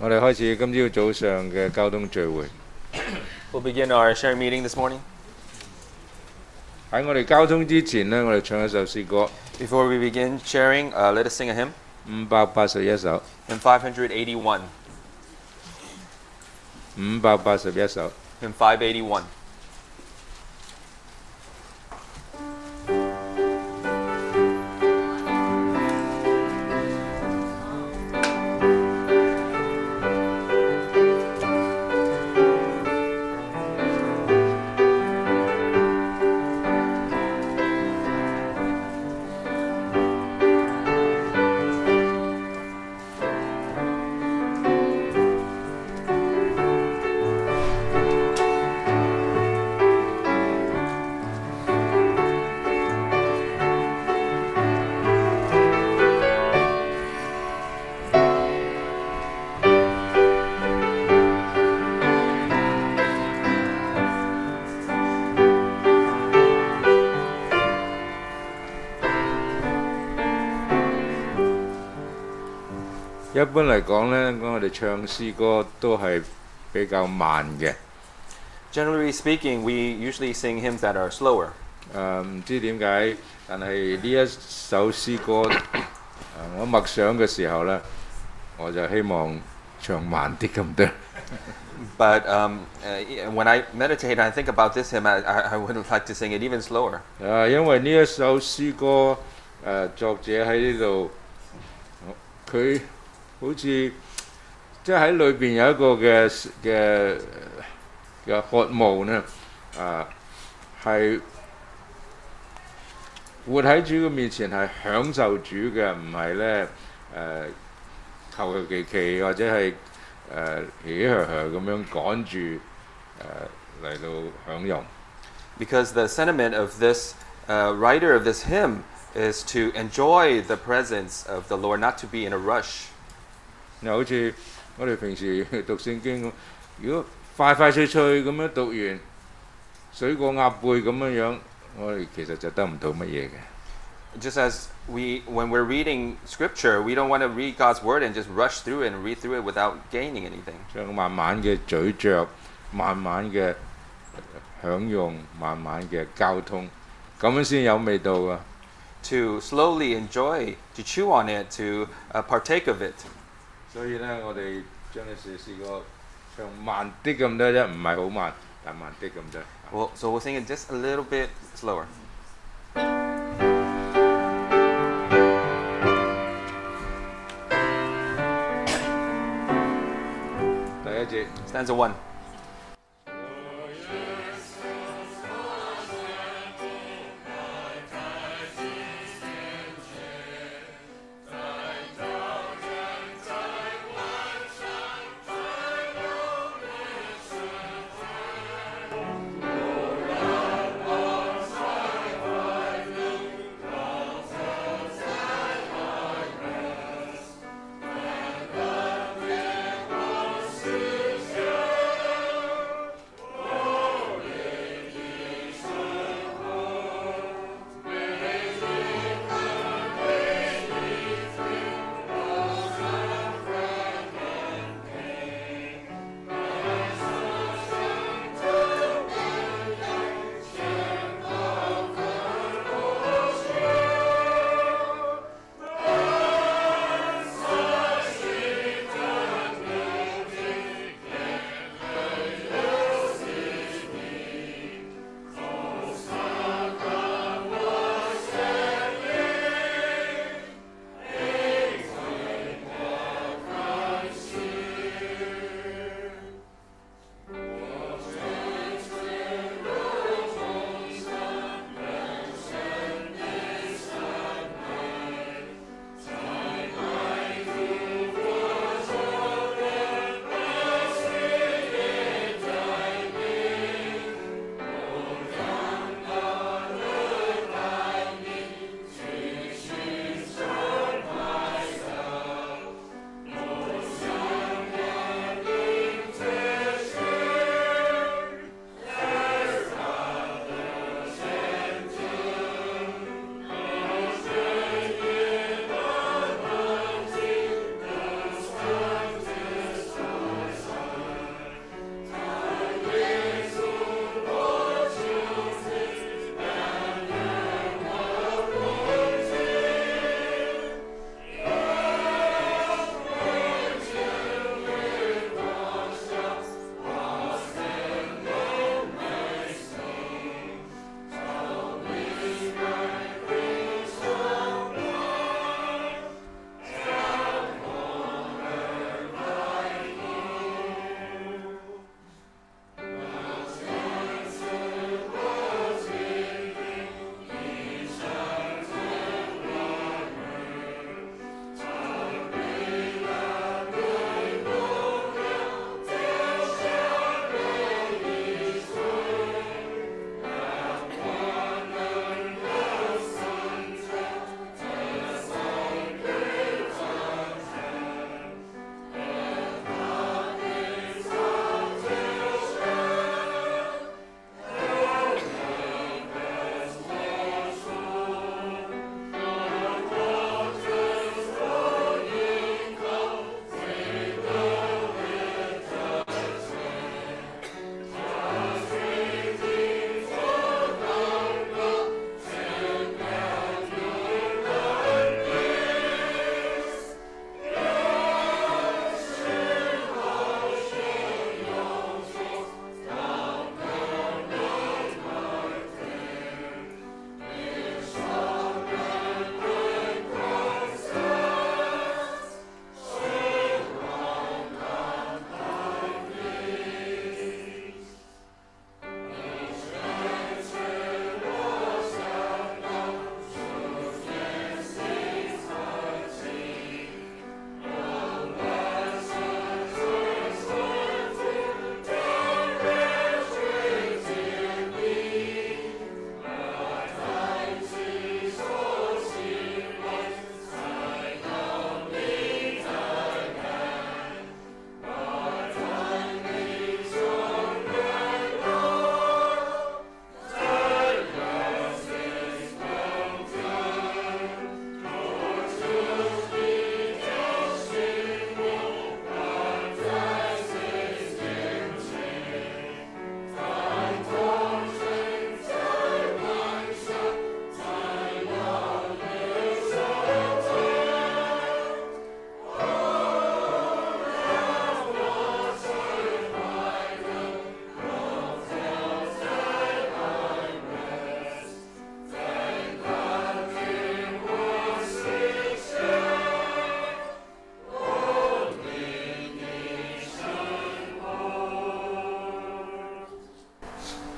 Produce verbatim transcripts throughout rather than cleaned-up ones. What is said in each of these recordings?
我哋開始今朝早上嘅交通聚會。 We'll begin our sharing meeting this morning. 喺我哋交通之前呢，我哋唱一首詩歌。 Before we begin sharing, uh, let us sing a hymn. 五百八十一首。 Hymn five eighty-one. 五百八十一首。 Hymn five eighty-one. 一般嚟講呢，我哋唱詩歌都係比較慢嘅。 Generally speaking, we usually sing hymns that are slower. 誒唔知點解，但係呢一首詩歌，誒我默想嘅時候呢，我就希望唱慢啲咁多。 But um, uh, when I meditate and I think about this hymn, I, I would like to sing it even slower. 誒，因為呢一首詩歌，誒作者喺呢度，佢好似即係喺裏邊有一個嘅嘅嘅渴慕呢，啊係活喺主嘅面前係享受主嘅，唔係咧誒求求其其或者係誒起起呵呵咁樣趕住誒嚟到享用。 Because the sentiment of this uh, writer of this hymn is to enjoy the presence of the Lord, not to be in a rush. 嗱，好似我哋平時讀聖經，如果快快脆脆咁樣讀完，水過鴨背咁樣樣，我哋其實就得唔到乜嘢嘅。 Just as we, when we're reading Scripture, we don't want to read God's Word and just rush through it and read through it without gaining anything. 將慢慢嘅咀嚼，慢慢嘅享用，慢慢嘅交通，咁樣先有味道啊！ To slowly enjoy, to chew on it, to uh, partake of it. 所以呢，我哋將呢首詩歌唱慢啲咁多啫，唔係好慢，但慢啲咁多。 Well, so we'll sing it just a little bit slower. 第一節 Stanza one.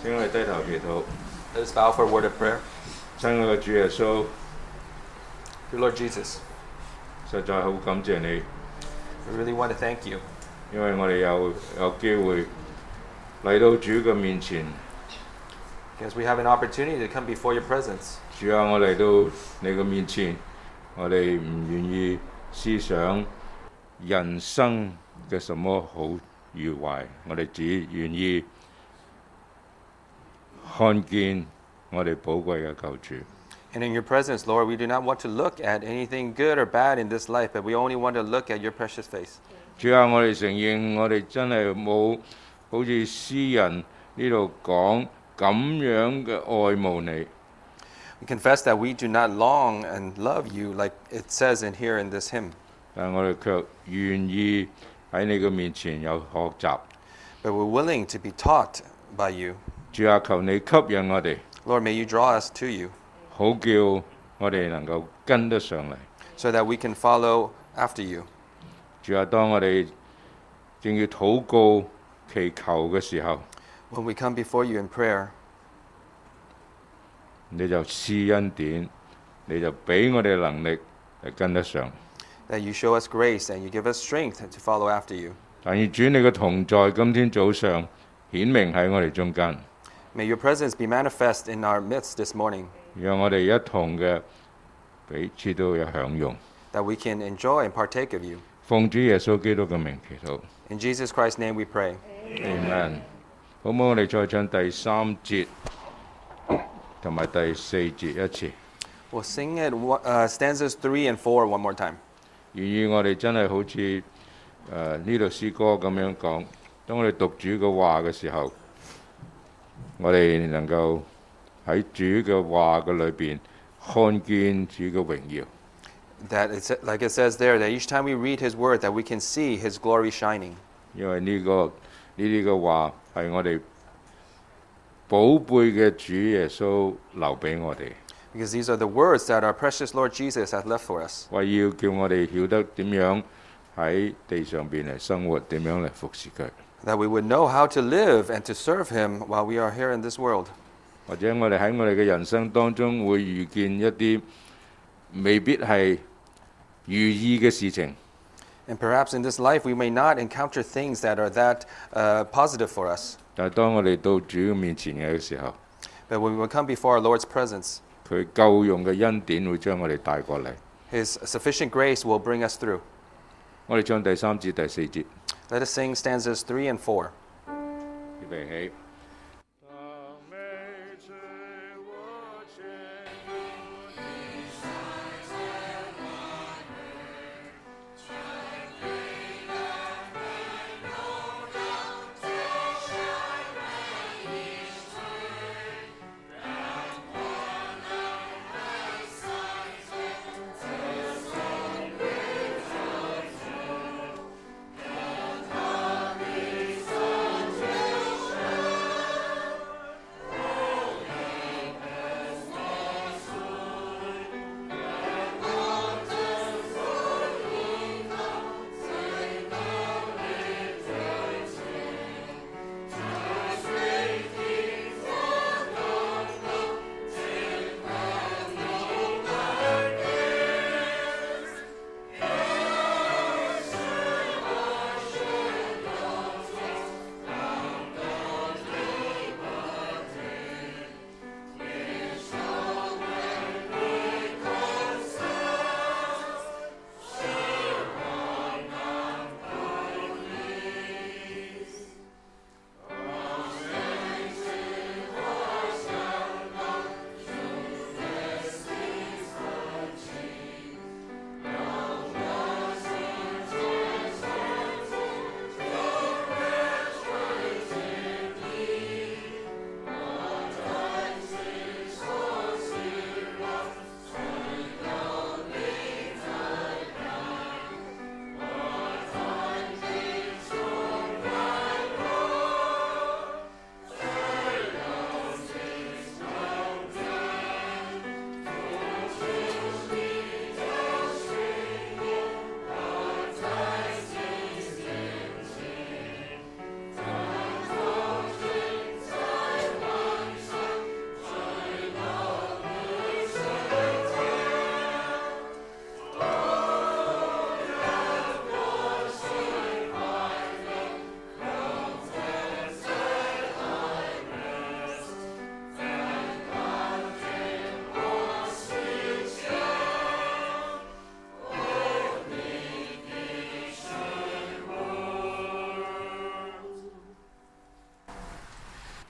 請我哋低頭祈禱。 Let us bow for a word of prayer. 親愛嘅主耶穌， Dear Lord Jesus, 實在好感謝你， we really want to thank you 因為我哋有有機會嚟到主嘅面前。 because we have an opportunity to come before your presence. 主啊，我嚟到你嘅面前，我哋唔願意思想人生嘅什麼好與壞，我哋只願意看見我哋寶貴嘅救主。 And in your presence, Lord, we do not want to look at anything good or bad in this life, but we only want to look at your precious face. 主啊，我哋承認我哋真係冇好似詩人呢度講咁樣嘅愛慕你。 We confess that we do not long and love you like it says in here in this hymn, 但我哋卻願意喺你嘅面前有學習。 but we're willing to be taught by you. 主啊，求你吸引我哋， Lord, may you draw us to you 好叫我哋能夠跟得上嚟。 so that we can follow after you. 主啊，當我哋正要禱告祈求嘅時候， When we come before you in prayer, 你就施恩典，你就俾我哋能力嚟跟得上。 that you show us grace and you give us strength to follow after you. 但願主你嘅同在，今天早上顯明喺我哋中間， May your presence be manifest in our midst this morning, 讓我哋一同嘅彼此都有享用。 that we can enjoy and partake of you. 奉主耶穌基督嘅名祈禱。 In Jesus Christ's name we pray. Amen。好唔好？我哋再唱第三節同埋第四節一次。 We'll sing it uh, stanzas three and four one more time. 願意我哋真係好似誒呢度詩歌咁樣講，當我哋讀主嘅話嘅時候，我哋能夠喺主嘅話嘅裏邊看見主嘅榮耀。 That it's like it says there, that each time we read His Word, that we can see His glory shining. 因為呢、個呢啲嘅話係我哋寶貝嘅主耶穌留俾我哋， Because these are the words that our precious Lord Jesus has left for us. 為要叫我哋曉得點樣喺地上邊嚟生活，點樣嚟服侍佢。 That we would know how to live and to serve Him while we are here in this world. 或者我哋喺我哋嘅人生當中會遇見一啲未必係如意嘅事情， And perhaps in this life we may not encounter things that are that uh, positive for us. 但係當我哋到主嘅面前嘅時候， But when we come before our Lord's presence, 佢夠用嘅恩典會將我哋帶過嚟。 His sufficient grace will bring us through. 我哋唱第三節、第四節， Let us sing stanzas three and four. 預備起。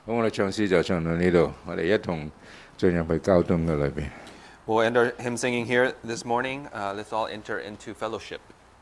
咁我哋唱詩就唱到呢度，我哋一同進入去交通嘅裏邊。 We'll end our hymn singing here this morning. Uh, let's all enter into fellowship.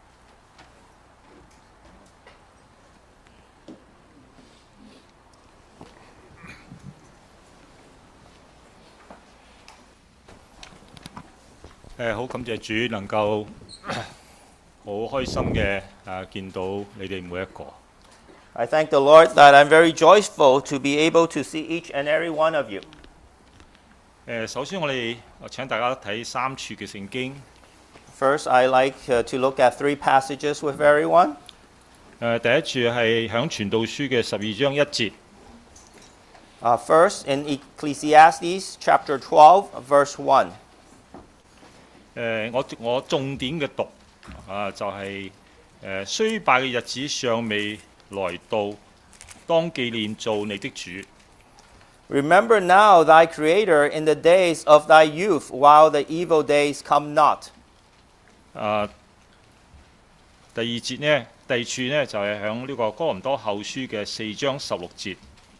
誒好感謝主能夠好開心嘅誒見到你哋每一個。 I thank the Lord that I'm very joyful to be able to see each and every one of you. 誒首先我哋請大家睇三處嘅聖經。 First, I like uh, to look at three passages with everyone. 誒第一處係響傳道書嘅十二章一節。 Uh, first, in Ecclesiastes chapter twelve, verse one. 誒我我重點嘅讀啊就係、誒衰敗嘅日子尚未來到，當紀念造你的主。 Remember now thy Creator in the days of thy youth, while the evil days come not. 啊，第二節呢，第二處呢就係響呢個哥林多後書嘅四章十六節。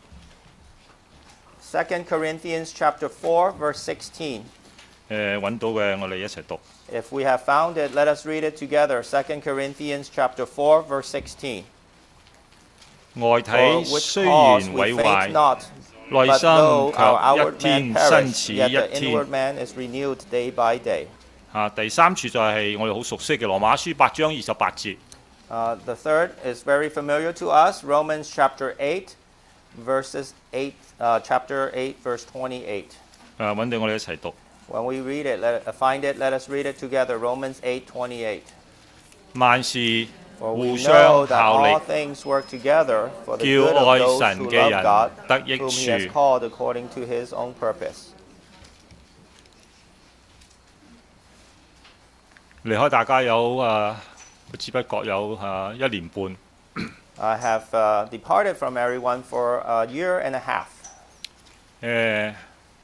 Second Corinthians chapter four, verse sixteen. 誒揾到嘅，我哋一齊讀。 If we have found it, let us read it together. Second Corinthians chapter four, verse sixteen. 外 For 體 which 雖然 cause 毀 we 壞 faint，not, 內 but 心 though our 卻 outward 一天 man 新 perish, 似 yet 一 the 天 inward。man is renewed day by day. 啊，第三處就係我哋好熟悉嘅羅馬書八章二十八節。 Uh, the third is very familiar to us, Romans chapter eight, verses eight, uh, chapter eight, verse twenty-eight. 誒揾到我哋一齊讀。 When we read it, let, uh, find it, let us read it together. Romans eight, twenty-eight. 萬事 For 互 we know 相 that 效 all 力， things work together for the 叫 good of 愛 those 神 who 嘅 love 人 God, 得益 whom He has 處。 called according to His own purpose. 離開大家有誒不知不覺有誒一年半。 I have uh, departed from everyone for a year and a half. 誒、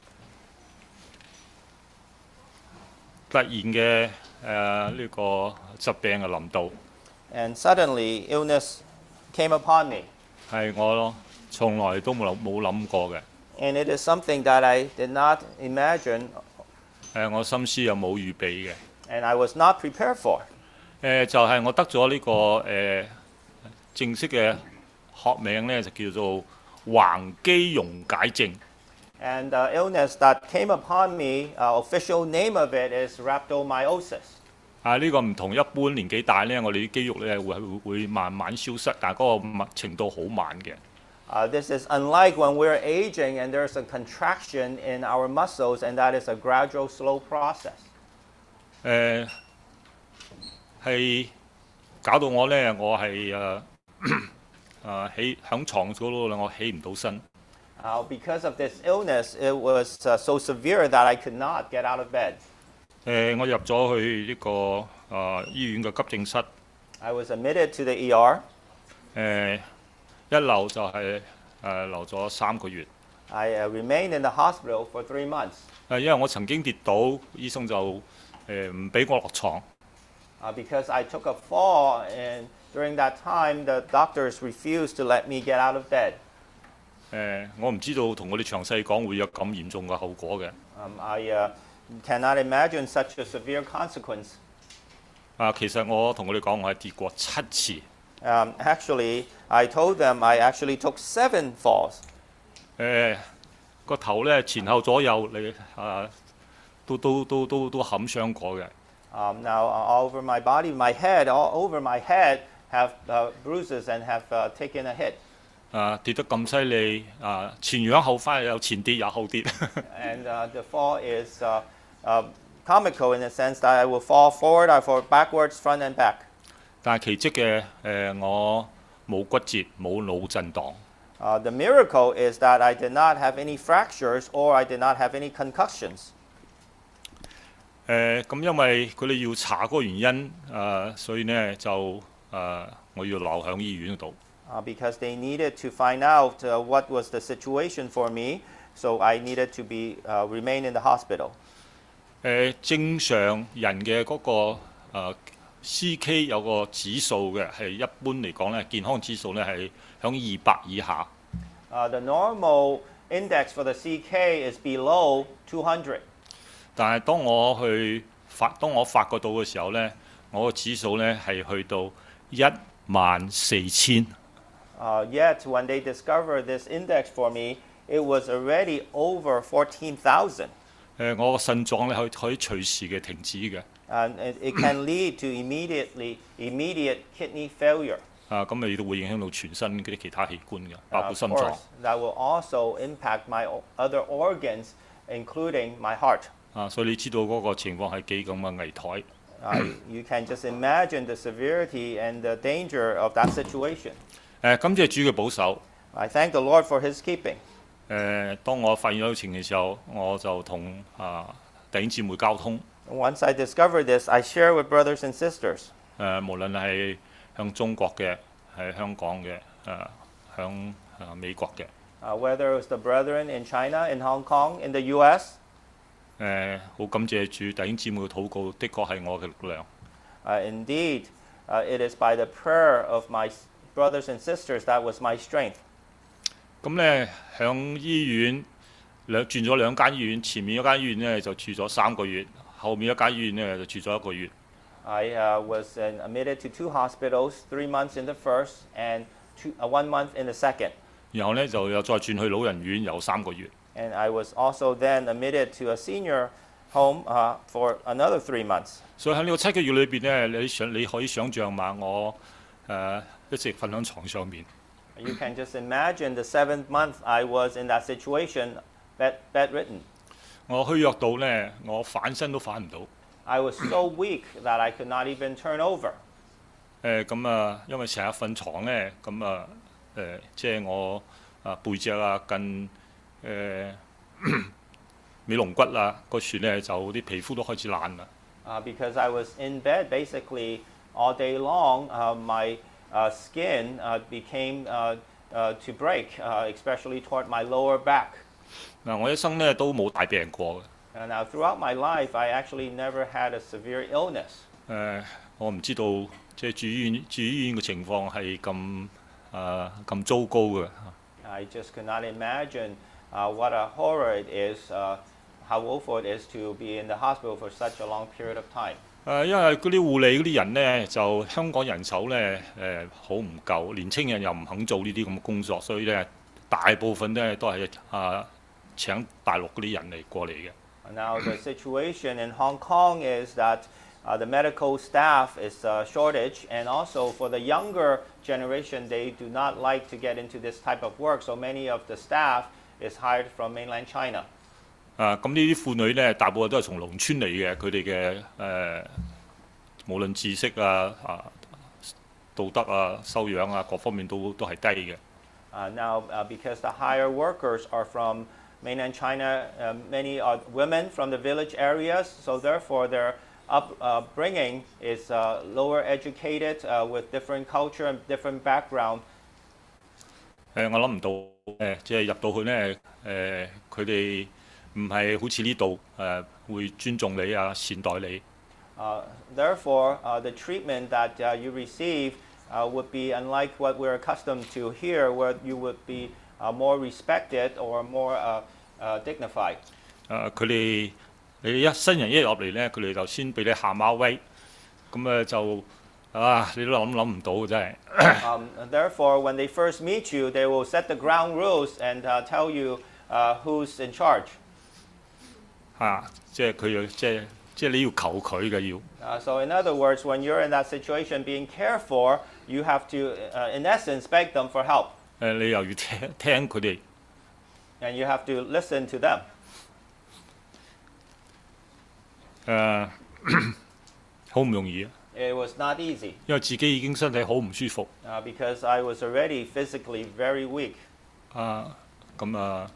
突然嘅誒呢個疾病嘅臨到， And suddenly, illness came upon me. 係我從來都冇諗冇諗過嘅。 And it is something that I did not imagine 誒、我心思又冇預備嘅。 and I was not prepared for. 誒、就係、我得咗呢、個誒、正式嘅學名咧，就叫做橫肌溶解症。 And the illness that came upon me, uh, official name of it is rhabdomyosis. 啊！呢、個唔同一般年紀大咧，我哋啲肌肉咧會會會慢慢消失，但係嗰個慢程度好慢嘅。 Uh, this is unlike when we're aging and there's a contraction in our muscles, and that is a gradual, slow process. 誒、係搞到我咧，我係誒誒起響床嗰度咧，我起唔到身。 Uh, because of this illness, it was uh, so severe that I could not get out of bed. 誒、我入咗去呢、個誒、呃、醫院嘅急症室，誒、 I was admitted to the E R. 一留就係、誒、留咗三個月。 I uh, remained in the hospital for three months 誒、因為我曾經跌倒，醫生就誒唔俾我落床。 uh, because I took a fall, and during that time, the doctors refused to let me get out of bed. 誒、我唔知道同我哋詳細講會有咁嚴重嘅後果嘅。 Um, I uh, cannot imagine such a severe consequence. 啊，其實我同佢哋講，我係跌過七次。 Um, actually, I told them I actually took seven falls. 誒、個頭咧前後左右你啊都都都都都冚傷過嘅。 Um, now, uh, all over my body, my head, all over my head have uh, bruises and have uh, taken a hit. 啊，跌得咁犀利啊，前仰後翻又前跌又後跌。 And uh, the fall is uh, uh, comical in the sense that I will fall forward, I fall backwards, front and back. 但係奇蹟嘅誒，我冇骨折，冇腦震盪。 Uh, the miracle is that I did not have any fractures or I did not have any concussions. 誒咁，因為佢哋要查嗰個原因，誒、所以呢就誒、我要留喺醫院嗰度。 Uh, because they needed to find out uh, what was the situation for me, so I needed to be uh, remain in the hospital. 誒、正常人嘅嗰、個、誒 C K 有個指數嘅，係一般嚟講咧，健康指數咧係響二百以下。 Uh, the normal index for the C K is below two hundred. 但係當我去發當我發覺到嘅時候呢，我個指數呢係去到一萬四千。 Uh, yet, when they discovered this index for me, it was already over fourteen thousand. 誒，我個腎臟咧可以可以隨時嘅停止嘅。 And it, it can lead to immediately immediate kidney failure. 啊，咁咪都會影響到全身嗰啲其他器官嘅，包 Uh, 括 of 心臟。 course, that will also impact my o- other organs, including my heart. 啊，所以你知道嗰個情況係幾咁嘅危殆。 Uh, you can just imagine the severity and the danger of that situation. 誒，感謝主嘅保守。 I thank the Lord for His keeping. 誒，當我發現到情形嘅時候，我就同啊弟兄姊妹交通。 Once I discovered this, I share with brothers and sisters. 誒，無論係向中國嘅、係香港嘅、誒向啊美國嘅。 Uh, whether it was the brethren in China, in Hong Kong, in the U S. 誒，好感謝主弟兄姊妹嘅禱告，的確係我嘅力量。 Uh, indeed, uh, it is by the prayer of my s- brothers and sisters that was my strength. 咁咧，響醫院兩轉咗兩間醫院，前面一間醫院咧就住咗三個月，後面一間醫院咧就住咗一個月。 I uh, was uh, admitted to two hospitals, three months in the first and two, uh, one month in the second. 然後咧就又再轉去老人院，有三個月。 And I was also then admitted to a senior home uh, for another three months. 所以喺呢個七個月裏邊咧，你想你可以想象嘛，我誒、呃、一直瞓喺床上面。 You can just imagine the seventh month I was in that situation, bed, bedridden. 我虛弱到咧，我反身都反唔到。 I was so weak that I could not even turn over. 誒咁啊，因為成日瞓床咧，咁啊誒，即係我啊背脊啊近誒尾龍骨啊嗰處咧，就啲皮膚都開始爛啦。 Uh, because I was in bed basically all day long, uh, my uh, skin uh, became uh, uh, to break, uh, especially toward my lower back. 嗱，我一生咧都冇大病過嘅。 And now, throughout my life, I actually never had a severe illness. 誒、我唔知道即係住醫院住醫院嘅情況係咁誒咁糟糕嘅。 I just could not imagine uh, what a horror it is, uh, how woeful it is to be in the hospital for such a long period of time. 誒、因為嗰啲護理嗰啲人咧，就香港人手咧誒好唔夠，年青人又唔肯做呢啲咁嘅工作，所以咧大部分咧都係啊請大陸嗰啲人嚟過嚟嘅。 Now, the situation in Hong Kong is that uh, the medical staff is a shortage, and also for the younger generation, they do not like to get into this type of work. So many of the staff is hired from mainland China. 啊，咁呢啲婦女咧，大部分都係從農村嚟嘅，佢哋嘅誒無論知識啊、啊道德啊、修養啊各方面都都係低嘅。 Uh, now, uh, because the higher workers are from mainland China, uh, many are women from the village areas, so therefore their upbringing is uh, lower educated uh, with different culture and different background. 誒、我諗唔到誒、即係入到去咧誒，佢哋唔係好似呢度誒會尊重你啊、善待你。 Uh, therefore, uh, the treatment that uh, you receive uh, would be unlike what we're accustomed to here, where you would be uh, more respected or more uh, uh, dignified. 誒佢哋你一新人一入嚟咧，佢哋就先俾你下馬威，咁誒就啊你都諗諗唔到嘅真係。 Um, therefore, when they first meet you, they will set the ground rules and uh, tell you uh, who's in charge. 啊，即係佢即係即係你要求佢嘅要。 Uh, so, in other words, when you're in that situation being cared for, you have to, uh, in essence, beg them for help, 誒、你又要聽聽佢哋。 and you have to listen to them. 誒好唔容易啊， It was not easy 因為自己已經身體好唔舒服 uh, because I was already physically very weak. 啊，咁啊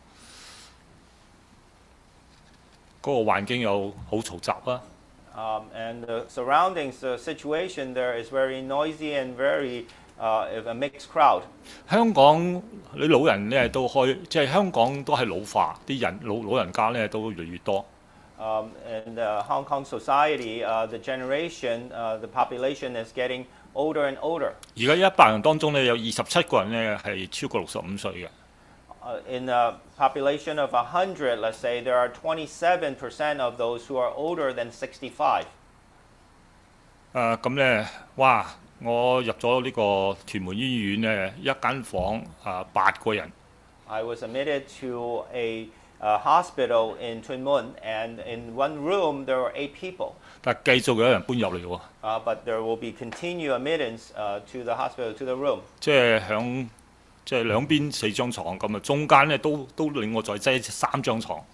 嗰、個環境又好嘈雜啦。 Um, and the surroundings, the situation there is very noisy and very uh, a mixed crowd. 香港你老人咧都開，即係香港都係老化，啲人老老人家咧都越嚟越多。 Um, in the Hong Kong society, uh, the generation, uh, the population is getting older and older. 而家一百人當中咧有二十七個人咧係超過六十五歲嘅。 uh, in a population of one hundred, let's say, there are twenty-seven percent of those who are older than sixty-five. 誒咁咧，哇！我入咗呢個屯門醫院咧，一間房啊八個人， I was admitted to a, uh hospital in Tuen Mun, and in one room there were eight people. 但係繼續有人搬入嚟喎， Uh, but there will be continued admittance uh, to the hospital, to the room. 即係響即係兩邊四張床咁啊，中間咧都都令我再擠三張床。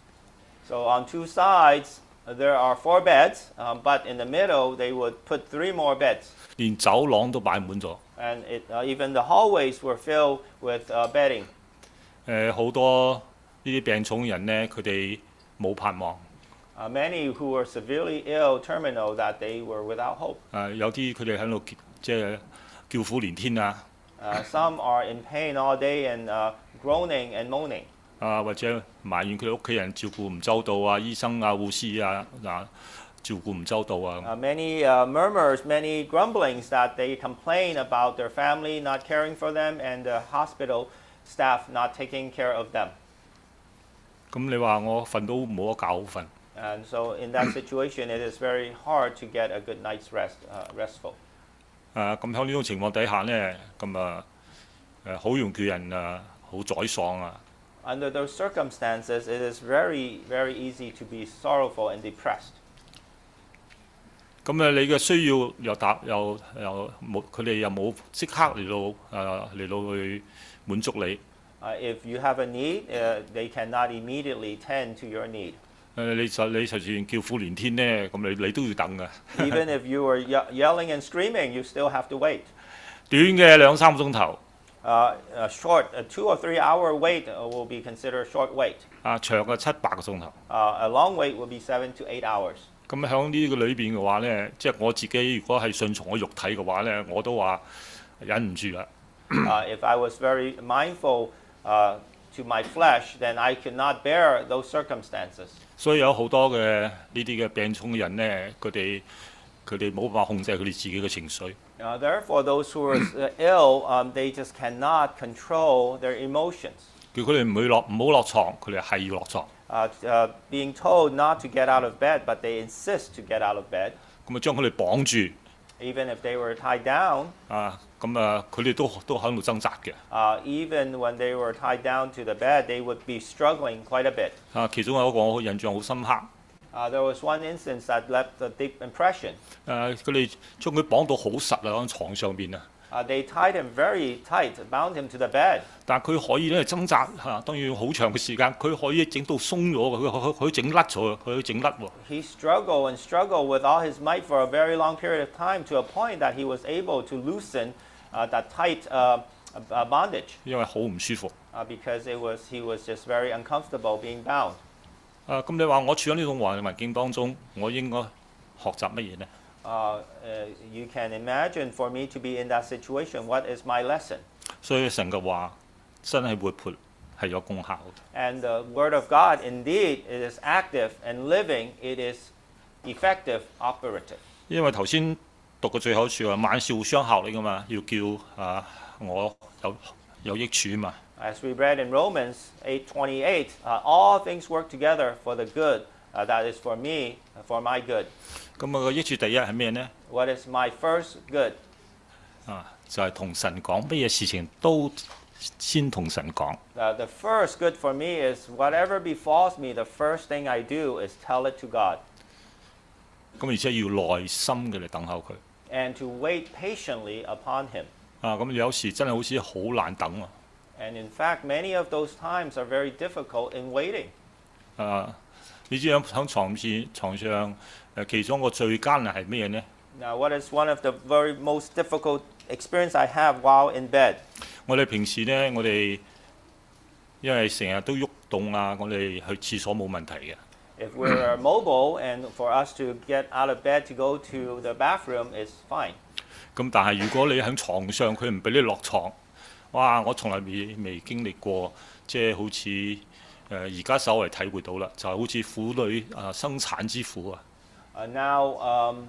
So on two sides, uh, there are four beds, um, but in the middle, they would put three more beds. 連走廊都擺滿咗。 And it, uh, even the hallways were filled with uh, bedding. 誒好多呢啲病重人呢，佢哋冇盼望。 Uh, many who were severely ill, terminal, that they were without hope. 誒有啲佢哋喺度即係叫苦連天啊！ Uh, some are in pain all day and uh, groaning and moaning. 啊或者埋怨佢哋屋企人照顧唔周到啊，醫生啊、護士啊嗱照顧唔周到啊。 Uh, many uh, murmurs, many grumblings that they complain about their family not caring for them and the hospital staff not taking care of them. 咁你話我瞓到冇得覺好瞓。 And so in that situation, it is very hard to get a good night's rest, uh, restful. 誒咁喺呢種情況底下呢，咁啊誒好容易叫人啊好沮喪啊。 Under those circumstances, it is very, very easy to be sorrowful and depressed. 咁誒你嘅需要又答又又冇，佢哋又冇即刻嚟到誒嚟到去滿足你。 Uh, if you have a need, uh, they cannot immediately tend to your need. 誒你就你就算叫苦連天呢，咁你你都要等嘅。 Even if you are ye- yelling and screaming, you still have to wait. 短嘅兩三個鐘頭， Uh, a short, a two or three hour wait uh, will be considered short wait. 啊長嘅七八個鐘頭。 Uh, a long wait will be seven to eight hours. 咁喺呢個裏邊嘅話呢，即係我自己如果係順從我肉體嘅話呢，我都話忍唔住啦。 Uh, if I was very mindful uh, to my flesh, then I could not bear those circumstances. 所以有好多嘅呢啲嘅病重嘅人呢，佢哋佢哋冇辦法控制佢哋自己嘅情緒。 Uh, therefore, those who are uh, ill, um, they just cannot control their emotions. 叫佢哋唔會落唔好落床，佢哋係要落床。 Uh, uh, being told not to get out of bed, but they insist to get out of bed. 咁啊將佢哋綁住 Even if they were tied down, 啊，咁啊佢哋都都喺度掙扎嘅。 uh, even when they were tied down to the bed, they would be struggling quite a bit. 啊，其中有一個我印象好深刻。 Uh, there was one instance that left a deep impression. 誒，佢哋將佢綁到好實啊，喺床上邊啊。 Uh, they tied him very tight, bound him to the bed. 但係佢可以咧掙扎嚇、啊，當然好長嘅時間，佢可以整到鬆咗嘅，佢佢佢整甩咗，佢可以整甩喎。 He struggled and struggled with all his might for a very long period of time to a point that he was able to loosen uh, that tight uh, uh, bondage 因為好唔舒服。 uh, because it was, he was just very uncomfortable being bound. 啊，咁你話我處喺呢種環環境當中，我應該學習乜嘢呢？ Uh, uh, you can imagine for me to be in that situation, what is my lesson? 所以神嘅話真係活潑，係有功效嘅。 And the Word of God, indeed, it is active and living, it is effective, operative. 因為頭先讀嘅最後一處話萬事互相效力㗎嘛，要叫啊我有有益處嘛。 As we read in Romans eight twenty-eight, uh, all things work together for the good, uh, that is for me, for my good. 咁啊個益處第一係咩呢？ What is my first good? 啊，就係、同神講，乜嘢事情都先同神講。 Uh, the first good for me is whatever befalls me, the first thing I do is tell it to God 咁而且要耐心嘅嚟等候佢。 and to wait patiently upon Him. 啊，咁有時真係好似好難等啊！ And in fact, many of those times are very difficult in waiting. 啊，你知喺喺床上床上誒其中一個最艱難係咩呢？ Now, what is one of the very most difficult experience I have while in bed? 我哋平時呢，我哋因為成日都喐動啊，我哋去廁所冇問題嘅。 If we're mobile and for us to get out of bed to go to the bathroom is fine. 咁但係如果你喺床上，佢唔俾你落床，哇！我從來未未經歷過，即係好似誒而家稍為體會到啦，就係好似婦女啊生產之苦啊。 Uh, now, um,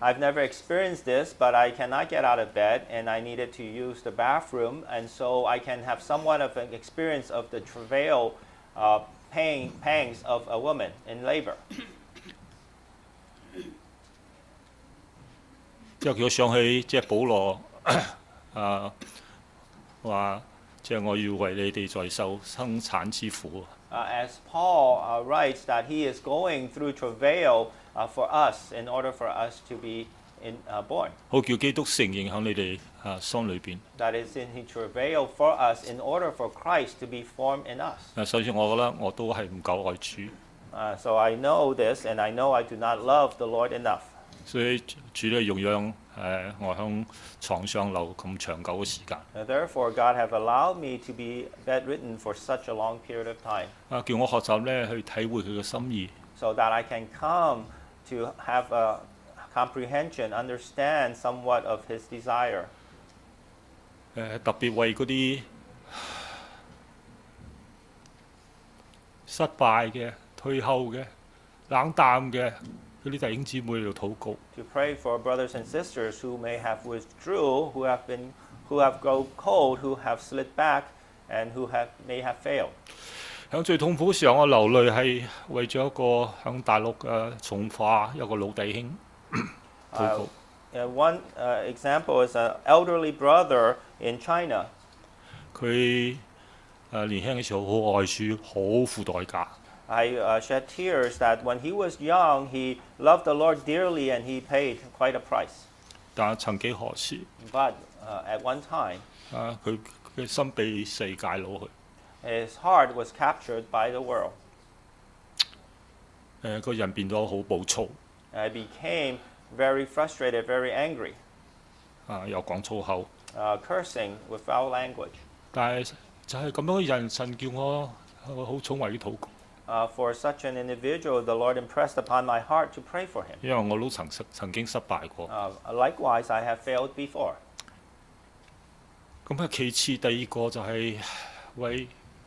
I've never experienced this, but I cannot get out of bed and I needed to use the bathroom, and so I can have somewhat of an experience of the travail uh, pain, pangs of a woman in labor. 之後佢想起即係保羅啊話，即係我要為你哋在受生產之苦。 Uh, as Paul uh, writes that he is going through travail uh, for us in order for us to be in, uh, born. 好叫基督承認喺你哋啊心裏邊。 That is, in he travailed for us in order for Christ to be formed in us. 啊，首先我覺得我都係唔夠愛主， Uh, so I know this, and I know I do not love the Lord enough. 所以主咧容讓誒我喺床上留咁長久嘅時間。 Uh, therefore, God have allowed me to be bedridden for such a long period of time, 啊，叫我學習咧去體會佢嘅心意。 so that I can come to have a comprehension, understand somewhat of His desire. 誒、特別為嗰啲失敗嘅、退後嘅、冷淡嘅嗰啲弟兄姊妹嚟到禱告。 To pray for brothers and sisters who may have withdrew, who have been, who have grown cold, who have slid back, and who have may have failed. 喺最痛苦嘅時候，我流淚係為咗一個喺大陸嘅從化一個老弟兄禱告。 Uh, one uh, example is an elderly brother in China. 佢誒年輕嘅時候好愛主，好付代價。 I uh, shed tears that when he was young, he loved the Lord dearly and he paid quite a price. 但係曾幾何時， But uh, at one time, 啊佢嘅心被世界攞去， his heart was captured by the world. 誒個人變咗好暴躁， I became very frustrated, very angry, 啊又講粗口。 uh, cursing with foul language. 但係就係咁樣嘅人，神叫我我好重為佢禱告， Uh, for such an individual, the Lord impressed upon my heart to pray for him. 因為我都曾失曾經失敗過。 Uh, likewise, I have failed before. 咁啊，其次第二個就係為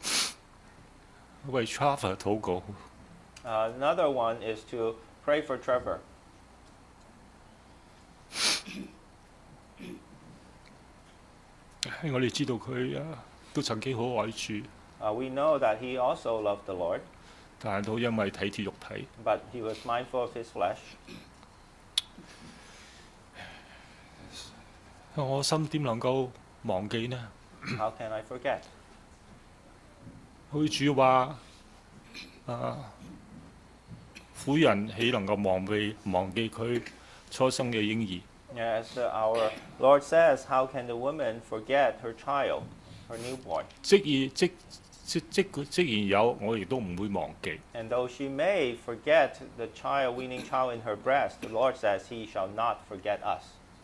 為 Trevor 禱告。 Uh, another one is to pray for Trevor. 我哋知道佢啊都曾經好愛主， Uh, we know that he also loved the Lord, 但係都因為體貼肉體， but he was mindful of his flesh. 我心點能夠忘記呢？ How can I forget? 好似主話啊，婦人豈能夠忘記忘記佢初生嘅嬰兒？ As uh, our Lord says, how can the woman forget her child, her newborn? 即然即即即即然有，我亦都唔會忘記。 And though she may forget the child, weaning child in her breast, the Lord says, He shall not forget us.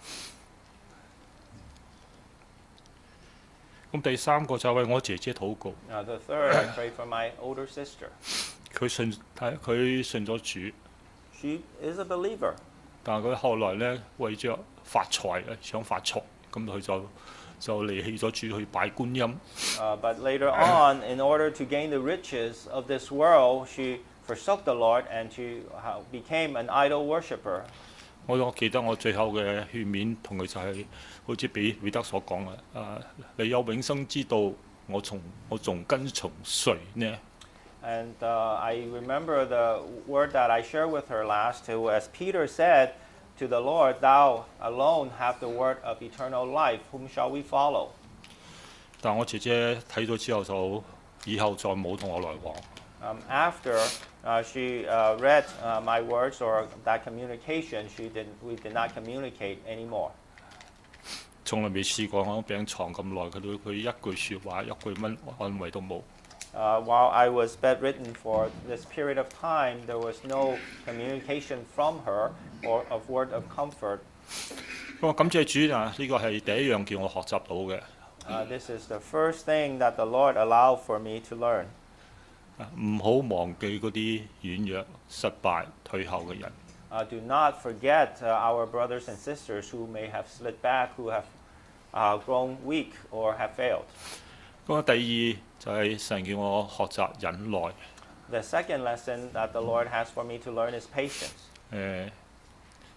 咁第三個就係為我姐姐禱告， Now, the third, I pray for my older sister. 佢信睇佢信咗主， She is a believer, 但係佢後來咧為咗發財咧想發財，咁佢就就離棄咗主去拜觀音。 uh, but later on, in order to gain the riches of this world, she forsook the Lord and she uh, became an idol worshiper. 我我記得我最後嘅勸勉同佢就係、好似彼彼得所講嘅，啊，你有永生之道，我從我仲跟從誰呢？ And uh, I remember the word that I shared with her last, who, as Peter said to the Lord, Thou alone have the word of eternal life, whom shall we follow? 但我姐姐睇咗之後就以後再冇同我來往。 Um, after uh, she uh, read uh, my words or that communication, she did, we did not communicate anymore. 從來未試過我病床咁耐，佢都佢一句説話、一句乜安慰都冇。 Uh, while I was bedridden for this period of time, there was no communication from her or of word of comfort. 我感謝主啊！呢個係第一樣叫我學習到嘅。 Uh, this is the first thing that the Lord allowed for me to learn. 唔好忘記嗰啲軟弱、失敗、退後嘅人。 Uh, do not forget uh, our brothers and sisters who may have slid back, who have uh, grown weak or have failed. 咁啊，第二就係神叫我學習忍耐。 The second lesson that the Lord has for me to learn is patience. 誒、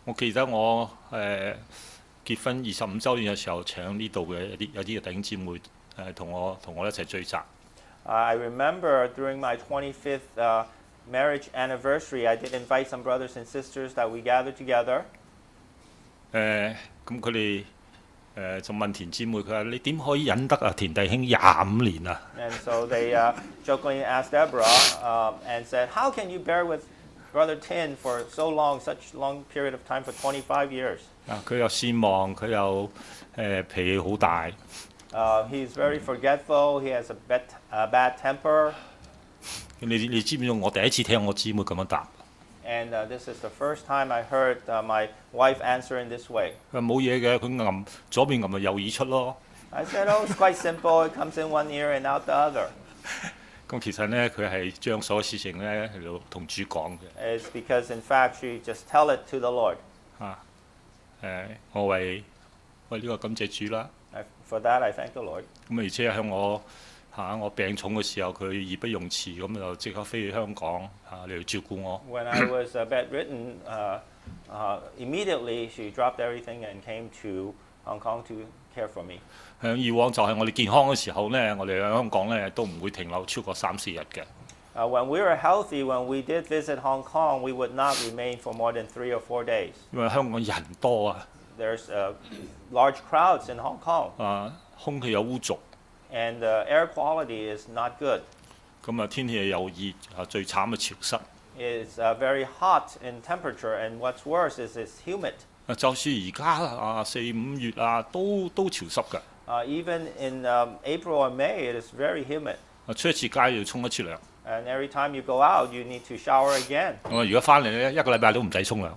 我記得我誒、呃、結婚二十五週年嘅時候，請呢度嘅一啲有啲嘅弟兄姊妹誒同我同我一齊聚集。 Uh, I remember during my twenty-fifth uh, marriage anniversary, I did invite some brothers and sisters that we gathered together. 誒咁佢哋誒就問田姊妹，佢話你點可以忍得啊田弟兄廿五年啊？ And so they uh, jokingly asked Deborah um, and said, "How can you bear with Brother Tin for so long, such long period of time for twenty-five years?" 啊佢又善忘，佢又誒、呃、脾氣好大。 Uh, he's very forgetful. He has a bad, uh, bad temper. 你你知唔知我第一次聽我姊妹咁樣答？ And uh, this is the first time I heard uh, my wife answer in this way. 佢話冇嘢嘅，佢揞左邊揞咪右耳出咯。 I said, "Oh, it's quite simple. It comes in one ear and out the other." 咁其實咧，佢係將所有事情咧喺度同主講嘅。 It's because, in fact, she just tell it to the Lord. 啊誒，我為為呢個感謝主啦。 I, for that, I thank the Lord. 咁而且喺我嚇、我病重嘅時候，佢義不容辭，咁就即刻飛去香港嚇嚟照顧我。 When I was uh, bedridden, uh, uh, immediately she dropped everything and came to Hong Kong to care for me. 向以往就係我哋健康嘅時候咧，我哋喺香港咧都唔會停留超過三四日嘅。 Uh, when we were healthy, when we did visit Hong Kong, we would not remain for more than three or four days. 因為香港人多啊， There's uh, large crowds in Hong Kong, 啊空氣又污濁， and the air quality is not good. 咁啊天氣又熱，啊最慘嘅潮濕。 It's uh, very hot in temperature, and what's worse is it's humid. 啊就算而家啊四五月啊都都潮濕㗎。 Uh, even in um, April or May, it is very humid. 啊出一次街要沖一次涼。 And every time you go out, you need to shower again. 我而家翻嚟咧，一個禮拜都唔使沖涼。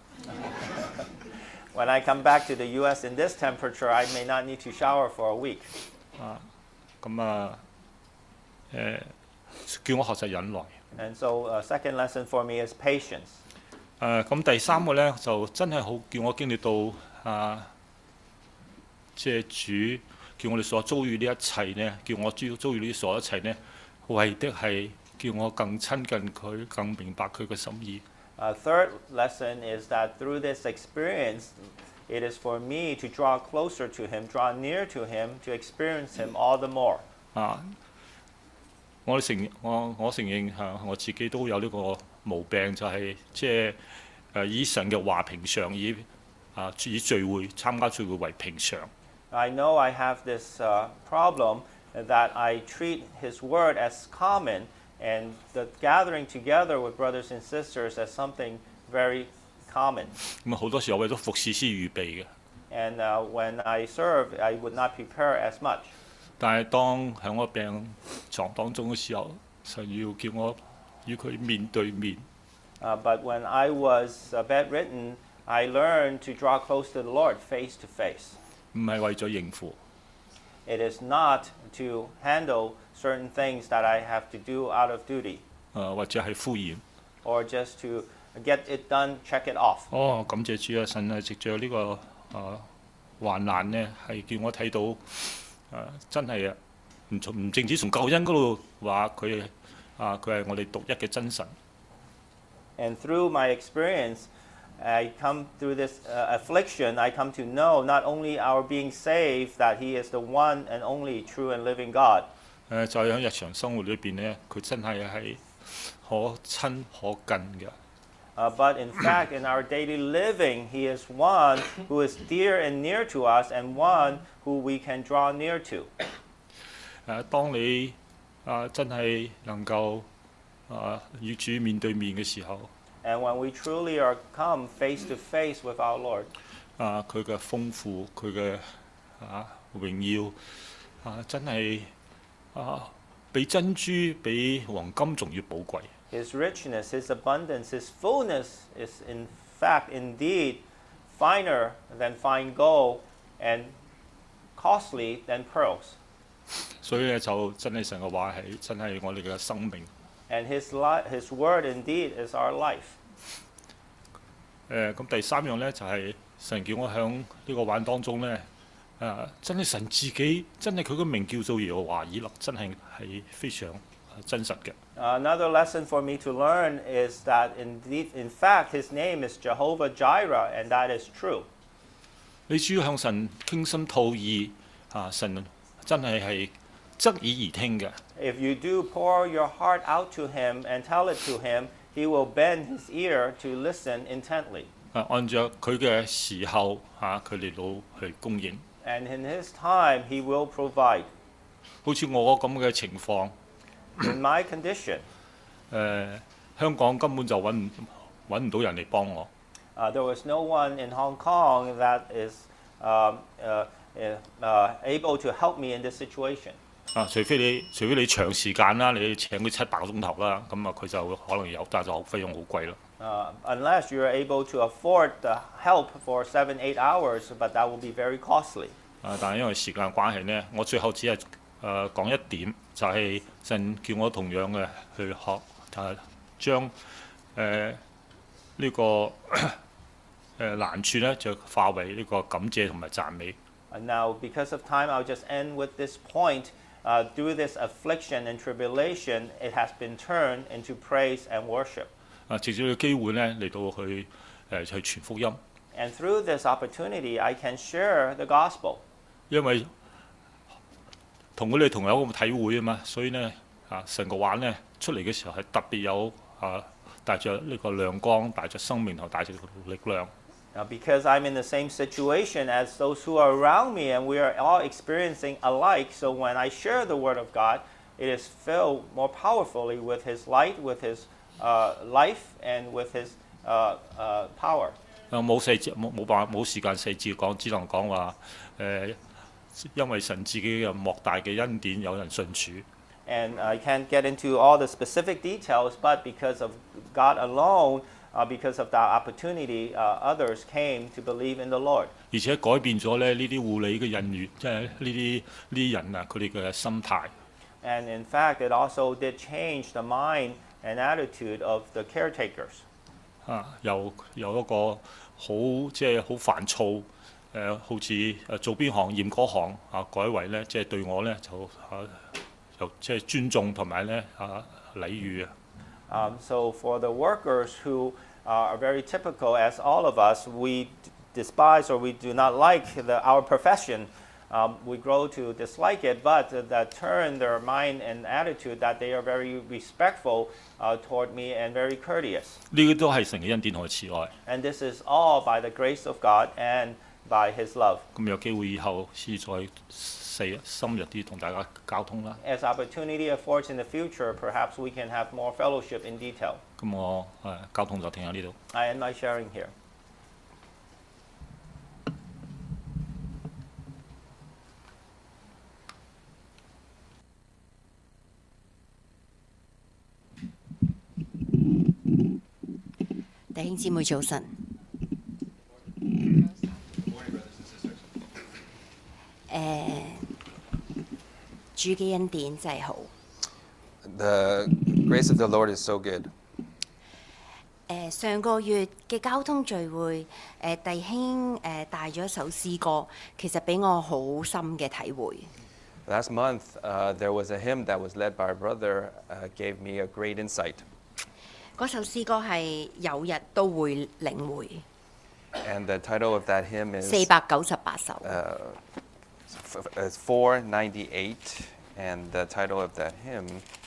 When I come back to the U S in this temperature, I may not need to shower for a week. 啊咁啊誒叫我學習忍耐。 And so, a second lesson for me is patience. 誒咁、第三個咧就真係好叫我經歷到啊，即係主叫我哋所遭遇呢一切呢，叫我遭遭遇呢啲所有一切呢，為的係叫我更親近佢，更明白佢嘅心意。 A third lesson is that through this experience, it is for me to draw closer to Him, draw near to Him, to experience Him all the more. 啊，我承我我承認嚇、啊、我自己都有呢個毛病，就係、即係誒以神嘅話平常，以啊以聚會參加聚會為平常。 I know I have this uh, problem that I treat His Word as common, and the gathering together with brothers and sisters as something very common. 咁啊好多時候為咗服侍先預備嘅， And uh, when I serve, I would not prepare as much. 但係當喺我病床當中嘅時候，神要叫我與佢面對面。 Uh, but when I was uh, bedridden, I learned to draw close to the Lord face to face. 唔係為咗應付， It is not to handle certain things that I have to do out of duty, 誒、或者係敷衍。 or just to get it done, check it off. 哦，感謝主啊！神係藉着呢個誒、呃患難呢，係叫我睇到誒、呃真係啊，唔從唔淨止從救恩嗰度話佢啊，佢係我哋獨一嘅真神。 And through my experience, I come through this uh, affliction, I come to know not only our being saved, that He is the one and only true and living God. 誒、就係喺日常生活裏邊呢，佢真係係可親可近嘅。 Uh, but in fact, in our daily living, He is one who is dear and near to us, and one who we can draw near to. 誒、當你啊真係能夠啊與主面對面嘅時候， And when we truly are come face to face with our Lord, 啊佢嘅豐富，佢嘅啊榮耀啊真係啊比珍珠比黃金仲要寶貴。 His richness, His abundance, His fullness is in fact indeed finer than fine gold and costly than pearls. 所以咧就真係神嘅話係真係我哋嘅生命。 And His, li- His word indeed is our life. 誒咁、第三樣咧就係、神叫我喺呢個玩當中咧，誒、真係神自己真係佢個名叫做耶和華以勒，真係係非常真實嘅。 Another lesson for me to learn is that indeed, in fact, his name is Jehovah Jireh, and that is true. 你只要向神傾心吐意啊，神真係係側耳而聽嘅。 If you do pour your heart out to him and tell it to him, he will bend his ear to listen intently. 啊，按照佢嘅時候嚇，佢嚟到去供應。 And in his time, he will provide. 好似我咁嘅情況， In my condition, 誒、香港根本就揾唔揾唔到人嚟幫我。 uh, there was no one in Hong Kong that is um, uh, uh, able to help me in this situation. 啊，除非你除非你長時間啦，你請佢七八個鐘頭啦，咁啊佢就可能有，但係就費用好貴咯。 Uh, unless you are able to afford the help for seven, eight hours, but that will be very costly. 啊，但係因為時間關係呢，我最後只係誒、呃、講一點，就係、神叫我同樣嘅去學，就係將誒呢個誒、呃、難處呢，就化為呢個感謝同埋讚美。 And now, because of time, I'll just end with this point. Uh, through this affliction and tribulation, it has been turned into praise and worship. 啊，藉住呢個機會呢，嚟到去誒、呃、去傳福音， And through this opportunity, I can share the gospel. 因為同佢哋同有個體會啊嘛，所以呢，啊神嘅話呢出嚟嘅時候係特別有啊帶着呢個亮光，帶着生命同帶着力量。 Now, because I'm in the same situation as those who are around me, and we are all experiencing alike, so when I share the Word of God, it is filled more powerfully with His light, with His uh, life, and with His uh, uh, power. 啊冇細節冇冇辦法冇時間細節講，只能講話誒，因為神自己嘅莫大嘅恩典，有人信主。 And I can't get into all the specific details, but because of God alone, uh, because of that opportunity, uh, others came to believe in the Lord. 而且改變咗咧呢啲護理嘅人員，即係呢啲呢啲人啊，佢哋嘅心態。 And in fact, it also did change the mind and attitude of the caretakers. 啊，由由一個好即係好煩躁，誒、呃、好似誒做邊行驗嗰行啊，改為咧即係對我咧就啊就即係尊重同埋咧啊禮遇啊。 Um, so for the workers who uh, are very typical, as all of us, we d- despise or we do not like the, our profession. Um, we grow to dislike it, but uh, that turn their mind and attitude that they are very respectful uh, toward me and very courteous. 呢啲都係神嘅恩典同埋慈愛。 And this is all by the grace of God and by His love. 咁有機會以後先再細深入啲同大家交通啦。 As opportunity affords in the future, perhaps we can have more fellowship in detail. 咁我誒、呃、交通就停喺呢度。 I end my sharing here. 弟兄姊妹早晨。誒，主嘅恩典真係好。 The grace of the Lord is so good. 誒，上個月嘅交通聚會，誒弟兄誒帶咗一首詩歌，其實俾我好深嘅體會。 Last month, uh, there was a hymn that was led by our brother, uh, gave me a great insight. 嗰首詩歌係有日都會領會， And the title of that hymn is 四百九十八首。 uh, f- f- is four ninety-eight, and the title of that hymn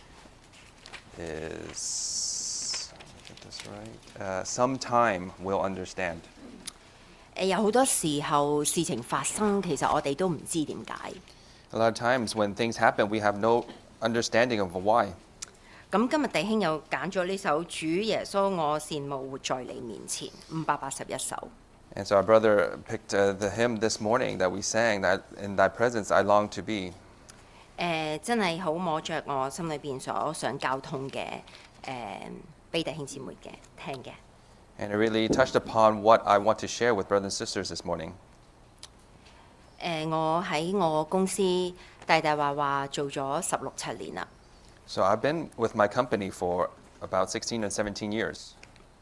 is, let me get this right, uh, Sometime We'll Understand. 誒有好多時候事情發生，其實我哋都唔知點解。 A lot of times when things happen, we have no understanding of why. 咁今日弟兄又揀咗呢首《主耶穌我羨慕活在你面前》五百八十一首。 And so our brother picked uh, the hymn this morning that we sang, that in thy presence I long to be. 誒、真係好摸着我心裏邊所想交通嘅誒，俾、弟兄姊妹嘅聽嘅。 And it really touched upon what I want to share with brothers and sisters this morning. 誒、我喺我公司大大話話做咗十六七年啦。 So I've been with my company for about sixteen and seventeen years.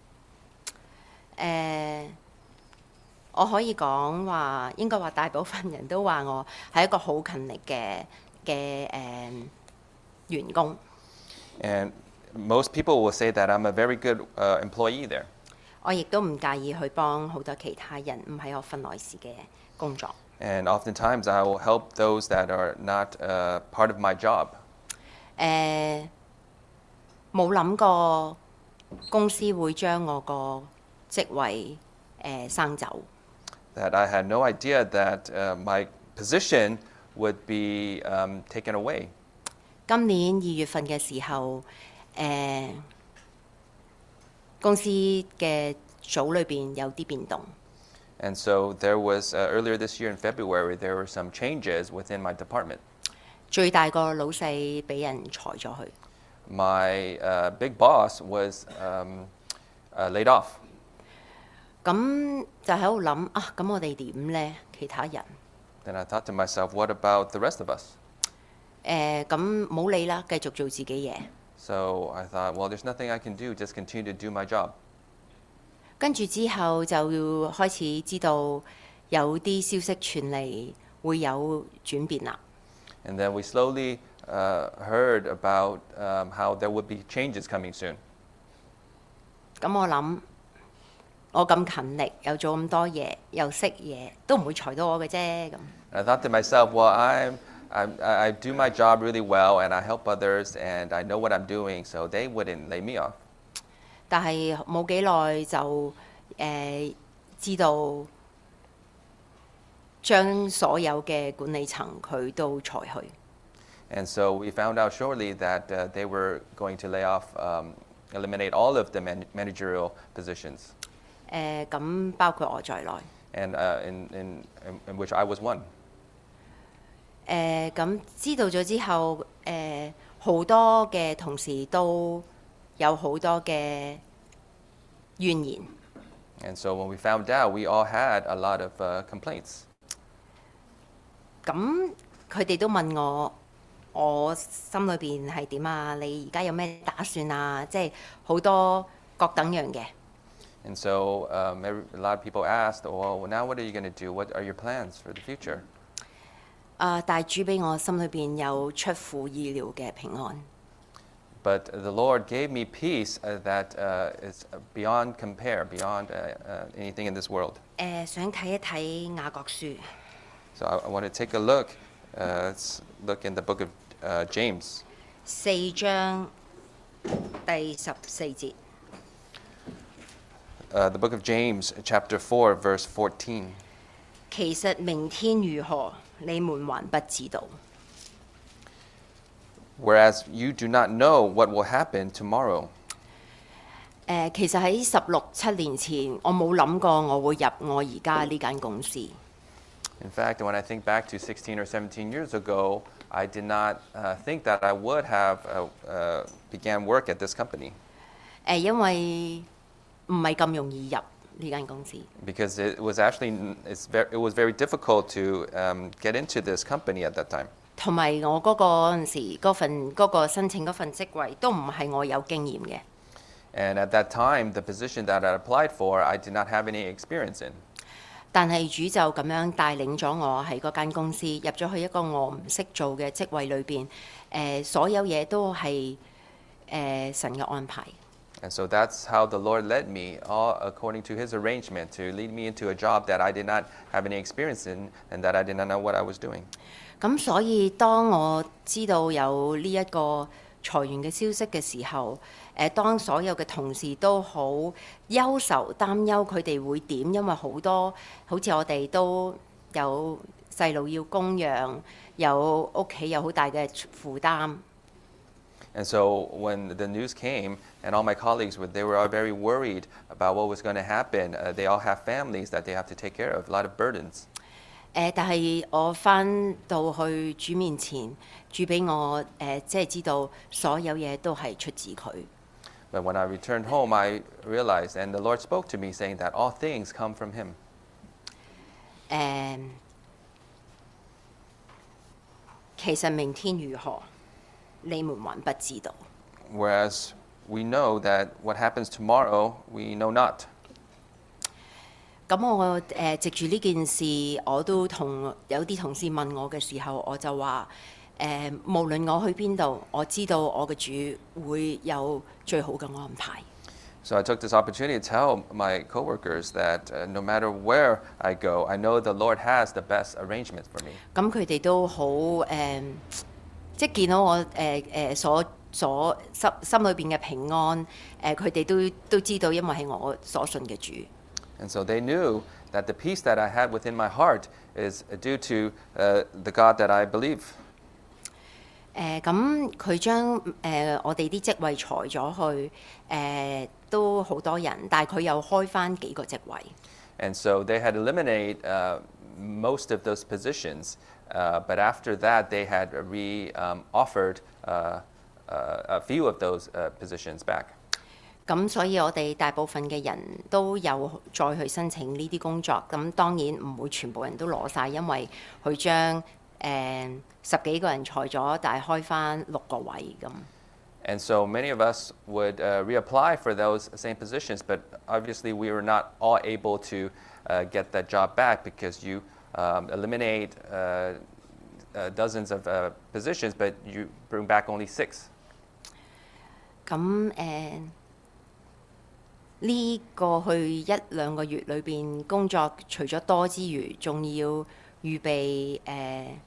誒、我可以講話，應該話大部分人都話我係一個好勤力嘅嘅誒員工。 And most people will say that I'm a very good uh, employee there. 我亦都唔介意去幫好多其他人唔喺我份內事嘅工作。 And oftentimes I will help those that are not uh, part of my job. 誒冇諗過公司會將我個職位誒生走。 That I had no idea that uh, my position would be um, taken away. 今年二月份嘅時候，誒、公司嘅組裏邊有啲變動。 And so there was, uh, earlier this year in February, there were some changes within my department. 最大個老細俾人裁咗去。 My uh, big boss was um, uh, laid off. 咁就喺度諗啊，咁我哋點呢？其他人 Then I thought to myself, what about the rest of us? 誒咁冇理啦，繼續做自己嘢。 So I thought, well, there's nothing I can do, just continue to do my job. 跟住之後就要開始知道有啲消息傳嚟會有轉變啦。 And then we slowly uh, heard about um, how there would be changes coming soon. 咁我諗，我咁勤力，又做咁多嘢，又識嘢，都唔會裁到我嘅啫。咁 And I thought to myself, well, I'm, I'm, I I do my job really well, and I help others, and I know what I'm doing, so they wouldn't lay me off. 但係冇幾耐就誒、呃知道將所有嘅管理層佢都裁去。 And so we found out shortly that uh, they were going to lay off, um, eliminate all of the man- managerial positions, 誒咁包括我在內。 and uh, in, in, in, in which I was one. 誒咁、知道咗之後，誒、好多嘅同事都有好多嘅怨言。 And so when we found out, we all had a lot of uh, complaints. 咁佢哋都問我，我心裏邊係點啊？你而家有咩打算啊？即係好多各等樣嘅。 And so um, every, a lot of people asked, well, now what are you going to do? What are your plans for the future? 啊、但係主俾我心裏邊有出乎意料嘅平安。 But the Lord gave me peace uh, that uh, is beyond compare, beyond uh, uh, anything in this world. 誒、想睇一睇雅各書 So I, I want to take a look. Uh, let's look in the book of uh, James, 四章第十四節。 uh, the book of James, chapter four, verse fourteen. 其實明天如何，你們還不知道。 Whereas you do not know what will happen tomorrow. 誒、其實喺十六七年前，我冇諗過我會入我而家呢間公司。 In fact, when I think back to sixteen or seventeen years ago, I did not uh, think that I would have uh, uh, began work at this company 誒、因為唔係咁容易入呢間公司。 because it was actually it's very, it was very difficult to um, get into this company at that time. 同埋我嗰個陣時嗰份嗰、個申請嗰份職位都唔係我有經驗嘅。 And at that time, the position that I applied for, I did not have any experience in. 但係主就咁樣帶領咗我喺嗰間公司入咗去一個我唔識做嘅職位裏邊。誒、所有嘢都係誒、神嘅安排。 And so that's how the Lord led me, all according to His arrangement, to lead me into a job that I did not have any experience in and that I did not know what I was doing. 咁所以當我知道有呢一個裁員嘅消息嘅時候，誒、當所有嘅同事都好憂愁擔憂佢哋會點，因為好多好似我哋都有細路要供養，有屋企有好大嘅負擔。 And so when the news came, and all my colleagues were, they were all very worried about what was going to happen. Uh, they all have families that they have to take care of, a lot of burdens. 誒、但係我翻到去主面前，主俾我誒、即係知道所有嘢都係出自佢。 But when I returned home, I realized, and the Lord spoke to me, saying that all things come from Him. 誒、其實明天如何，你們還不知道。 Whereas we know that what happens tomorrow, we know not. 咁我誒、藉住呢件事，我都同有啲同事問我嘅時候，我就話誒、無論我去邊度，我知道我嘅主會有最好嘅安排。 So I took this opportunity to tell my coworkers that uh, no matter where I go, I know the Lord has the best arrangements for me. 咁佢哋都好誒、即係見到我誒誒、呃所所心心裏邊嘅平安，誒佢哋都都知道，因為係我所信嘅主。 And so they knew that the peace that I had within my heart is due to uh, the God that I believe. 誒咁佢將誒我哋啲職位裁咗去，誒、都好多人，但係佢又開翻幾個職位。 And so they had eliminated uh, most of those positions, uh, but after that they had re-offered uh, uh, a few of those uh, positions back. 咁所以我哋大部分嘅人都有再去申請呢啲工作，咁當然唔會全部人都攞晒，因為佢將誒十幾個人裁咗，但係開翻六個位咁。 And so many of us would uh, reapply for those same positions, but obviously we were not all able to uh, get that job back because you um, eliminate uh, uh, dozens of uh, positions, but you bring back only six. 咁誒呢個去一兩個月裏邊工作，除咗多之餘，仲要預備誒、呃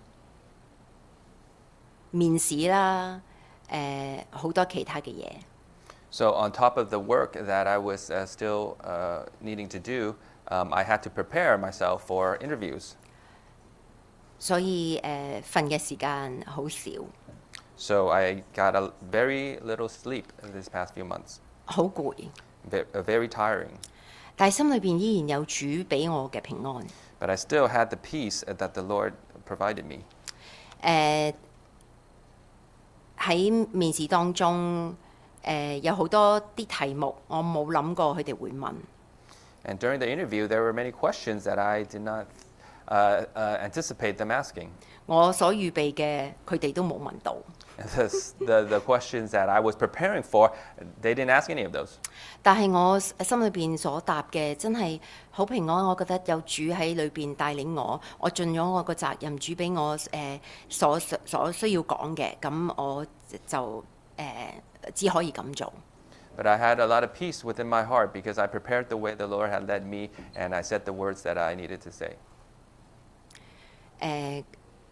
面試啦，誒、好多其他嘅嘢。 So on top of the work that I was uh, still uh, needing to do, um, I had to prepare myself for interviews. 所以誒瞓嘅時間好少， So I got a very little sleep in these past few months, 好攰， Ve- uh, very tiring. 但係心裏邊依然有主俾我嘅平安。 But I still had the peace that the Lord provided me. 誒、喺面試當中，誒、有好多啲題目我冇諗過佢哋會問。 And during the interview, there were many questions that I did not uh, uh, anticipate them asking. 我所預備嘅佢哋都冇問到。 And this- the, the questions that I was preparing for, they didn't ask any of those. 但係我心裏邊所答嘅真係好平安，我覺得有主喺裏邊帶領我，我盡咗我個責任，主俾我誒、呃所所需要講嘅，咁我就誒、呃只可以咁做。 But I had a lot of peace within my heart because I prepared the way the Lord had led me and I said the words that I needed to say. 誒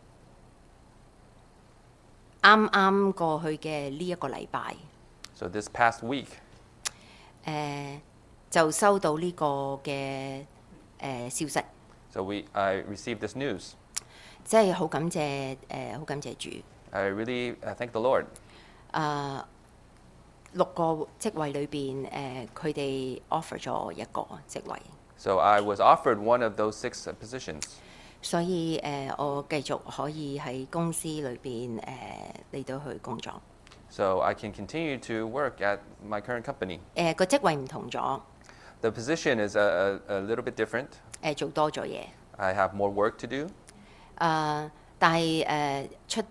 啱啱過去嘅呢一個禮拜， So this past week, 誒、就收到呢個嘅誒、消息， so we, I received this news. 即係好感謝誒，好、感謝主。 I really uh, thank the Lord. 啊、六個職位裏邊，誒佢哋 offer 咗我一個職位， So I was offered one of those six uh, positions. 所以誒、呃我繼續可以喺公司裏邊誒嚟到去工作。 So I can continue to work at my current company. 誒、個職位唔同咗， The position is a, a, a little bit different. 誒、做多咗嘢。 I have more work to do. 啊、但係誒、呃出誒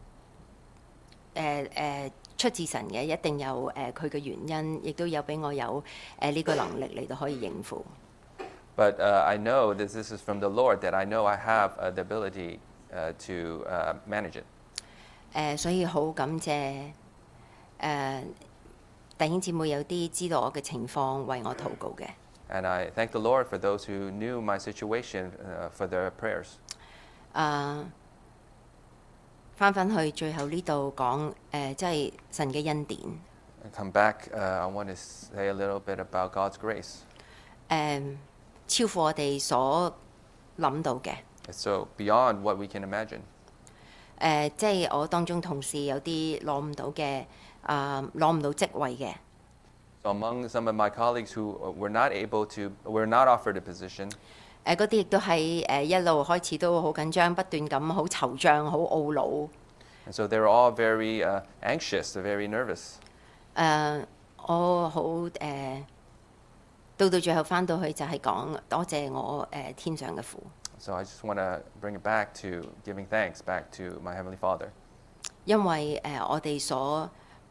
誒、呃出自神嘅，一定有誒佢嘅原因，亦都有俾我有誒呢、個能力嚟到可以應付。 But uh, I know that this is from the Lord, that I know I have uh, the ability uh, to uh, manage it. 誒、所以好感謝誒、弟兄姊妹有啲知道我嘅情況，為我禱告嘅。 And I thank the Lord for those who knew my situation uh, for their prayers. 啊，翻返去最後呢度講誒，即係神嘅恩典。 And come back, uh, I want to say a little bit about God's grace. 誒、超乎我哋所諗到嘅。 It's so beyond what we can imagine. 誒、即係我當中同事有啲攞唔到嘅，啊攞唔到職位嘅， So among some of my colleagues who uh, were not able to, were not offered a position, 誒嗰啲亦都係誒、一路開始都好緊張，不斷咁好惆悵、好懊惱。 and so they were all very uh, anxious, very nervous. 誒、我好誒、到到最後翻到去就係講多謝我誒、天上嘅父， So I just want to bring it back to giving thanks back to my Heavenly Father. 因為誒、我哋所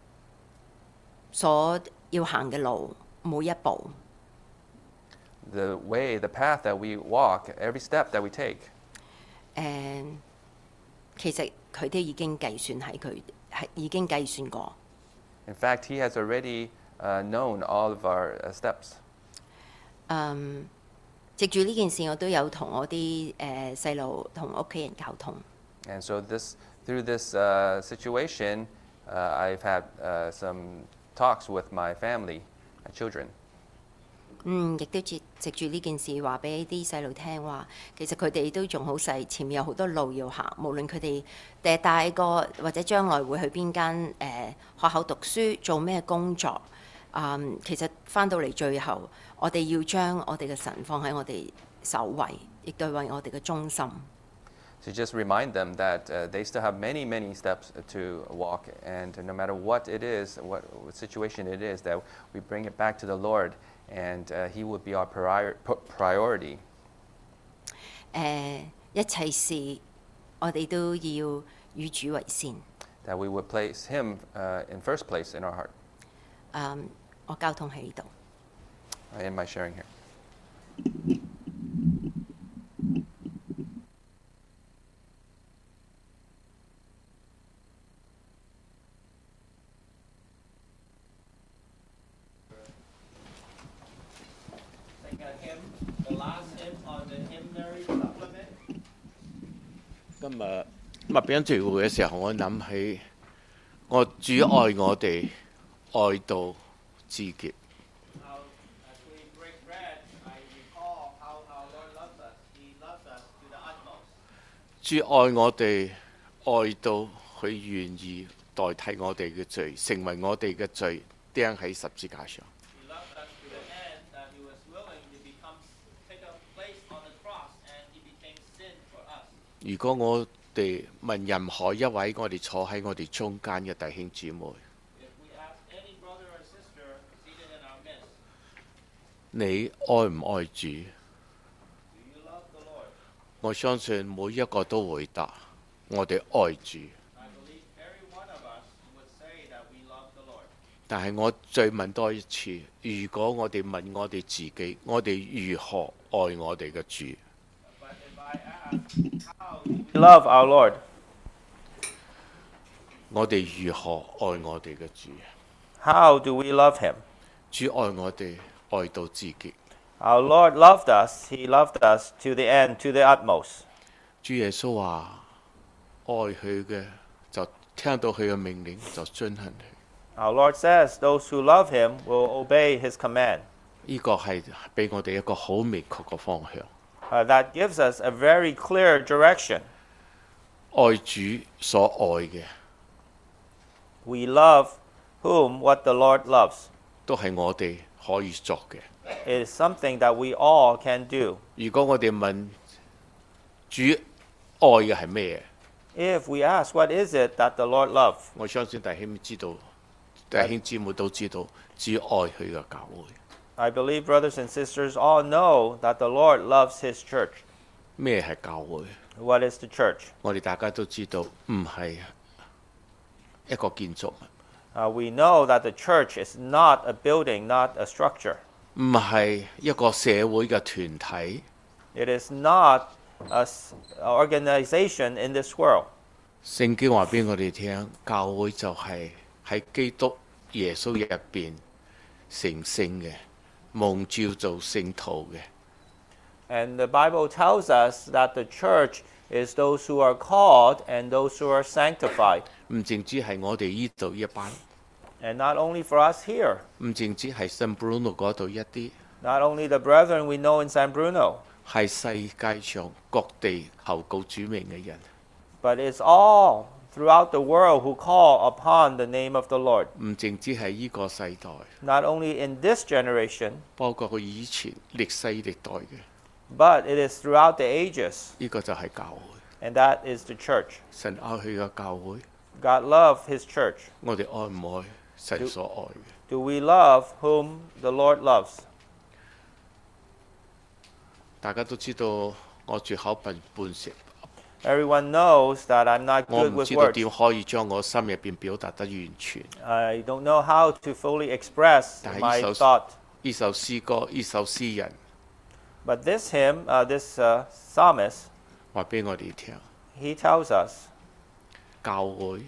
所要行嘅路每一步， The way, the path that we walk, every step that we take, 誒、其實佢都已經計算喺佢係已經計算過。 In fact, He has already uh, known all of our uh, steps. 嗯，藉住呢件事，我都有同我啲誒細路同屋企人溝通。 And so this, through this uh, situation, uh, I've had uh, some talks with my family, my children. 嗯，亦都藉藉住呢件事話俾啲細路聽話，其實佢哋都仲好細，前面有好多路要行。無論佢哋誒大個或者將來會去邊間誒學校讀書，做咩工作，嗯，其實翻到嚟最後，我哋要將我哋嘅神放喺我哋首位，亦都係為我哋嘅中心。 To just remind them that uh, they still have many, many steps to walk, and no matter what it is, what situation it is, that we bring it back to the Lord, and uh, He would be our prior priority. 誒、一切事我哋都要與主為先。 That we would place Him uh, in first place in our heart. 嗯，我交通喺呢度。 I end my sharing here. 今日麥餅聚會嘅時候，我諗起我主愛我哋愛到至極。 Now, as we break bread, I recall how our Lord loves us. He loves us to the utmost. 主愛我哋愛到佢願意代替我哋嘅罪，成為我哋嘅罪，釘喺十字架上。 He loved us to the end that He was willing to become, take a place on the cross, and He became sin for us. 如果我哋問任何一位我哋坐喺我哋中間嘅弟兄姊妹， If we ask any brother or sister seated in our midst, 你愛唔愛主？ do you love the Lord? 我相信每一個都會答，我哋愛主。 I believe every one of us would say that we love the Lord. 但係我再問多一次，如果我哋問我哋自己，我哋如何愛我哋嘅主？ But if I ask, how do we love our Lord? 我哋如何愛我哋嘅主？ How do we love Him? 主愛我哋愛到至極。 Our Lord loved us. He loved us to the end, to the utmost. 主耶穌話：愛佢嘅就聽到佢嘅命令就遵行佢。 Our Lord says, those who love Him will obey His command. 呢個係俾我哋一個好明確嘅方向。 Uh, that gives us a very clear direction. 愛主所愛嘅 We love whom what the Lord loves. 都係我哋可以作嘅。 It is something that we all can do. 如果我哋問主愛嘅係咩？ If we ask, what is it that the Lord loves? 我相信弟兄知道，弟兄姊妹都知道，主愛佢嘅教會。 I believe brothers and sisters all know that the Lord loves His church. 咩係教會？ What is the church? 我哋大家都知道，唔係一個建築物， Uh, we know that the church is not a building, not a structure. 唔係一個社會嘅團體， It is not a s- organization in this world. 聖經話俾我哋聽，教會就係喺基督耶穌入邊成聖嘅，蒙召做聖徒嘅。 And the Bible tells us that the church is those who are called and those who are sanctified. 唔淨止係我哋呢度一班， And not only for us here, 唔淨止係聖布魯諾嗰度一啲， not only the brethren we know in San Bruno, 係世界上各地求告主名嘅人， but it's all throughout the world who call upon the name of the Lord. 唔淨止係呢個世代， Not only in this generation, 包括佢以前歷世歷代嘅， but it is throughout the ages. 呢、個就係教會。 And that is the church. 神愛佢嘅教會， God loves His church. 我哋愛唔愛神所愛嘅？ Do we love whom the Lord loves? 大家都知道我住口笨半食， Everyone knows that I'm not 我 good 唔 with 知道 words. 點可以將我心入邊表達得完全。 I don't know how to fully express 但係 my 呢首 thought. 呢首詩歌，呢首詩人 But this hymn, uh, this uh, psalmist, 話俾我哋聽， he tells us, 教會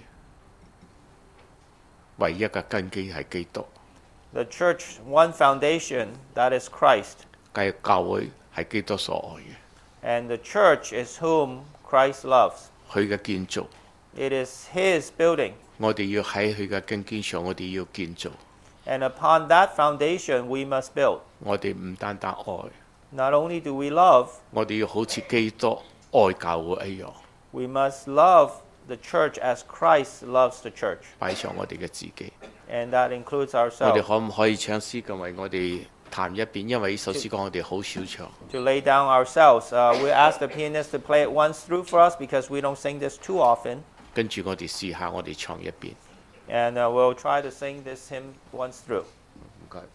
唯一嘅根基係基督， The church, one foundation, that is Christ. 繼教會係基督所愛嘅， And the church is whom Christ loves. 佢嘅建造， It is His building. 我哋要喺佢嘅根基上，我哋要建造， And upon that foundation we must build. 我哋唔單單愛， Not only do we love, 我哋要好似基督愛教會一樣， we must love the church as Christ loves the church. 擺上我哋嘅自己。 And that includes 我哋 ourselves. 可唔可以唱詩歌為我哋彈一遍？因為呢首詩歌我哋好少唱。 To lay down ourselves. Uh, we ask the pianist to play it once through for us because we don't sing this too often. 跟住我哋試下，我哋唱一遍。 And uh, we'll try to sing this hymn once through. 唔該。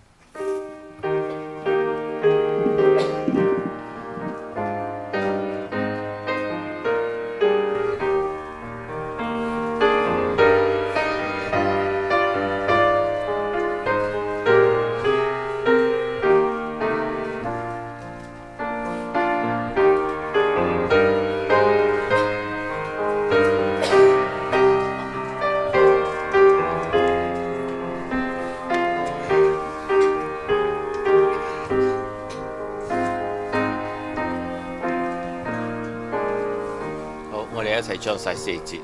好，我哋一齊唱晒四節。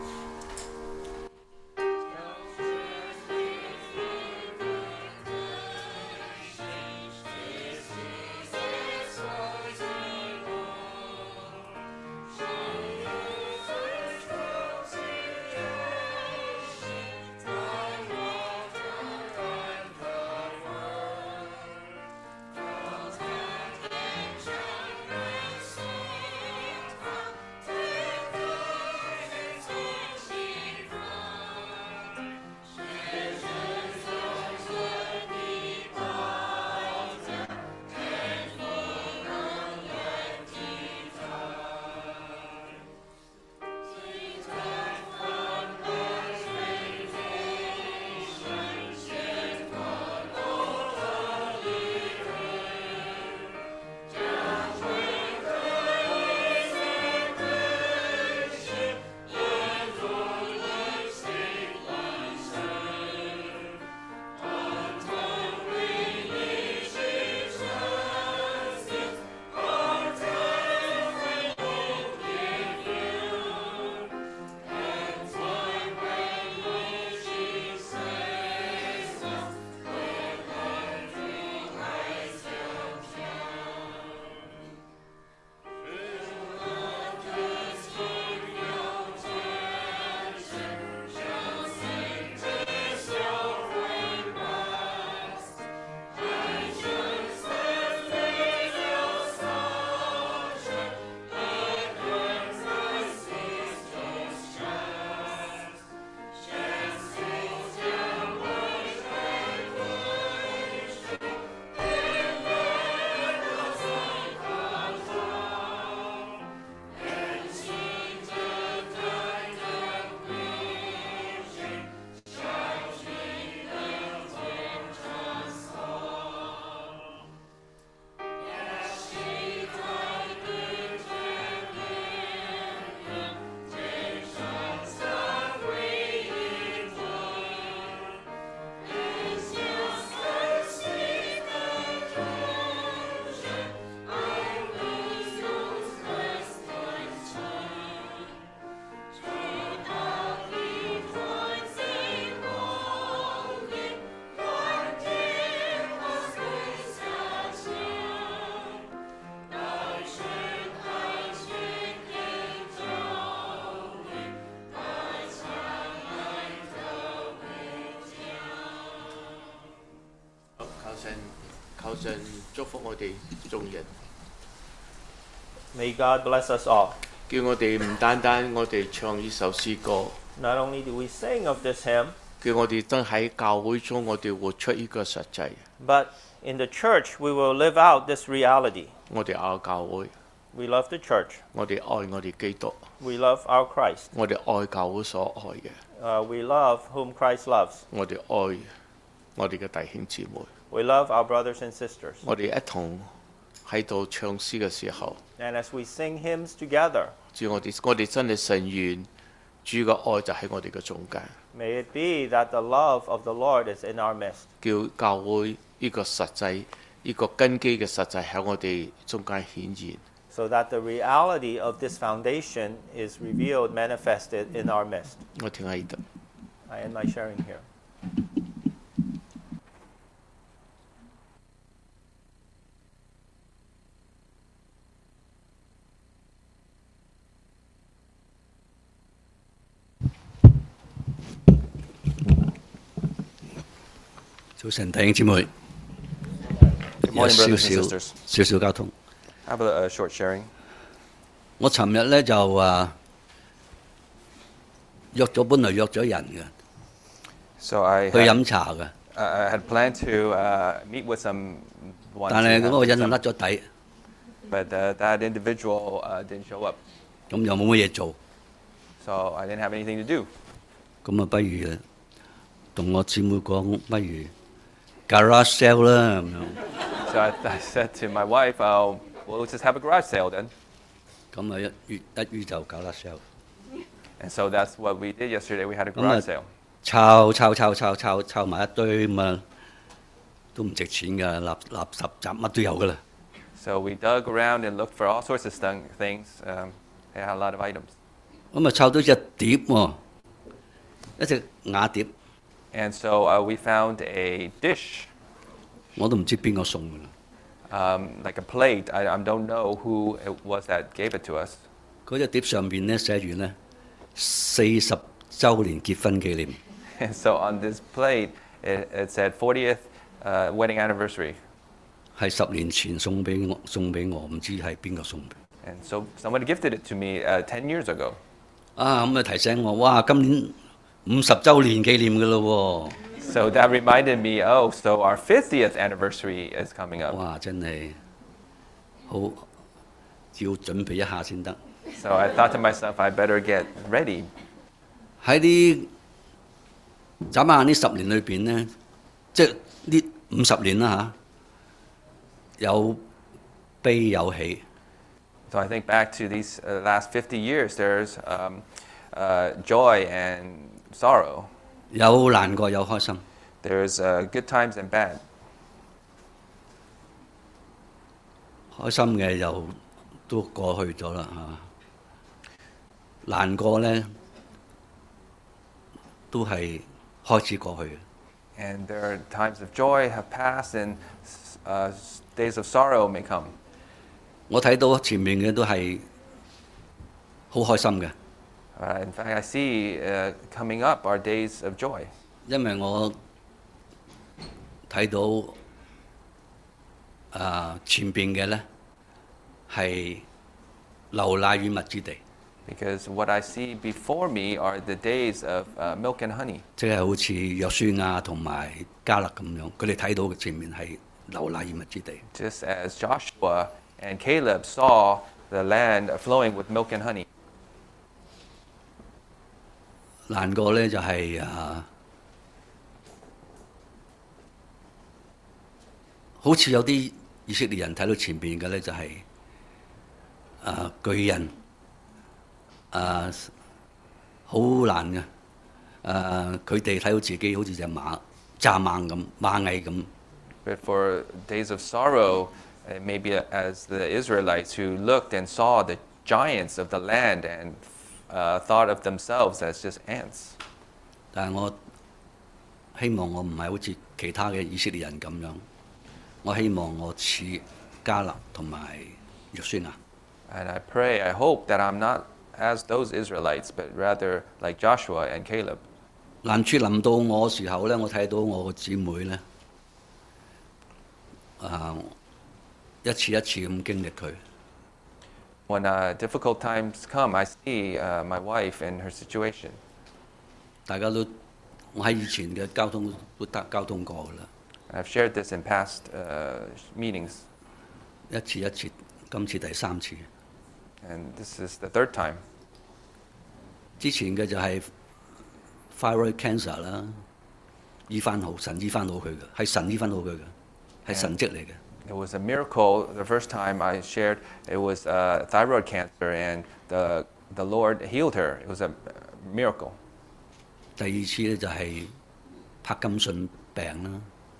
求神祝福我哋眾人， May God bless us all. 叫我哋唔單單我哋唱呢首詩歌， Not only do we sing of this hymn, 叫我哋真喺教會中，我哋活出呢個實際。 but in the church we will live out this reality. 我哋愛教會， We love the church. 我哋愛我哋基督， We love our Christ. 我哋愛教會所愛嘅， Uh, we love whom Christ loves. 我哋愛我哋嘅弟兄姊妹， We love our brothers and sisters. 我哋一同喺度唱詩嘅時候， And as we sing hymns together, 主我哋我哋真係神願主嘅愛就喺我哋嘅中間， May it be that the love of the Lord is in our midst, 叫教會呢個實際、呢、個根基嘅實際喺我哋中間顯現。 so that the reality of this foundation is revealed, manifested in our midst. 我停喺呢度。 I end my sharing here. 早晨，弟兄姊妹， Good 有 morning, 少 brothers and 少 sisters. 少少交通。 How about a short sharing? 我尋日咧就啊約咗，本來約咗人嘅 So I 去 had, 飲茶嘅， uh, I had planned to uh, meet with some one, 但係 to 嗰個 have 人就 some- 甩咗底， but uh, that individual uh, didn't show up. 咁又冇乜嘢做， So I didn't have anything to do. 咁啊不如啊同我姊妹講，不如 garage sale 啦咁樣， So I, I said to my wife, oh, well, let's just have a garage sale then. 咁啊一於一於就 garage sale， And so that's what we did yesterday. We had a Đúng rồi. garage sale. 抄抄抄抄抄抄埋一堆咁啊，都唔值錢㗎，垃垃圾雜乜都有㗎啦。 So we dug around and looked for all sorts of stung things. Um, they had a lot of items. 咁啊抄到隻碟喎，一隻瓦碟， And so uh, we found a dish, 我都唔知邊個送㗎啦。 um, like a plate. I, I don't know who it was that gave it to us. 嗰隻碟上邊咧寫住咧四十週年結婚紀念， And so on this plate, it, it said fortieth uh, wedding anniversary. 係十年前送俾我，送俾我，唔知係邊個送俾。 And so someone gifted it to me uh, ten years ago. 啊咁啊提醒我，哇！今年五十週年紀念㗎咯 So that reminded me, oh, so our fiftieth anniversary is coming 喎， up. 哇！真係好要準備一下先得。 So I thought to myself, I better get ready. 喺呢眨下呢十年裏邊咧，即係呢五十年啦嚇，有悲有喜。 So I think back to these uh, last fifty years, there's um, uh, joy and sorrow. 有難過有開心， There's uh, good times and bad. 開心嘅又都過去咗啦嚇，難過咧都係開始過去嘅。 And there are times of joy have passed and uh, days of sorrow may come. 我睇到前面嘅都係好開心嘅， Uh, in fact, I see uh, coming up are days of joy. 因為我睇到啊、前邊嘅咧係流奶與蜜之地， Because what I see before me are the days of uh, milk and honey. 即係好似約書亞同埋迦勒咁樣，佢哋睇到嘅前面係流奶與蜜之地。 Just as Joshua and Caleb saw the land flowing with milk and honey. 難過咧就係、啊，好似有啲以色列人睇到前邊嘅咧就係、啊巨人，啊好難嘅，啊佢哋睇到自己好似隻馬蚱蜢咁螞蟻咁， But for days of sorrow, it may be as the Israelites who looked and saw the giants of the land and uh, thought of themselves as just ants. 但係我希望我唔係好似其他嘅以色列人咁樣，我希望我似迦勒同埋約書亞。 And I pray, I hope that I'm not as those Israelites, but rather like Joshua and Caleb. 難處臨到我時候咧，我睇到我個姊妹咧，啊一次一次咁經歷佢。 When uh, difficult times come, I see uh, my wife and her situation. 大家都我喺以前嘅交通都得交通過㗎啦， I've shared this in past uh, meetings, 一次一次，今次第三次。 and this is the third time. 之前嘅就係 thyroid cancer 啦，醫翻好，神醫翻好佢嘅，係神醫翻好佢嘅，係神蹟嚟嘅。 It was a miracle. The first time I shared, it was uh, thyroid cancer, and the the Lord healed her. It was a miracle. 第二次咧就係柏金遜病啦，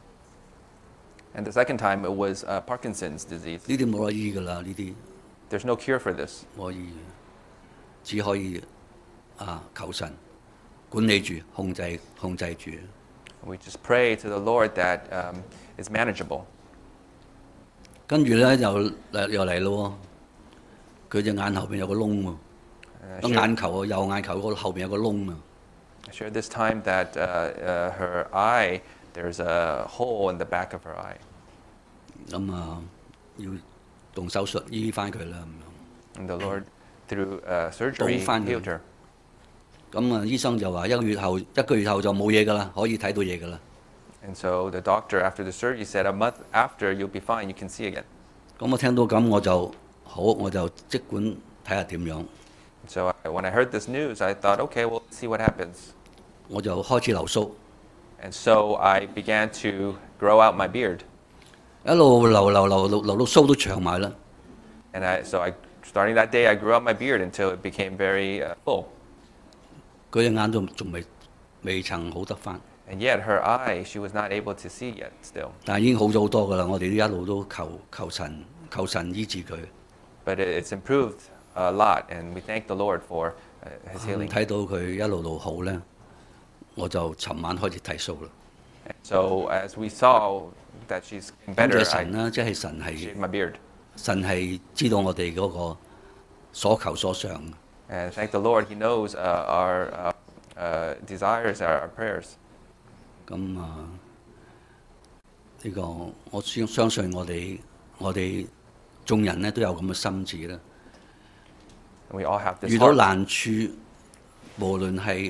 And the second time it was uh, Parkinson's disease. 呢啲冇得醫噶啦，呢啲 There's no cure for this. 冇得醫嘅，只可以啊求神管理住、控制、控制住。 We just pray to the Lord that um, it's manageable. 跟住咧又嚟又嚟咯喎，佢隻眼後邊有個窿喎， Uh, 個 sure, 眼球啊右眼球嗰後邊有個窿啊， sure this time that uh, uh, her eye, there's a hole in the back of her eye. 咁啊要動手術醫翻佢啦咁樣。 And the Lord, through uh, surgery, 倒返佢。 healed her. 咁啊，醫生就話一個月後一個月後就冇嘢噶啦，可以睇到嘢噶啦。 And so the doctor, after the surgery, said a month after you'll be fine, you can see again. 咁我聽到咁我就好，我就即管睇下點樣， So I, when I heard this news, I thought, okay, we'll see what happens. 我就開始留須， And so I began to grow out my beard. 一路留留留留留到須都長埋啦。 And I, so I, starting that day, I grew out my beard until it became very uh, full. 佢隻眼仲仲未未曾好得翻， And yet her eye, she was not able to see yet still. 但係已經好咗好多噶啦。我哋都一路都求求神求神醫治佢。 But it, it's improved a lot, and we thank the Lord for uh, his healing. 睇到佢一路路好咧，我就尋晚開始剃須啦。 And so as we saw that she's getting 感 better, 謝神 I 啦，即係神 shaved 係 my beard. 神係知道我哋嗰個所求所想。 And thank the Lord, He knows uh, our uh, uh, desires, our, our prayers. 咁啊，呢個我相相信我哋我哋眾人咧都有咁嘅心志啦。 And we all have this 遇到 heart. 難處，無論係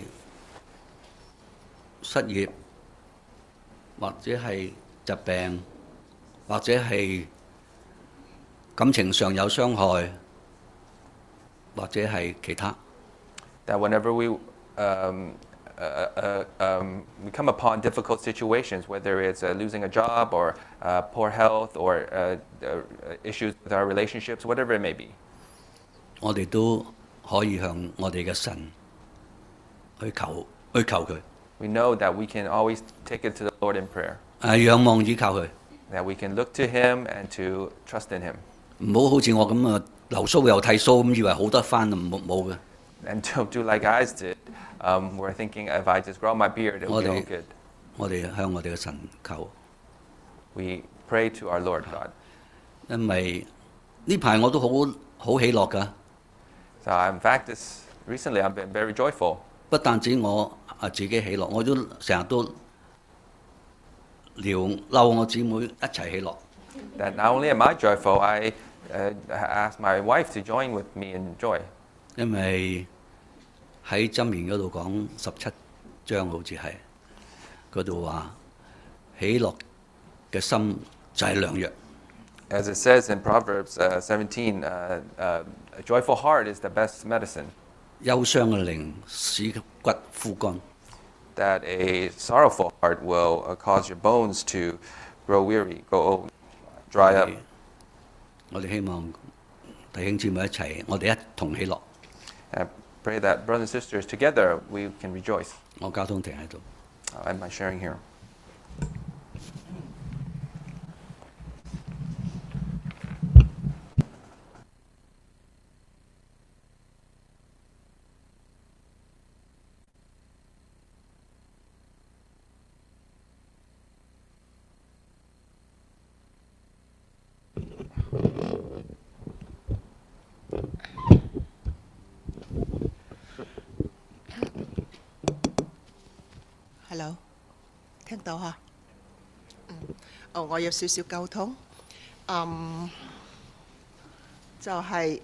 失業，或者係疾病，或者係感情上有傷害，或者係其他， That whenever we um, uh, uh, um, we come upon difficult situations, whether it's uh, losing a job or uh, poor health or uh, uh, issues with our relationships, whatever it may be, 我哋都可以向我哋嘅神去求去求佢， we know that we can always take it to the Lord in prayer, 誒仰望倚靠佢， that we can look to Him and to trust in Him. 唔好好似我咁啊留須又剃須咁，以為好得翻啊，冇冇嘅。 And don't do like I did. Um, we're thinking if I just grow my beard, it will be all Okay. good. 我哋向我哋嘅神求， We pray to our Lord God. 因為呢排我都好好喜樂㗎。 So in fact, this recently I've been very joyful. 不但止我啊自己喜樂，我都成日都撩嬲我姊妹一齊喜樂。 That not only am I joyful, I uh, asked my wife to join with me in joy. 因為喺箴言嗰度講十七章好似係嗰度話喜樂嘅心就係良藥， As it says in Proverbs uh, seventeen, uh, uh, a joyful heart is the best medicine. 憂傷嘅靈使骨枯乾。 That a sorrowful heart will uh, cause your bones to grow weary, grow old, dry up. 我哋希望弟兄姊妹一齊，我哋一同喜樂。 And I pray that brothers and sisters together we can rejoice. 我交通停喺度。 I'll end my sharing here. Hello，聽到嚇？嗯，哦，我有少少溝通，嗯，就係、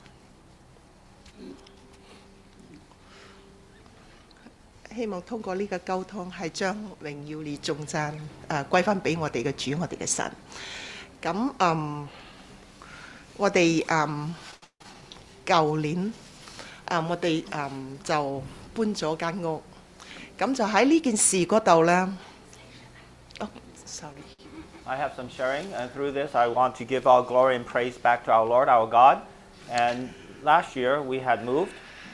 希望通過呢個溝通係將榮耀與頌讚誒歸翻俾我哋嘅主，我哋嘅神。咁嗯，我哋嗯舊年啊、嗯，我哋嗯就搬咗間屋。咁就喺呢件事嗰度咧，哦，sorry。 I have some sharing, and through this, I want to give all glory and praise back to our Lord, our God. And last year, we had moved.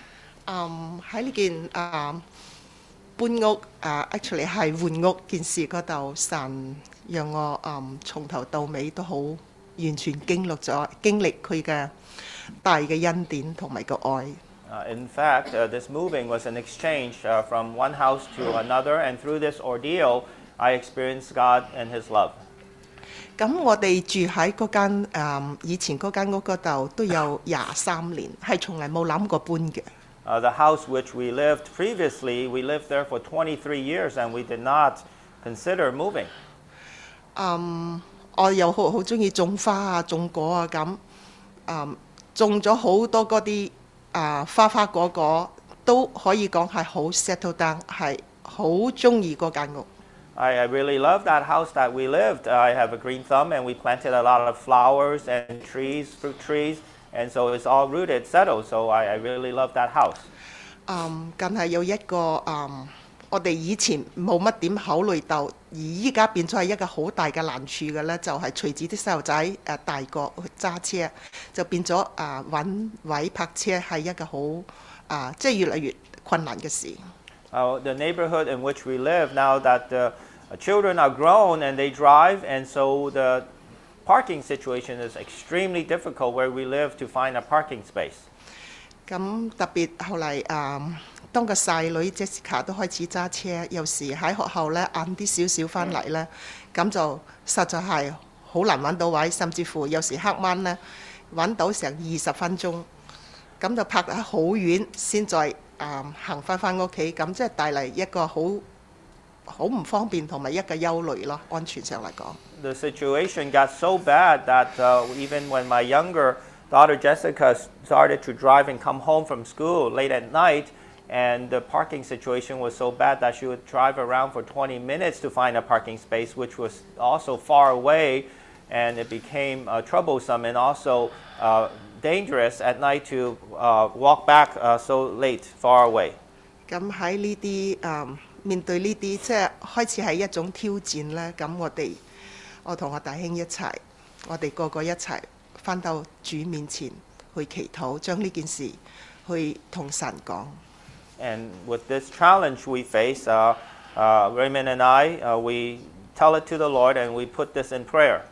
嗯喺呢件啊搬屋啊 actually 係換屋件事嗰度，神讓我嗯從頭到尾都好完全經歷咗經歷佢嘅大嘅恩典同埋個愛。 Uh, in fact, uh, this moving was an exchange uh, from one house to another, and through this ordeal, I experienced God and His love. 咁我哋住喺嗰間誒以前嗰間屋嗰度都有廿三年，係從來冇諗過搬嘅。 Uh, the house which we lived previously, we lived there for twenty-three years, and we did not consider moving. 嗯，我又好好中意種花啊、種果啊咁，嗯，種咗好多嗰啲啊花花果果，都可以講係好 settle down，係好中意嗰間屋。 I, I really love that house that we lived. I have a green thumb, and we planted a lot of flowers and trees, fruit trees, and so it's all rooted, settled. So I, I really love that house. 嗯，梗係有一個嗯，我哋以前冇乜點考慮到，而依家變咗係一個好大嘅難處嘅咧，就係、是、隨住啲細路仔誒大個去揸車，就變咗啊揾位泊車係一個好啊，即係越嚟越困難嘅事。 Uh, the neighborhood in which we live now that the uh, children are grown and they drive, and so the parking situation is extremely difficult where we live to find a parking space. 咁特別後嚟誒，當個細女 Jessica 都開始揸車，有時喺學校咧晏啲少少翻嚟咧，咁就實在係好難揾到位，甚至乎有時黑晚咧揾到成二十分鐘，咁就泊得好遠先再。Um, 行翻翻屋企，咁即係帶嚟一個好好唔方便同埋一個憂慮咯，安全上嚟講。 The situation got so bad that uh, even when my younger daughter Jessica started to drive and come home from school late at night, and the parking situation was so bad that she would drive around for twenty minutes to find a parking space, which was also far away, and it became uh, troublesome and also uh, dangerous at night to uh, walk back uh, so late, far away. 咁喺呢啲誒面對呢啲，即係開始係一種挑戰咧。咁我哋我同我弟兄一齊，我哋個個一齊翻到主面前去祈禱，將呢件事去同神講。 And with this challenge we face, uh, uh, Raymond and I, uh, we tell it to the Lord and we put this in prayer.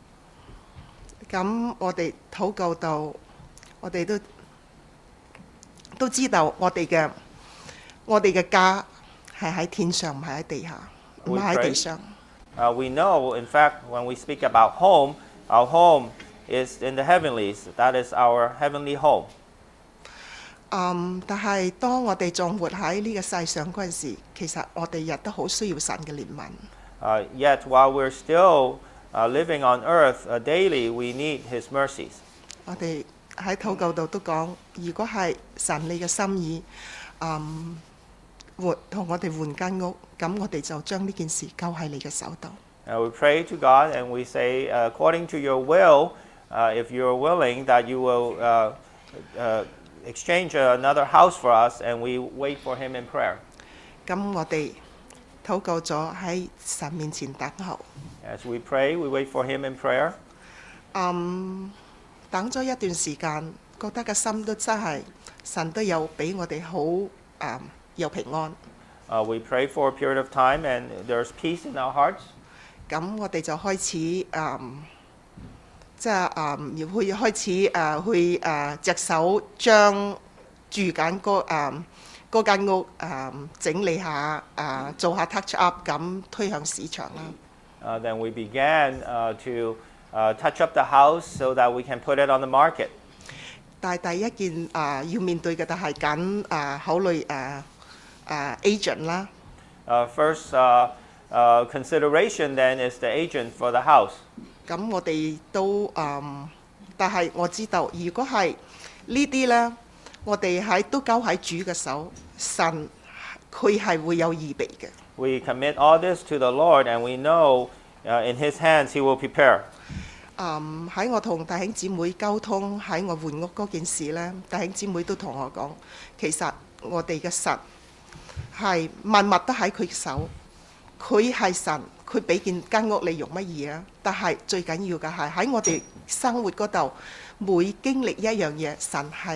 咁我哋禱告到，我哋都都知道我哋嘅我哋嘅家係喺天上，唔係喺地下，唔係喺地上。 Uh, we know, in fact, when we speak about home, our home is in the heavenlies. That is our heavenly home. 嗯，但係當我哋仲活喺呢個世上嗰陣時，其實我哋亦都好需要神嘅憐憫。 Uh, yet, while we're still uh, living on earth uh, daily, we need His mercies. 我哋喺禱告度都講，如果係神你嘅心意，嗯，換同我哋換間屋，咁我哋就將呢件事交喺你嘅手度。 Uh, we pray to God and we say, uh, according to Your will, uh, if You're willing, that You will uh, uh, exchange another house for us, and we wait for Him in prayer. 咁我哋禱告咗喺神面前等候。 As we pray, we wait for Him in prayer. 嗯，等咗一段時間，覺得個心都真係神都有俾我哋好誒有平安。 Uh, we pray for a period of time, and there's peace in our hearts. 咁我哋就開始誒，即係誒要去開始誒去誒隻手將住緊嗰誒嗰間屋誒整理下誒做下 touch up 咁推向市場啦。 Uh, then we began uh, to uh, touch up the house so that we can put it on the market. 但係第一件誒要面對嘅就係緊誒考慮誒誒 agent 啦。 Uh, first uh, uh, consideration then is the agent for the house. 咁我哋都誒、嗯，但係我知道，如果係呢啲咧，我哋喺都交喺主嘅手，神佢係會有預備嘅。 We commit all this to the Lord, and we know uh, in His hands He will prepare. 誒喺我同弟兄姊妹溝通喺我換屋嗰件事咧，弟兄姊妹都同我講，其實我哋嘅神係萬物都喺佢手，佢係神。佢俾件間屋你用乜嘢啊？但係最緊要嘅係喺我哋生活嗰度，每經歷一樣嘢，神係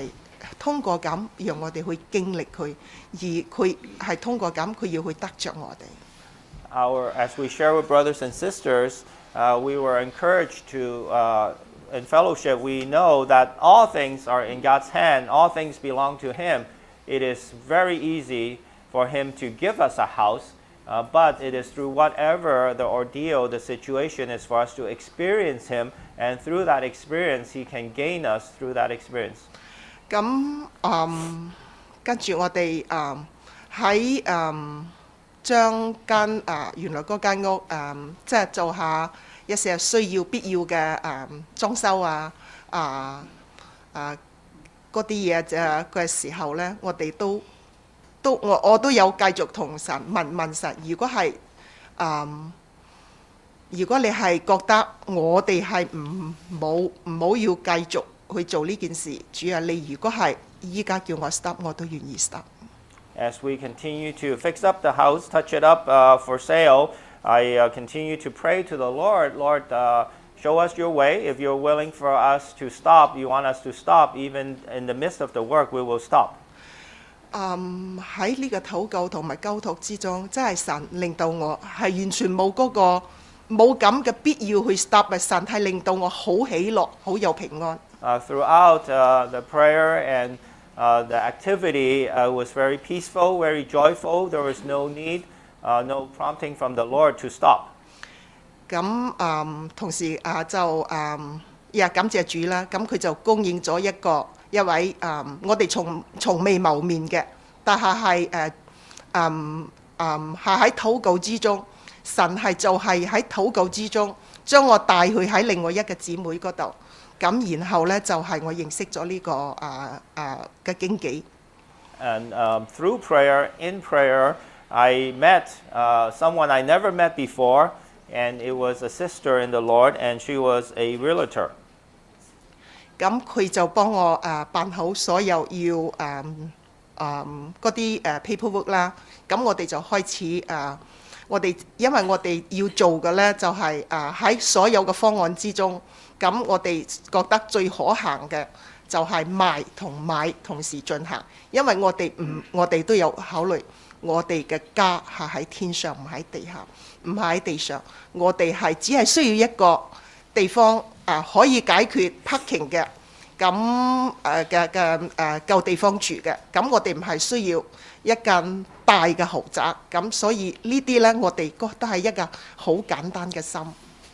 通過咁讓我哋去經歷佢，而佢係通過咁佢要去得着我哋。 Our, as we share with brothers and sisters, uh, we were encouraged to, uh, in fellowship, we know that all things are in God's hand, all things belong to Him. It is very easy for Him to give us a house, uh, but it is through whatever the ordeal, the situation is for us to experience Him, and through that experience, He can gain us through that experience. 咁嗯，跟住我哋嗯喺嗯將間啊原來嗰間屋嗯即係做下一些需要必要嘅嗯裝修啊啊啊嗰啲嘢誒嘅時候咧，我哋都都我我都有繼續同神問問神，如果係嗯如果你係覺得我哋係唔冇唔好要繼續去做呢件事，主啊，你如果係依家叫我 stop， 我都願意 stop。 As we continue to fix up the house, touch it up uh, for sale, I uh, continue to pray to the Lord, Lord, uh, show us your way. If you're willing for us to stop, you want us to stop, even in the midst of the work, we will stop. 嗯，喺呢個禱告同埋交託之中，真係神令到我係完全冇嗰個冇咁嘅必要去 stop 嘅，神係令到我好喜樂，好有平安。 Uh, throughout uh, the prayer and uh, the activity uh, was very peaceful, very joyful. There was no need, uh, no prompting from the Lord to stop. 咁嗯，同時啊就嗯，呀感謝主啦，咁佢就供應咗一個一位嗯，我哋從從未謀面嘅，但係係誒嗯嗯係喺禱告之中，神係就係喺禱告之中將我帶去喺另外一個姊妹嗰度。咁然後咧就係、是、我認識咗呢、這個啊啊嘅經紀。 And um, through prayer, in prayer, I met uh, someone I never met before, and it was a sister in the Lord, and she was a realtor. 咁佢就幫我誒辦好所有要誒誒嗰啲誒 paperwork 啦。咁我哋就開始誒、呃，我哋因為我哋要做嘅咧就係誒喺所有嘅方案之中。咁我哋覺得最可行嘅就係賣同買同時進行，因為我哋唔，我哋都有考慮，我哋嘅家係喺天上，唔喺地下，唔係喺地上。我哋係只係需要一個地方啊，可以解決 parking 嘅，咁誒嘅嘅誒夠地方住嘅。咁我哋唔係需要一間大嘅豪宅，咁所以呢啲咧，我哋覺得係一個好簡單嘅心。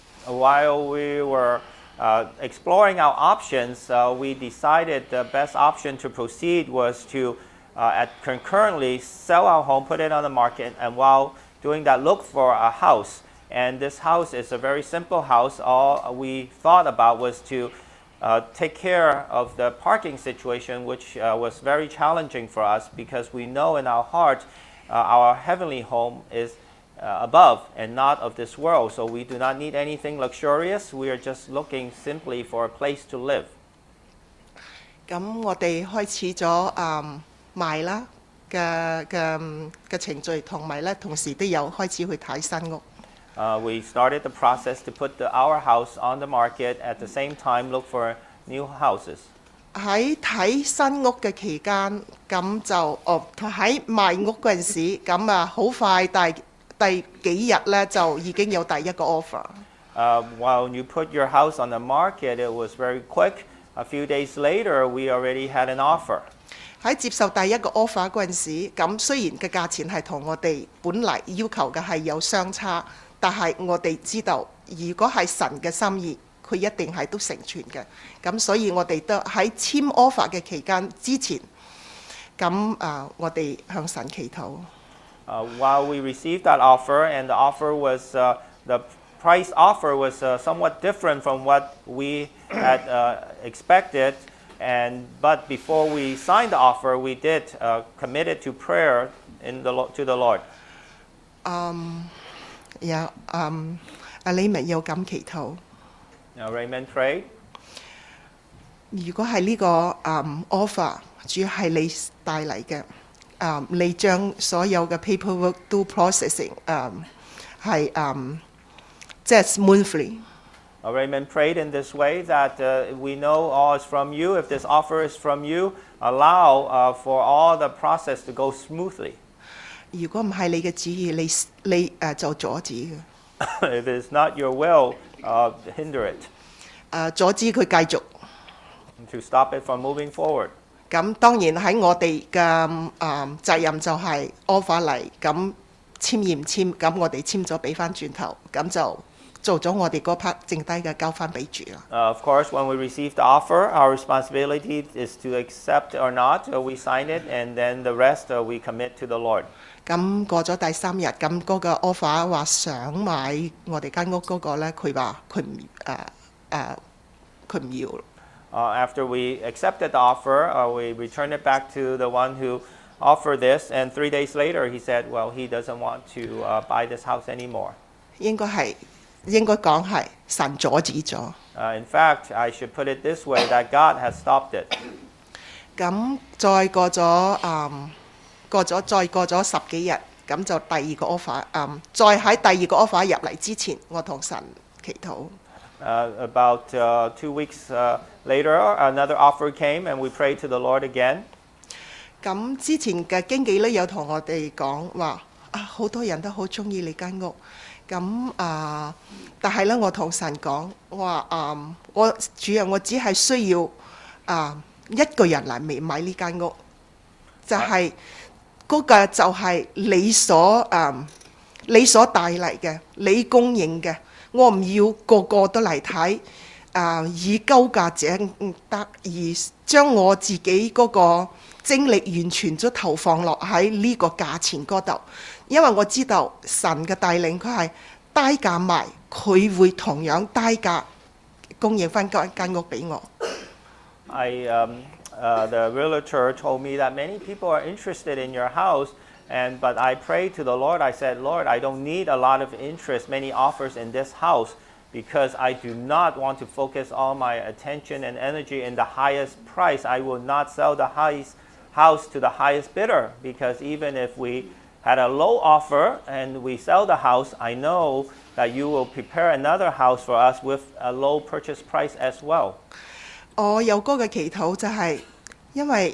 While we were Uh, exploring our options, uh, we decided the best option to proceed was to uh, at concurrently sell our home, put it on the market, and while doing that, look for a house. And this house is a very simple house. All we thought about was to uh, take care of the parking situation, which uh, was very challenging for us because we know in our heart uh, our heavenly home is Uh, above and not of this world, so we do not need anything luxurious. We are just looking simply for a place to live. 咁我哋開始咗誒賣啦嘅嘅嘅程序，同埋咧同時都有開始去睇新屋。 Uh, we started the process to put the, our house on the market at the same time look for new houses. 喺睇新屋嘅期間，咁就哦喺賣屋嗰陣時，咁啊好快大。第幾日咧就已經有第一個 offer。 Uh, while you put your house on the market, it was very quick. A few days later, we already had an offer. 喺接受第一個 offer 嗰陣時，咁雖然嘅價錢係同我哋本嚟要求嘅係有相差，但係我哋知道，如果係神嘅心意，佢一定係都成全嘅。咁所以我哋都喺簽 offer 嘅期間之前，咁啊，我哋向神祈禱。 Uh, while we received that offer, and the offer was uh, the price offer was uh, somewhat different from what we had uh, expected, and but before we signed the offer, we did uh, committed to prayer in the to the Lord. 嗯，有嗯，阿李明有咁祈禱。 Now Raymond prayed. 如果係呢個嗯 offer，主要係你帶嚟嘅。Um, 你將所有嘅 paperwork 都 processing， um, 係、um, 即係 smoothly。 Uh, Raymond prayed in this way that uh, we know all is from you. If this offer is from you, allow uh, for all the process to go smoothly. 如果唔係你嘅旨意，你你誒、呃、就阻止嘅， If it is not your will, uh, hinder it 誒、呃、阻止佢繼續。 to stop it from moving forward. 咁當然喺我哋嘅誒責任就係 offer 嚟，咁簽唔簽？咁我哋簽咗俾翻轉頭，咁就做咗我哋嗰 part 剩低嘅交翻俾主啦。 Uh, of course, when we receive the offer, our responsibility is to accept or not. Uh, we sign it, and then the rest uh, we commit to the Lord. 咁過咗第三日，咁嗰個 offer 話想買我哋間屋嗰個咧，佢話佢唔誒誒佢唔要。 Uh, after we accepted the offer, uh, we returned it back to the one who offered this, and three days later he said, well, he doesn't want to uh, buy this house anymore. 應該係應該講係神阻止咗。 Uh, in fact, I should put it this way, that God has stopped it. 咁再過咗誒、嗯、過咗再過咗十幾日，咁就第二個 offer， 誒、嗯、再喺第二個 offer 入嚟之前，我同神祈禱。 Uh, about uh, two weeks uh, later, another offer came, and we prayed to the Lord again. 咁之前嘅經紀咧有同我哋講話啊，好多人都好中意你間屋。咁啊，但係咧我同神講，我話啊，我主人我只係需要啊一個人嚟買買呢間屋，就係、是、嗰、個就係你所啊你所帶嚟嘅，你供應嘅。 我唔要個個都嚟睇，啊、呃、以高價者得，而將我自己嗰個精力完全都投放落喺呢個價錢嗰度，因為我知道神嘅帶領佢係低價賣，佢會同樣低價供應翻間間屋俾我。 I, um, uh, the realtor told me that many people are interested in your house. And, but I prayed to the Lord. I said, Lord, I don't need a lot of interest, many offers in this house, because I do not want to focus all my attention and energy in the highest price. I will not sell the highest house to the highest bidder, because even if we had a low offer and we sell the house, I know that you will prepare another house for us with a low purchase price as well. 我有嗰個祈禱就係因為。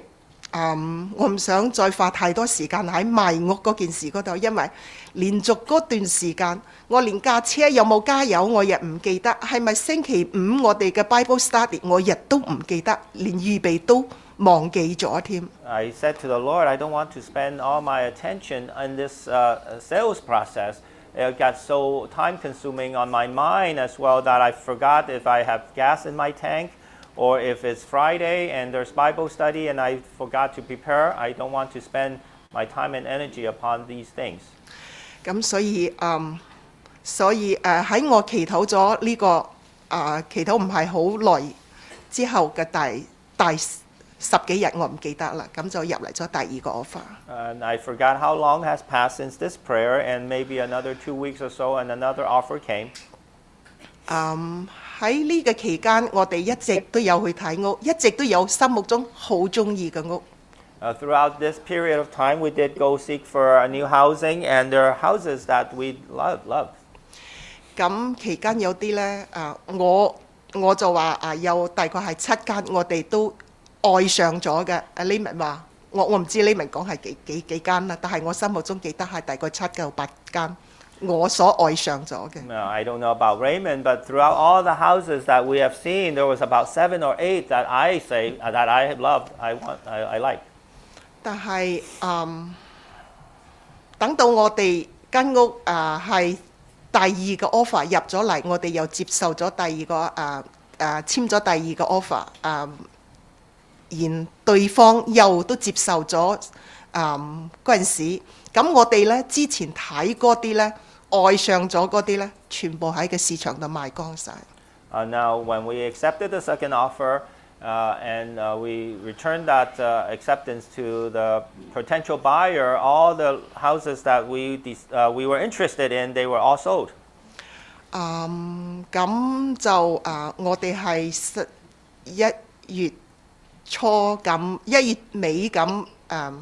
Um, 我唔想再花太多時間喺賣屋嗰件事嗰度，因為連續嗰段時間，我連架車有冇加油我亦唔記得，係咪星期五我哋嘅 Bible study 我亦都唔記得，連預備都忘記咗添。 I said to the Lord, I don't want to spend all my attention on this uh, sales process. It got so time-consuming on my mind as well that I forgot if I have gas in my tank. Or if it's Friday and there's Bible study and I forgot to prepare, I don't want to spend my time and energy upon these things. 咁所以嗯，所以誒喺、呃、我祈禱咗呢個啊、呃、祈禱唔係好耐之後嘅第第十幾日我唔記得啦，咁就入嚟咗第二個 offer。 And I forgot how long has passed since this prayer, and maybe another two weeks or so, and another offer came. 嗯。 喺呢個期間，我哋一直都有去睇屋，一直都有心目中好中意嘅屋。 Uh, throughout this period of time, we did go seek for a new housing, and there are houses that we love. love. 咁期間有啲咧，啊，我我就話啊，有大概係七間，我哋都愛上咗嘅。阿 Layman 話，我我唔知 Layman 講係幾幾幾間啦，但係我心目中記得係大概七到八間。 我所愛上咗嘅。 No, I don't know about Raymond, but throughout all the houses that we have seen, there was about seven or eight that I say uh, that I loved, I want, I, I like. 但係嗯，等到我哋間屋啊係第二個 offer 入咗嚟，我哋又接受咗第二個啊啊簽咗第二個 offer 啊，然對方又都接受咗啊嗰陣時，咁我哋咧之前睇嗰啲咧。 愛上咗嗰啲咧，全部喺個市場度賣光晒。 Uh, now, when we accepted the second offer uh, and uh, we returned that uh, acceptance to the potential buyer, all the houses that we uh, we were interested in, they were all sold. 嗯，咁就啊，我哋係一月初咁，一月尾咁誒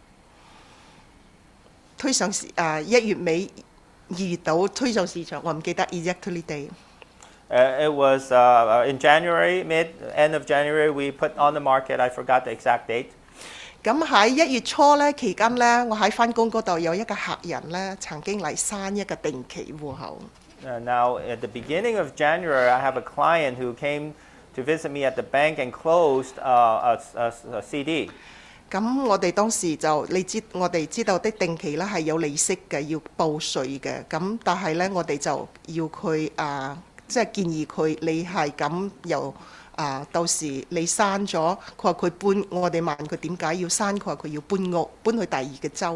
推上市誒一月尾。 二月度推上市場，我唔記得 exactly day。 Uh, it was uh, in January, mid end of January, we put on the market. I forgot the exact date. 咁喺一月初咧期間咧，我喺翻工嗰度有一個客人咧曾經嚟刪一個定期戶口。 Uh, now, at the beginning of January, I have a client who came to visit me at the bank and closed uh, a, a, a C D. 咁我哋當時就你知，我哋知道的定期咧係有利息嘅，要報稅嘅。咁但係咧，我哋就要佢啊，即係建議佢，你係咁又啊，到時你刪咗，佢話佢搬，我哋問佢點解要刪，佢話佢要搬屋，搬去第二個州。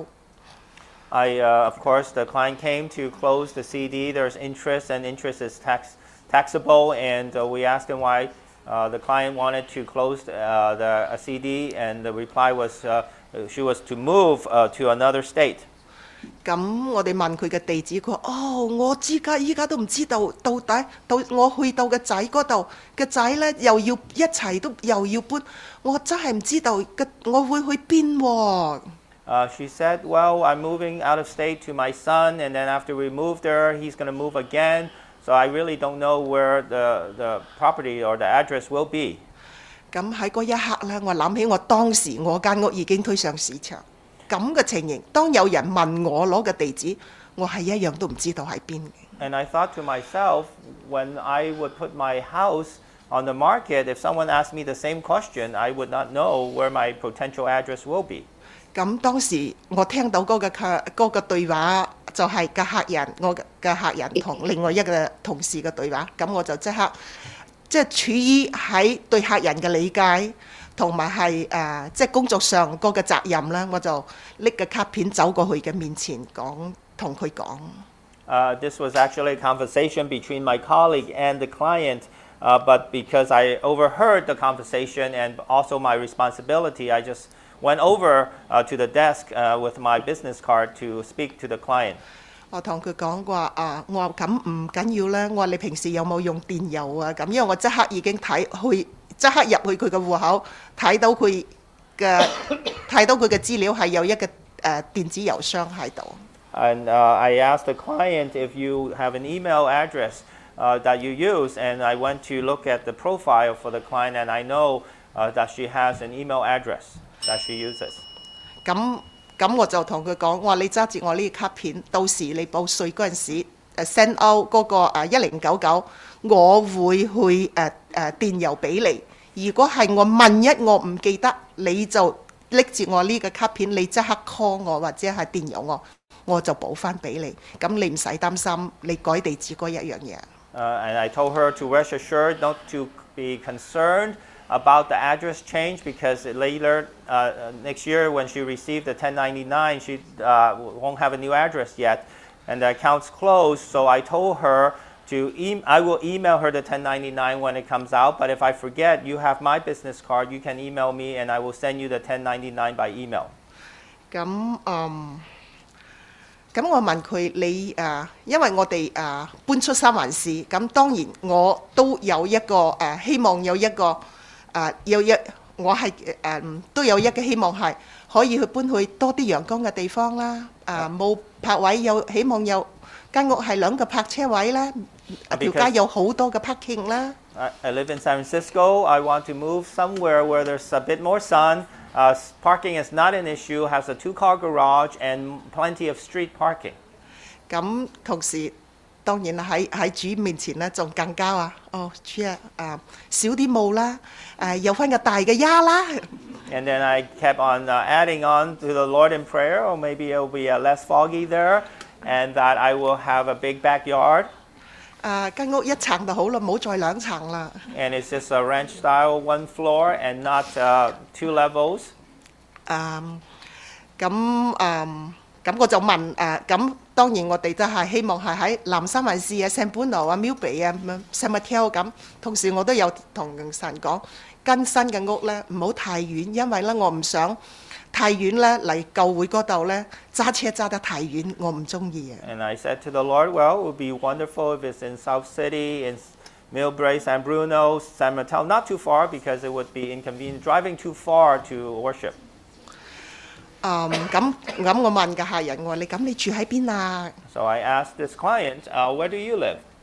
I, uh, of course, the client came to close the C D. There's interest, and interest is tax taxable. And uh, we asked him why uh, the client wanted to close uh, the a C D, and the reply was uh, she was to move uh, to another state. 咁我哋問佢嘅地址，佢話：哦，我知家依家都唔知道到底到我去到嘅仔嗰度嘅仔咧，又要一齊都又要搬，我真係唔知道嘅，我會去邊喎。 Uh, she said, well, I'm moving out of state to my son, and then after we move there, he's going to move again. So I really don't know where the, the property or the address will be. 咁喺嗰一刻咧，我諗起我當時我間屋已經推上市場，咁嘅情形，當有人問我攞嘅地址，我係一樣都唔知道喺邊嘅。 And I thought to myself, when I would put my house on the market, if someone asked me the same question, I would not know where my potential address will be. 咁當時我聽到嗰個客嗰個對話就係個客人，我嘅客人同另外一個同事嘅對話，咁我就即刻即係處於喺對客人嘅理解同埋係誒即係工作上嗰個責任啦，我就拎個卡片走過去嘅面前講同佢講。 Uh, this was actually a conversation between my colleague and the client, uh, but because I overheard the conversation and also my responsibility, I just went over uh, to the desk uh, with my business card to speak to the client. 我同佢講話啊，我話咁唔緊要啦，我話你平時有冇用電郵啊？咁因為我即刻已經睇去，即刻入去佢嘅戶口，睇到佢嘅睇到佢嘅資料係有一個誒、呃、電子郵箱喺度。 And uh, I asked the client if you have an email address uh, that you use, and I went to look at the profile for the client, and I know uh, that she has an email address that she uses. 咁咁我就同佢講，我話你揸住我呢個卡片，到時你報稅嗰陣時誒 send out 嗰個誒一零九九，我會去誒誒電郵俾你。如果係我萬一我唔記得，你就拎住我呢個卡片，你即刻 call 我或者係電郵我，我就補翻俾你。咁你唔使擔心，你改地址嗰一樣嘢。 Uh, and I told her to rest assured not to be concerned about the address change, because later uh, next year when she received the ten ninety-nine, she uh, won't have a new address yet, and the account's closed. So I told her to e- I will email her the ten ninety-nine when it comes out, but if I forget, you have my business card, you can email me and I will send you the ten ninety-nine by email. 咁嗯。咁我問佢你誒、呃，因為我哋誒、呃、搬出三藩市，咁當然我都有一個誒、呃、希望有一個誒、呃、有一我係誒、呃、都有一個希望係可以去搬去多啲陽光嘅地方啦，誒冇泊位有希望有間屋係兩個泊車位啦，條街有好多嘅 parking 啦。 I, I live in San Francisco. I want to move somewhere where there's a bit more sun. Uh, parking is not an issue, has a two-car garage and plenty of street parking. 咁同時當然喺喺主面前咧，仲更加話哦主啊誒少啲霧啦，誒有翻個大嘅丫啦。 And then I kept on uh, adding on to the Lord in prayer, or maybe it will be uh, less foggy there, and that I will have a big backyard. 誒間屋一層就好啦，唔好再兩層啦。 And it's just a ranch style, one floor and not uh, two levels. 誒咁誒咁我就問誒咁當然我哋都係希望係喺南三藩市啊、聖本奴啊、Millbrae啊、San Mateo 咁。同時我都有同神講，跟新嘅屋咧唔好太遠，因為咧我唔想太遠咧嚟教會嗰度咧揸車揸得太遠，我唔中意啊。 And I said to the Lord, well, it would be wonderful if it's in South City, in Millbrae, San Bruno, San Mateo, not too far because it would be inconvenient driving too far to worship. 誒咁咁我問個客人我話你咁你住喺邊啊？ So I asked this client, uh, where do you live?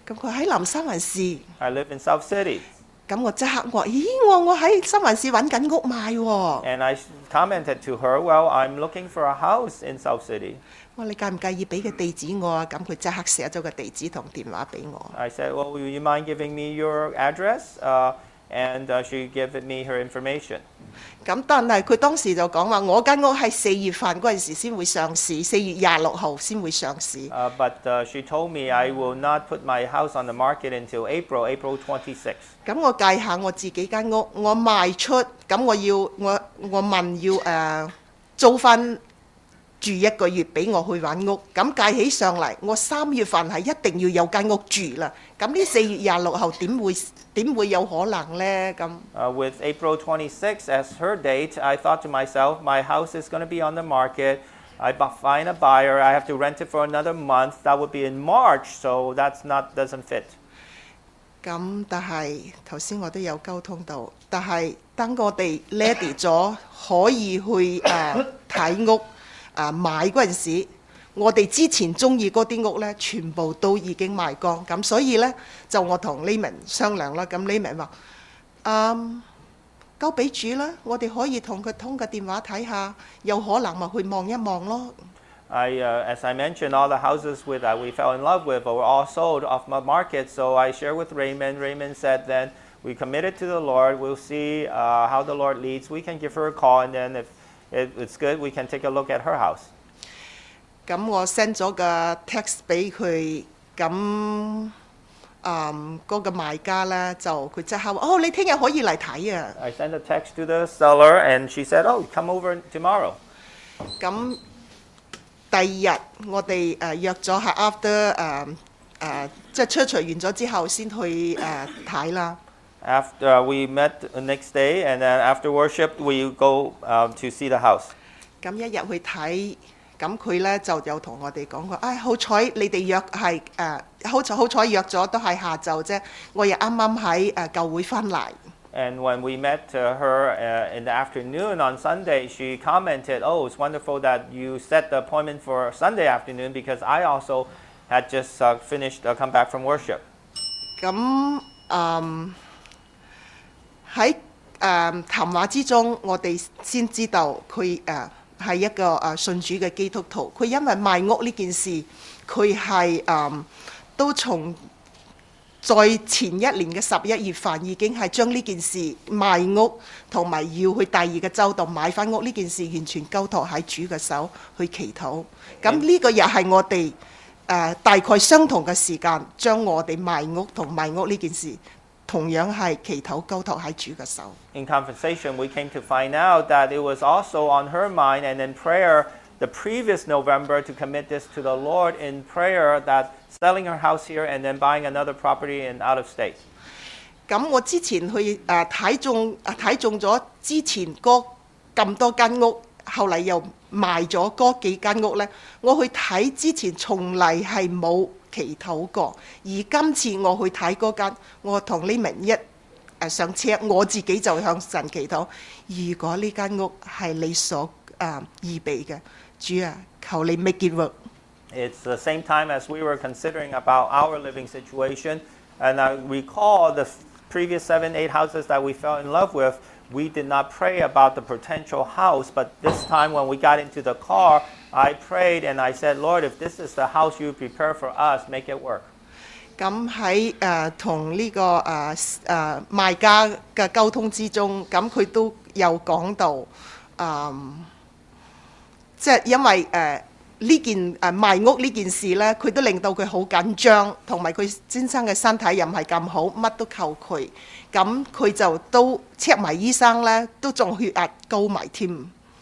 咁佢喺南三環市。 I live in South City. 咁我即刻我話：咦，我我喺三環市揾緊屋買喎。 And I commented to her, well, I'm looking for a house in South City. 我話你介唔介意俾個地址我啊？咁佢即刻寫咗個地址同電話俾我。 I said, well, will you mind giving me your address? Uh, and uh, she gave me her information. 咁但係佢當時就講話，我間屋係四月份嗰陣時先會上市，四月廿六號先會上市。 Uh, but uh, she told me I will not put my house on the market until April, April twenty-sixth. 咁我計下我自己間屋，我賣出，咁我要我我問要誒、呃、租翻住一個月俾我去揾屋，咁計起上嚟，我三月份係一定要有間屋住啦。咁呢四月廿六號點會點會有可能呢？咁 Uh, with April twenty-sixth as her date, I thought to myself, my house is going to be on the market. I bu- find a buyer. I have to rent it for another month. That would be in March, so that's not doesn't fit. 咁但係頭先我都有溝通到，但係當我哋 ready 咗可以去誒睇、屋。啊買嗰陣時，我哋之前中意嗰啲屋呢，全部都已經賣光，咁所以呢，就我同 Layman 商量啦，咁 Layman 話：嗯，交俾主啦，我哋可以同佢通個電話睇下，有可能咪去望一望咯。 I, uh, as I mentioned, all the houses with, that we fell in love with were all sold off my market. So I shared with Raymond. Raymond said, then we committed to the Lord. We'll see uh, how the Lord leads. We can give her a call, and then if it, it's good, we can take a look at her house. 咁我 send 咗個 text 俾佢，咁嗯嗰個賣家咧就佢即刻話：哦，你聽日可以嚟睇啊！ I sent a text to the seller, and she said, oh, come over tomorrow. 咁第二日我哋誒約咗下 after 誒誒即係 church 完咗之後先去誒睇啦。 After uh, we met the next day, and then after worship, we go uh, to see the house. 咁一入去睇，咁佢咧就有同我哋講過，唉、哎，好彩你哋約係誒，好彩好彩約咗都係下晝啫，我又啱啱喺誒教會翻嚟。 And when we met uh, her uh, in the afternoon on Sunday, she commented, oh, it's wonderful that you set the appointment for Sunday afternoon because I also had just uh, finished, uh, come back from worship. 咁嗯喺誒談話之中，我哋先知道佢誒係一個誒信主嘅基督徒。佢因為賣屋呢件事，佢係誒都從在前一年嘅十一月份已經係將呢件事賣屋同埋要去第二個州度買翻屋呢件事，完全交託喺主嘅手去祈禱。咁呢個又係我哋誒、呃、大概相同嘅時間，將我哋賣屋同賣屋呢件事同樣係祈禱交託喺主嘅手。 In conversation, we came to find out that it was also on her mind, and in prayer the previous November to commit this to the Lord in prayer, that selling her house here and then buying another property in out of state. 咁我之前去誒睇中誒睇中咗之前嗰咁多間屋，後嚟又賣咗嗰幾間屋呢。我去睇之前從嚟係冇祈禱過，而今次我去睇嗰間，我同呢名一誒上車，我自己就向神祈禱。如果呢間屋係你所誒預備嘅，主啊，求你 make it work。 It's the same time as we were considering about our living situation, and I recall the previous seven, eight houses that we fell in love with. We did not pray about the potential house, but this time when we got into the car, I prayed and I said, Lord, if this is the house you prepare for us, make it work. 咁喺誒同呢個誒誒賣家嘅溝通之中，咁佢都有講到，誒即係因為誒。呃呢件誒賣屋呢件事呢，佢都令到佢好緊張，同埋佢先生嘅身體又唔係咁好，乜都靠佢。咁佢就都 check 埋醫生呢，都仲血壓高埋添。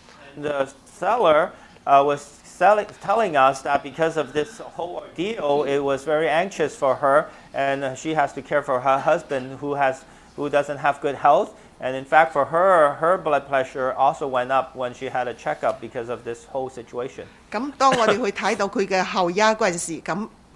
The seller uh, was selling, telling us that because of this whole ordeal, it was very anxious for her, and she has to care for her husband who has who doesn't have good health. And in fact, for her, her blood pressure also went up when she had a checkup because of this whole situation. 咁當我哋去睇到佢嘅後丫嗰陣時，咁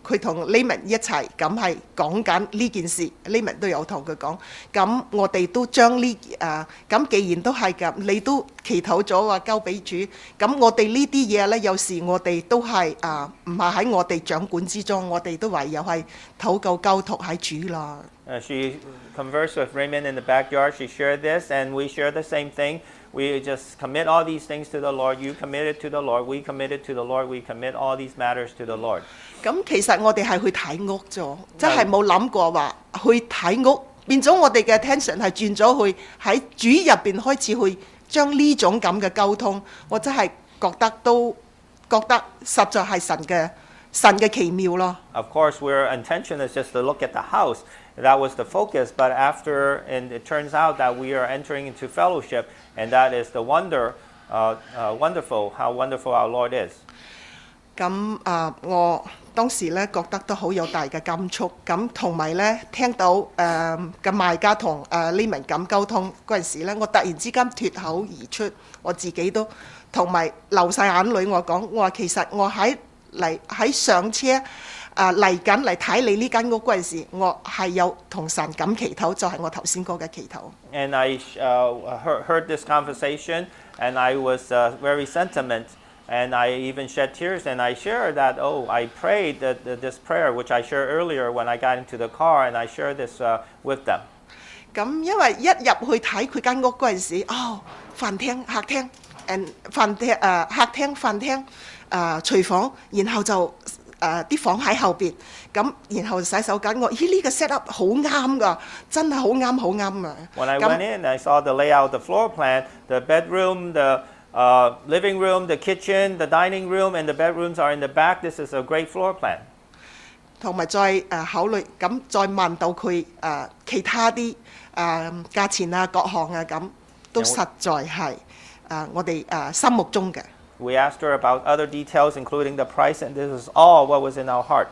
佢同 Layman 一齊咁係講緊呢件事 ，Layman 都有同佢講。咁我哋都將呢誒咁，既然都係咁，你都祈禱咗話交俾主。咁我哋呢啲嘢咧，有時我哋都係誒唔係喺我哋掌管之中，我哋都唯有係禱告交託喺主啦。 Uh, she conversed with Raymond in the backyard. She shared this, and we share the same thing. We just commit all these things to the Lord. You commit it to the Lord. We commit it to the Lord. We commit all these matters to the Lord. 咁其實我哋係去睇屋咗，即係冇諗過話去睇屋，變咗我哋嘅 attention 係轉咗去喺主入邊開始去將呢種咁嘅溝通，我真係覺得都覺得實在係神嘅神嘅奇妙咯。 Of course, our intention is just to look at the house. That was the focus, but after, and it turns out that we are entering into fellowship, and that is the wonder, uh, uh, wonderful, how wonderful our Lord is. 咁啊，我當時咧覺得都好有大嘅感觸，咁同埋咧聽到誒嘅賣家同誒 Layman 咁溝通嗰陣時咧，我突然之間脫口而出，我自己都同埋流晒眼淚。我講，我話其實我喺嚟喺上車。啊嚟緊嚟睇你呢間屋嗰陣時，我係有同神咁祈禱，就係、是、我頭先講嘅祈禱。 And I uh, heard, heard this conversation, and I was uh, very sentiment, and I even shed tears, and I shared that, oh, I prayed that, that this prayer, which I shared earlier when I got into the car, and I shared this uh, with them. 咁因為一入去睇佢間屋嗰陣時，哦，飯廳、客廳，誒飯廳誒、呃、客廳、飯廳誒、呃、廚房，然後就。誒啲房喺後邊，咁然後洗手間，我咦呢個 set up 好啱㗎，真係好啱好啱啊！ When I went in, I saw the layout, the floor plan, the bedroom, the uh, living room, the kitchen, the dining room, and the bedrooms are in the back. This is a great floor plan. 同埋再誒考慮，咁再問到佢誒其他啲誒價錢啊、各項啊，咁都實在係誒我哋誒心目中嘅。 We asked her about other details, including the price, and this is all what was in our heart.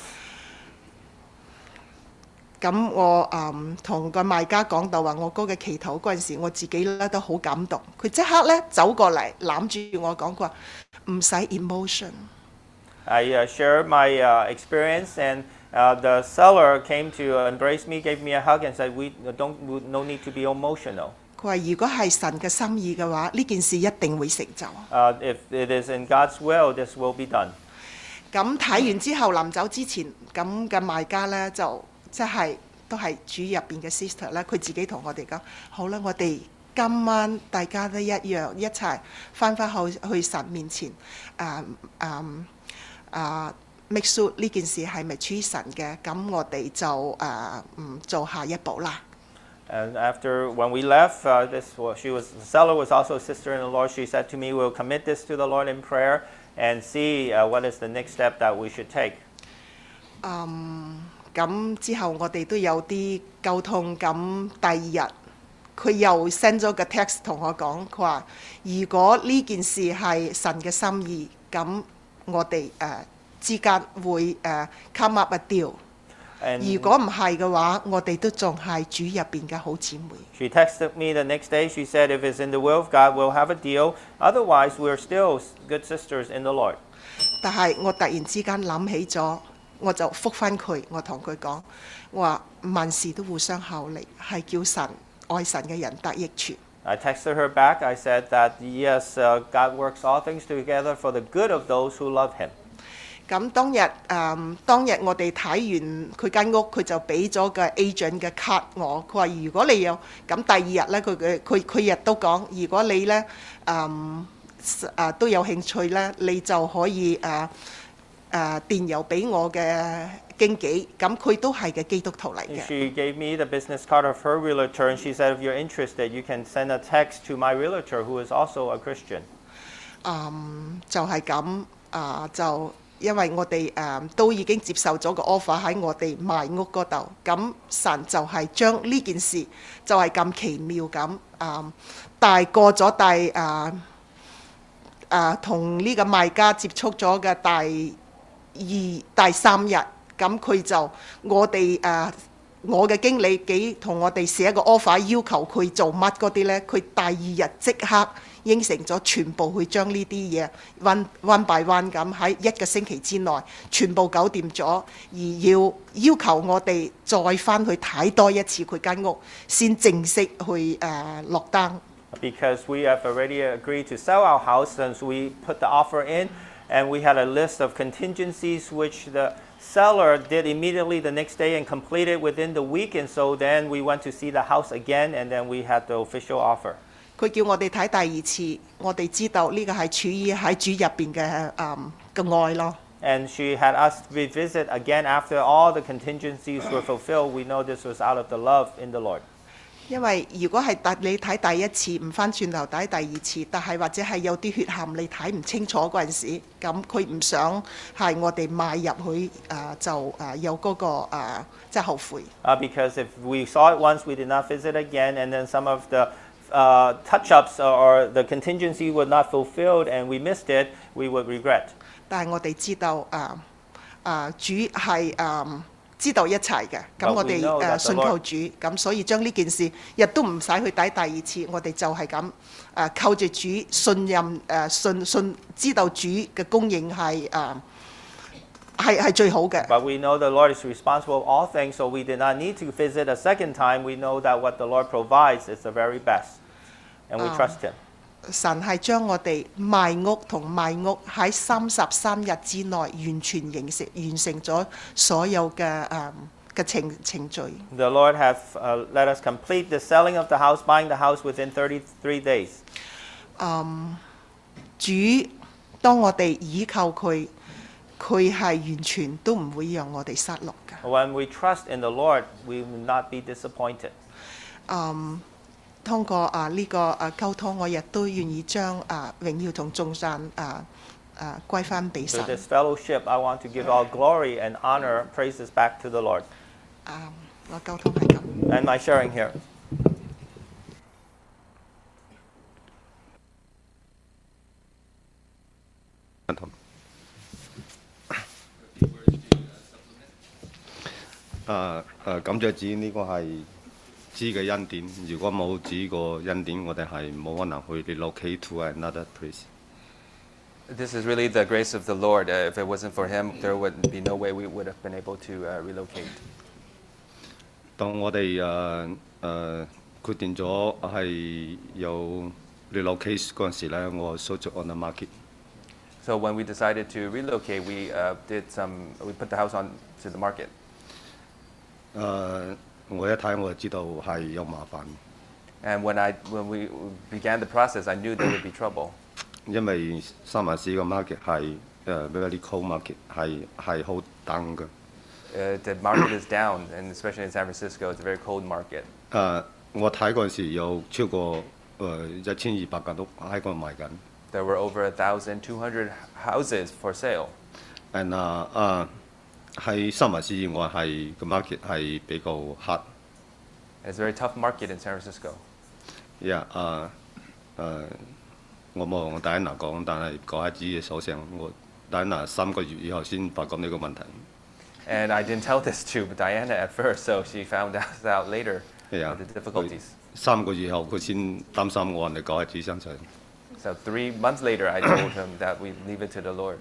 咁我誒同個賣家講到話，我嗰個祈禱嗰陣時，我自己咧都好感動。佢即刻咧走過嚟攬住我講，佢話唔使 emotion。 I uh, shared my uh, experience, and uh, the seller came to uh, embrace me, gave me a hug, and said, "We don't, we, no need to be emotional." 佢話：如果係神嘅心意嘅話，呢件事一定會成就。 Uh, if it is in God's will, this will be done. 咁睇完之後，臨走之前，咁嘅賣家咧就即係都係主入邊嘅 sister 咧，佢自己同我哋講：好啦，我哋今晚大家都一樣一齊翻返去去神面前，誒誒誒 make sure 呢件事係咪出於神嘅？咁我哋就誒嗯做下一步啦。 And after, when we left, uh, this was, she was, the seller was also a sister in the Lord. She said to me, we'll commit this to the Lord in prayer and see uh, what is the next step that we should take. 嗯，咁之後我哋都有啲溝通，咁第二日佢又 send 咗個 text 同我講，佢話如果呢件事係神嘅心意，咁我哋誒之間會誒 come up a deal。如果唔係嘅話，我哋都仲係主入邊嘅好姊妹。 She texted me the next day. She said, if it's in the will of God, we'll have a deal. Otherwise, we're still good sisters in the Lord. 但係我突然之間諗起咗，我就覆返佢，我同佢講，我話萬事都互相效力，係叫神愛神嘅人得益處。 I texted her back. I said that, yes, uh, God works all things together for the good of those who love Him. 咁當日誒、嗯、當日我哋睇完佢間屋，佢就俾咗個 agent 嘅 card 我。佢話如果你有咁第二日咧，佢佢佢佢日都講，如果你咧誒誒都有興趣咧，你就可以誒誒、呃呃、電郵俾我嘅經紀。咁佢都係嘅基督徒嚟嘅。 She gave me the business card of her realtor, and she said, if you're interested, you can send a text to my realtor, who is also a Christian. 嗯，就係咁啊，就。因為我哋誒、呃、都已經接受咗個 offer 喺我哋賣屋嗰度，咁神就係將呢件事就係咁奇妙咁誒，大過咗第誒誒同呢個賣家接觸咗嘅第二第三日，咁佢就我哋誒、呃、我嘅經理幾同我哋寫個 offer 要求佢做乜嗰啲咧，佢第二日即刻應承咗全部去將呢啲嘢 one one by one 咁喺一個星期之內全部搞掂咗，而要要求我哋再翻去睇多一次佢間屋，先正式去誒、呃、落單。 Because we have already agreed to sell our house since we put the offer in, and we had a list of contingencies which the seller did immediately the next day and completed within the week, and so then we went to see the house again, and then we had the official offer. 佢叫我哋睇第二次，我哋知道呢個係處於喺主入邊嘅誒嘅愛咯。 And she had us revisit again after all the contingencies were fulfilled. We know this was out of the love in the Lord. 因為如果係第你睇第一次唔翻轉頭睇第二次，但係或者係有啲血陷你睇唔清楚嗰陣時，咁佢唔想係我哋買入去誒、呃、就誒、呃、有嗰、那個誒即係後悔。 Uh, because if we saw it once, we did not visit again, and then some of the uh, touch-ups or the contingency was not fulfilled, and we missed it, we would regret. 但係我哋知道誒誒、呃呃、主係誒。呃知道一切嘅，咁我哋誒信靠主，咁所以將呢件事亦都唔使去睇第二次，我哋就係咁誒靠住主信任誒信信知道主嘅供應係誒係係最好嘅。 But we know the Lord is responsible of all things, so we did not need to visit a second time. We know that what the Lord provides is the very best, and we trust Him. 神係將我哋賣屋同賣屋喺三十三日之內完全完成完成咗所有嘅誒嘅程程序。 The Lord have uh, let us complete the selling of the house, buying the house within thirty-three days. 嗯，主當我哋倚靠佢，佢係完全都唔會讓我哋失落嘅。 When we trust in the Lord, we will not be disappointed. 嗯。通過啊呢、這個啊溝通，我亦都願意將啊榮耀同頌讚啊啊歸翻俾神。 Through this fellowship, I want to give all glory and honor, praises back to the Lord. 啊，我溝通係咁。 And my sharing here. Uh, uh, 感謝主，呢個係主嘅恩典。如果冇主個恩典，我哋係冇可能去 relocate to another place. This is really the grace of the Lord. Uh, if it wasn't for Him, there would be no way we would have been able to uh, relocate. 當我哋誒誒決定咗係有 relocate 嗰陣時咧，我 search on the market. So when we decided to relocate, we uh, did some. We put the house on to the market. 誒、uh, 我一睇我就知道係有麻煩。 And when I when we began the process, I knew there would be trouble. 因為三藩市個 market 係誒 very cold market 係係好 down 嘅。Uh, the market is down, and especially in San Francisco, it's a very cold market. 誒、uh, 我睇嗰陣時有超過誒一千二百間屋喺嗰度賣緊。 There were over a thousand two hundred houses for sale. And 誒誒喺三藩市以外係個 market 係比較 hard。 It's a very tough market in San Francisco. Yeah， 誒、uh, 誒、uh, 我冇同戴安娜講，但係講喺自己嘅手上，我戴安娜三個月以後先發覺呢個問題。 And I didn't tell this to Diana at first, so she found out, out later yeah, the difficulties. 三個月後佢先擔心我人哋講喺自己身上。 So three months later, I told him that we leave it to the Lord.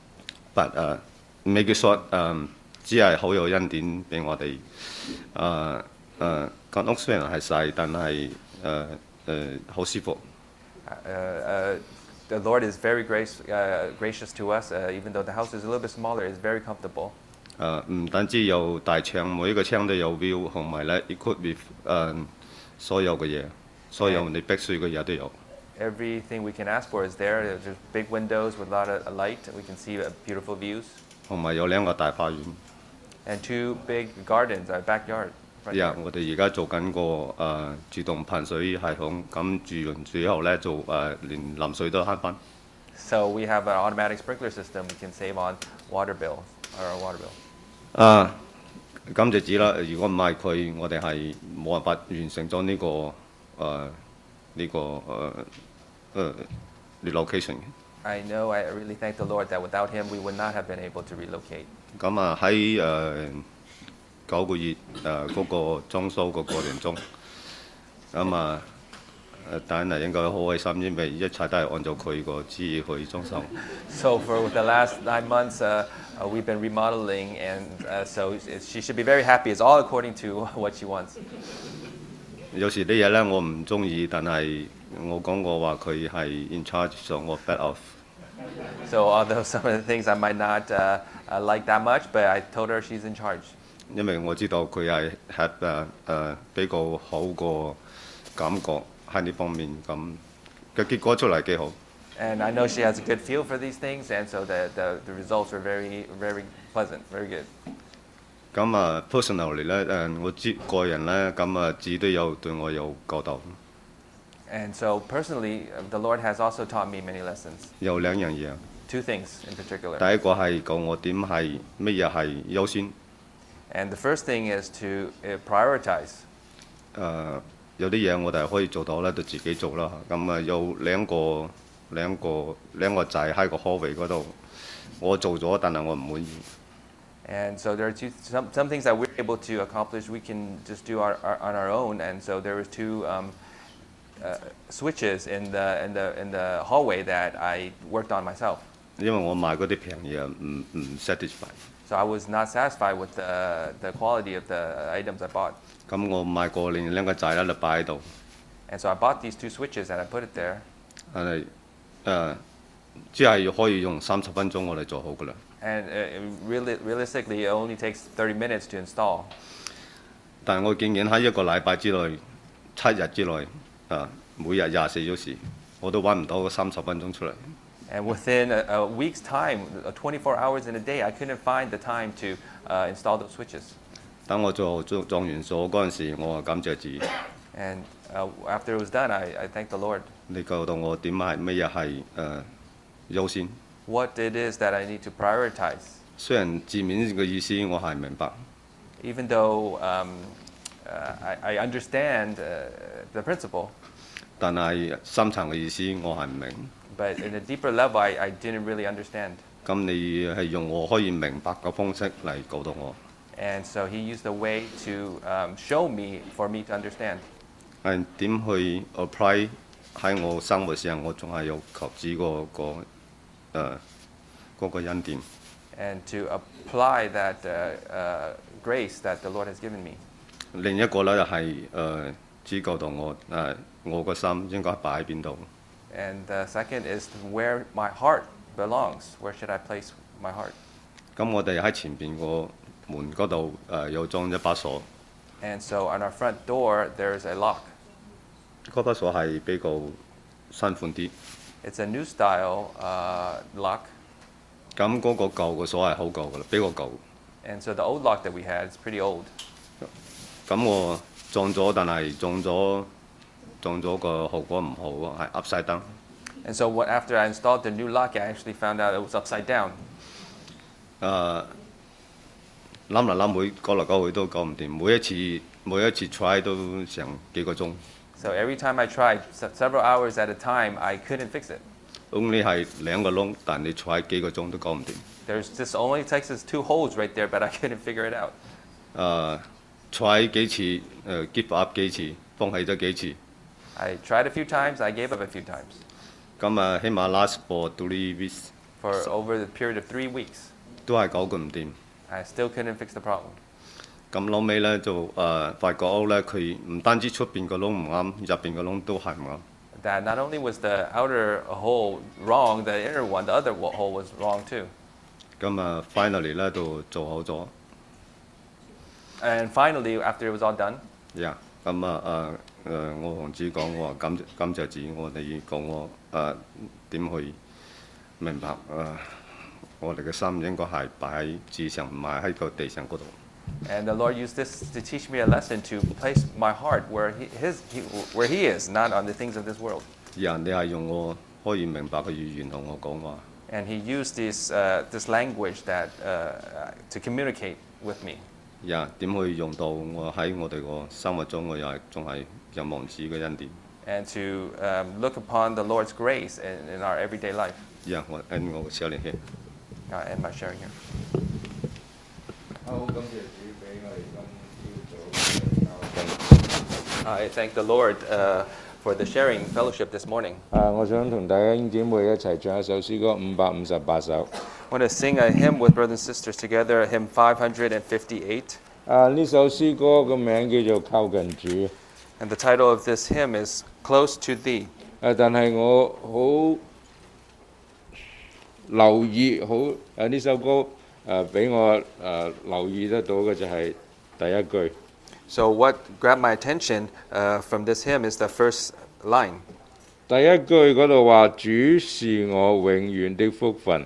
But 誒、uh, make it short， 誒、uh, 只係好有恩典俾我哋。誒誒間屋雖然係細，但係誒誒好舒服。 Uh, uh, the Lord is very grace, uh, gracious to us, uh, even though the house is a little bit smaller, it's very comfortable. 誒唔單止有大窗，每一個窗都有 view， 同埋咧 equip with 誒所有嘅嘢，所有你必須嘅嘢都有。 Everything we can ask for is there. There's big windows with a lot of light. We can see beautiful views. 同埋有兩個大花園。 And two big gardens, our backyard. 呀，我哋而家做緊個誒自動噴水系統，咁住完之後咧做誒連淋水都慳翻。 So we have an automatic sprinkler system. We can save on water bill, or water bill. 啊，感謝主啦！如果唔係佢，我哋係冇辦法完成咗呢個誒呢個誒誒 relocation。 I know. I really thank the Lord that without Him, we would not have been able to relocate. 咁啊喺誒九個月誒嗰個裝修個過程中，咁啊誒戴安娜應該好開心，因為一切都係按照佢個旨意去裝修。 So for the last nine months, uh, uh, we've been remodeling, and uh, so she should be very happy. It's all according to what she wants. 有時啲嘢咧我唔中意，但係我講過話佢係 in charge，所以我 back off。 So although some of the things I might not uh, uh, like that much, but I told her she's in charge. 因為我知道佢係 head 誒誒比較好個感覺喺呢方面，咁嘅結果出嚟幾好。 And I know she has a good feel for these things, and so the, the, the results are very, very pleasant, very good. 咁啊 personally 咧誒，我知個人咧咁啊，自己都有對我有教導。 And so personally, uh, the Lord has also taught me many lessons. 有兩樣嘢， Two things in particular. 第一個係教我點係乜嘢係優先。 And the first thing is to uh, prioritize. 誒、有啲嘢我哋可以做到咧，就自己做啦。咁啊有兩個兩個兩個仔喺個 hallway 嗰度，我做咗，但係我唔滿意。 And so there are two, some, some things that we're able to accomplish, we can just do our, our, on our own. And so there was two um, uh, switches in the, in, the, in the hallway that I worked on myself. 因為我買嗰啲平嘢唔唔 satisfy。 So I was not satisfied with the, the quality of the items I bought. 咁我買過另兩個仔咧就擺喺度， And so I bought these two switches and I put it there. 但係誒只係可以用三十分鐘我哋做好噶啦。 And uh, really, realistically, it only takes thirty minutes to install. 但係我竟然喺一個禮拜之內、七日之內，啊每日廿四小時，我都揾唔到嗰三十分鐘出嚟。 And within a, a week's time, uh, twenty-four hours in a day, I couldn't find the time to uh, install those switches. 等我做做做完所嗰陣時，我話感謝主， And uh, after it was done, I, I thanked the Lord. 你教導我點係乜嘢係誒優先。 What it is that I need to prioritize. 雖然字面嘅意思我係明白， Even though um, uh, I, I understand uh, the principle, 但係深層嘅意思我係唔明。 but in a deeper level, I, I didn't really understand. 咁你係用我可以明白嘅方式嚟教導我。 And so he used a way to um, show me, for me to understand. 係點去 apply 喺我生活上，我仲係有求知個個誒嗰個恩典。 And to apply that uh, uh, grace that the Lord has given me. 另一個咧就係誒主教導我誒我個心應該擺喺邊度。 And the second is where my heart belongs. Where should I place my heart? 咁我哋喺前邊個門嗰度誒有裝一把鎖， And so on our front door, there's a lock. 嗰把鎖係比較新款啲。 It's a new style uh, lock. 咁嗰個舊嘅鎖係好舊噶啦，比較舊。 And so the old lock that we had is pretty old. 咁我裝咗，但係裝咗裝咗個效果唔好，係 upside down。 And so what, after I installed the new lock, I actually found out it was upside down. 誒諗嚟諗去，講嚟講去都講唔掂，每一次每一次 try 都成幾個鐘。 So every time I tried, se- several hours at a time, I couldn't fix it. only 係兩個窿，但你 try 幾個鐘都講唔掂。 There's just only takes us two holes right there, but I couldn't figure it out. 誒 try 幾次誒 give up 幾次，放棄咗幾次。 I tried a few times, I gave up a few times. 咁啊，起碼 last for three weeks For over the period of three weeks, 都係搞佢唔掂。 I still couldn't fix the problem. 咁後尾咧就誒發覺屋咧，佢唔單止出邊個窿唔啱，入邊個窿都係唔啱。 That not only was the outer hole wrong, the inner one, the other wa- hole was wrong too. 咁啊，finally 咧就做好咗。 And finally, after it was all done, 呀，咁啊誒誒，我同主講，我話感感謝主，我哋講我誒點去明白誒、我哋嘅心應該係擺喺地上，唔係喺個地上嗰度。 and the Lord used this to teach me a lesson to place my heart where he, his, he, where he is, not on the things of this world. 人哋係用我可以明白嘅語言同我講話。 And he used this, uh, this language that, uh, to communicate with me. 呀，點去用到我喺我哋個生活中，我又係仲係有望主嘅恩典。 And to um, look upon the Lord's grace in, in our everyday life. 呀，我喺我嘅小年輕。 I end my sharing here. 好，感謝主俾我哋今朝早嘅交通。 I thank the Lord uh, for for the sharing fellowship this morning. 啊，我想同大家兄姊妹一齊唱一首詩歌五百五十八首。 I want to sing a hymn with brothers and sisters together, hymn five hundred fifty-eight. 啊，呢首詩歌個名叫做靠近主。 And the title of this hymn is Close to Thee. 啊，但係我好留意好誒呢首歌誒俾我誒留意得到嘅就係第一句。 So what grabbed my attention uh, from this hymn is the first line. 第一句嗰度話：主是我永遠的福分，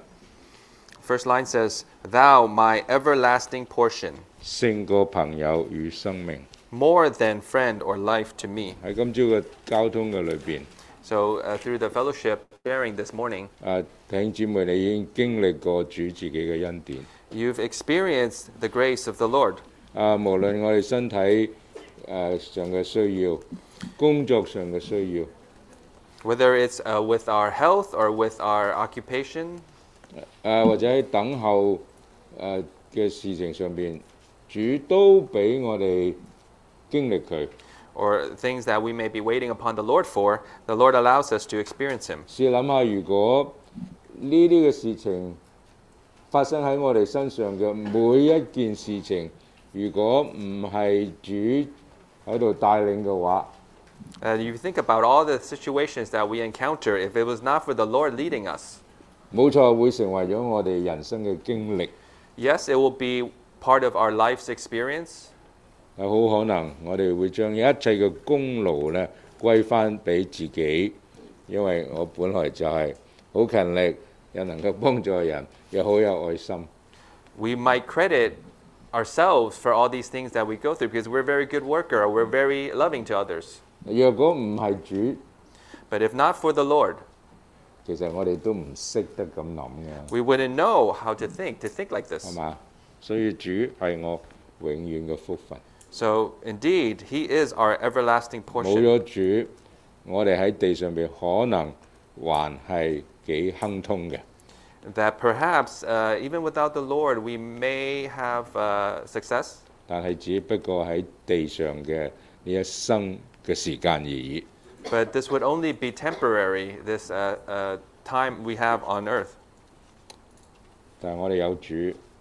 First line says, Thou my everlasting portion, 勝過朋友與生命。 more than friend or life to me. 喺今朝嘅交通嘅裏邊， So uh, through the fellowship sharing this morning, 啊弟兄姊妹，你已經經歷過主自己嘅恩典。 you've experienced the grace of the Lord. 啊，無論我哋身體誒、呃、上嘅需要，工作上嘅需要， Whether it's uh, with our health or with our occupation, 誒、呃、或者喺等候誒嘅、呃、事情上邊，主都俾我哋經歷佢。 or things that we may be waiting upon the Lord for, the Lord allows us to experience Him. 試諗下，如果呢啲嘅事情發生喺我哋身上嘅每一件事情，如果唔係主喺度帶領嘅話， Uh, you think about all the situations that we encounter, if it was not for the Lord leading us, 冇錯會成為咗我哋人生嘅經歷。 yes, it will be part of our life's experience. 係好可能我哋會將一切嘅功勞咧歸翻俾自己，因為我本來就係好勤力，又能夠幫助人，又好有愛心。 We might credit ourselves for all these things that we go through because we're a very good worker or we're very loving to others. 若果唔係主， But if not for the Lord, 其實我哋都唔識得咁諗嘅， we wouldn't know how to think, to think like 係 this. 嘛？所以主係我永遠嘅福分。 So indeed, He is our everlasting 冇 portion. 咗主，我哋喺地上邊可能還係幾亨通嘅。 That perhaps, uh, even without the Lord, we may have uh, success, 但係只不過喺地上嘅呢一生嘅時間而已。 but this would only be temporary, this uh, uh, time we have on earth. 但係我哋有主，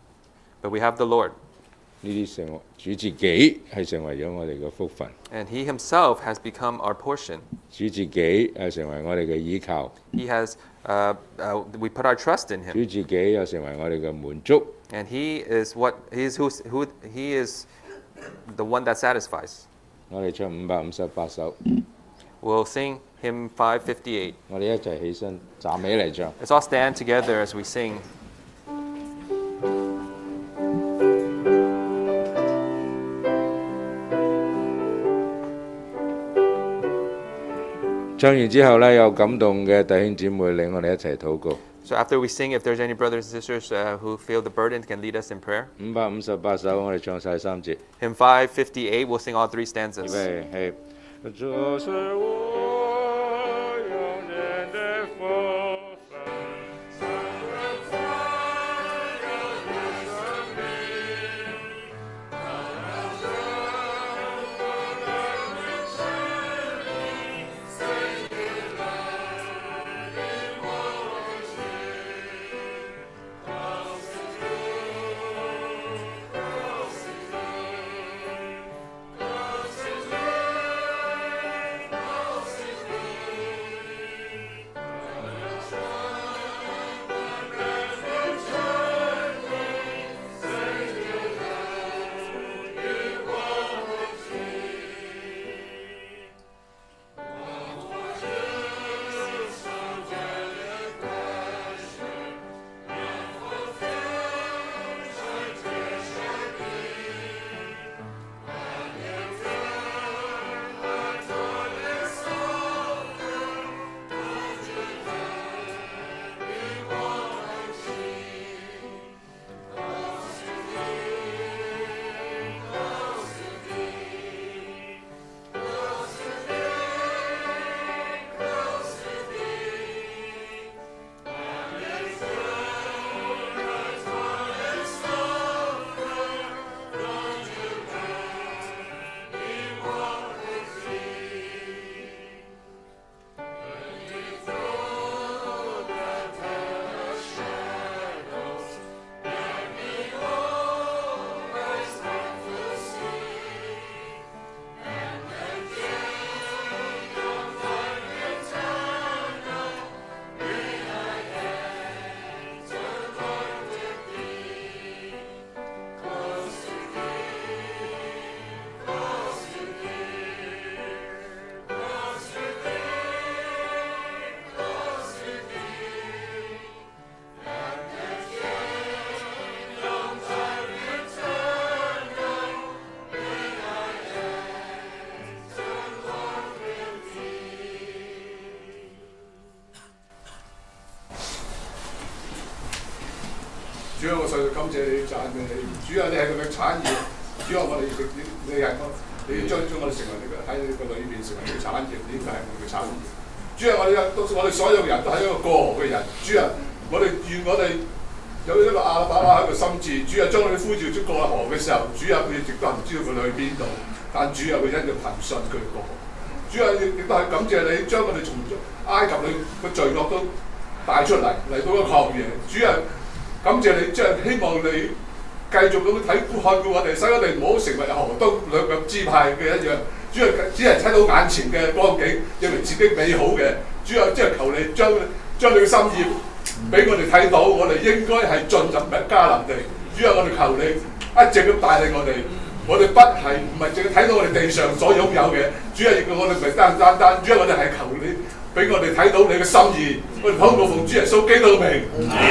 But we have the Lord, 呢啲成為主自己係成為咗我哋嘅福分， and He Himself has become our portion. 主自己係成為我哋嘅依靠， He has, uh, uh, we put our trust in 主 Him, 自己又成為我哋嘅滿足。 and He is what He is. Who's, who He is, the one that satisfies. 我哋唱五百五十八首， We'll sing hymn five fifty-eight. 我哋一齊起身站起嚟唱。 Let's all stand together as we sing. 唱完之後呢，有感動嘅弟兄姊妹領我哋一齊禱告。 So after we sing, if there's any brothers and sisters uh, who feel the burden, can lead us in prayer. 五百五十八首，我哋唱晒三節。 Hymn five fifty-eight, we'll sing all three stanzas. 預備起。這是我永遠的福分，勝過所有的生命，靠着生活的生命，隨你來領我去，告訴主，告訴主，告訴主。 啊，我實在感謝你讚美你。主啊，你係佢嘅產業。主啊，我哋你你係我，你將將我哋成為你嘅喺你個裏邊成為你嘅產業，呢個係我哋嘅產業。主啊，我哋都我哋所有人都係一個過河嘅人。主啊，我哋願我哋有一個阿爸爸喺度心志。主啊，將我哋呼召出過河嘅時候，主啊，佢亦都唔知道佢去邊度，但主啊，佢因着憑信佢過河。主啊，亦亦都係感謝你將我哋從埃及裏個罪惡都帶出嚟，嚟到個曠野。主啊，感謝你，即係希望你繼續咁睇看顧我哋，使我哋唔好成為河東兩個支派嘅一樣。主啊，只係睇到眼前嘅光景，認為自己美好嘅。主啊，即係求你將將你嘅心意俾我哋睇到，我哋應該係進入迦南地。主啊，我哋求你一直咁帶領我哋。我哋不係唔係淨係睇到我哋地上所擁有嘅，主啊！亦我哋唔係單單單，主啊！我哋係求你俾我哋睇到你嘅心意。我哋禱告奉主耶穌基督嘅名。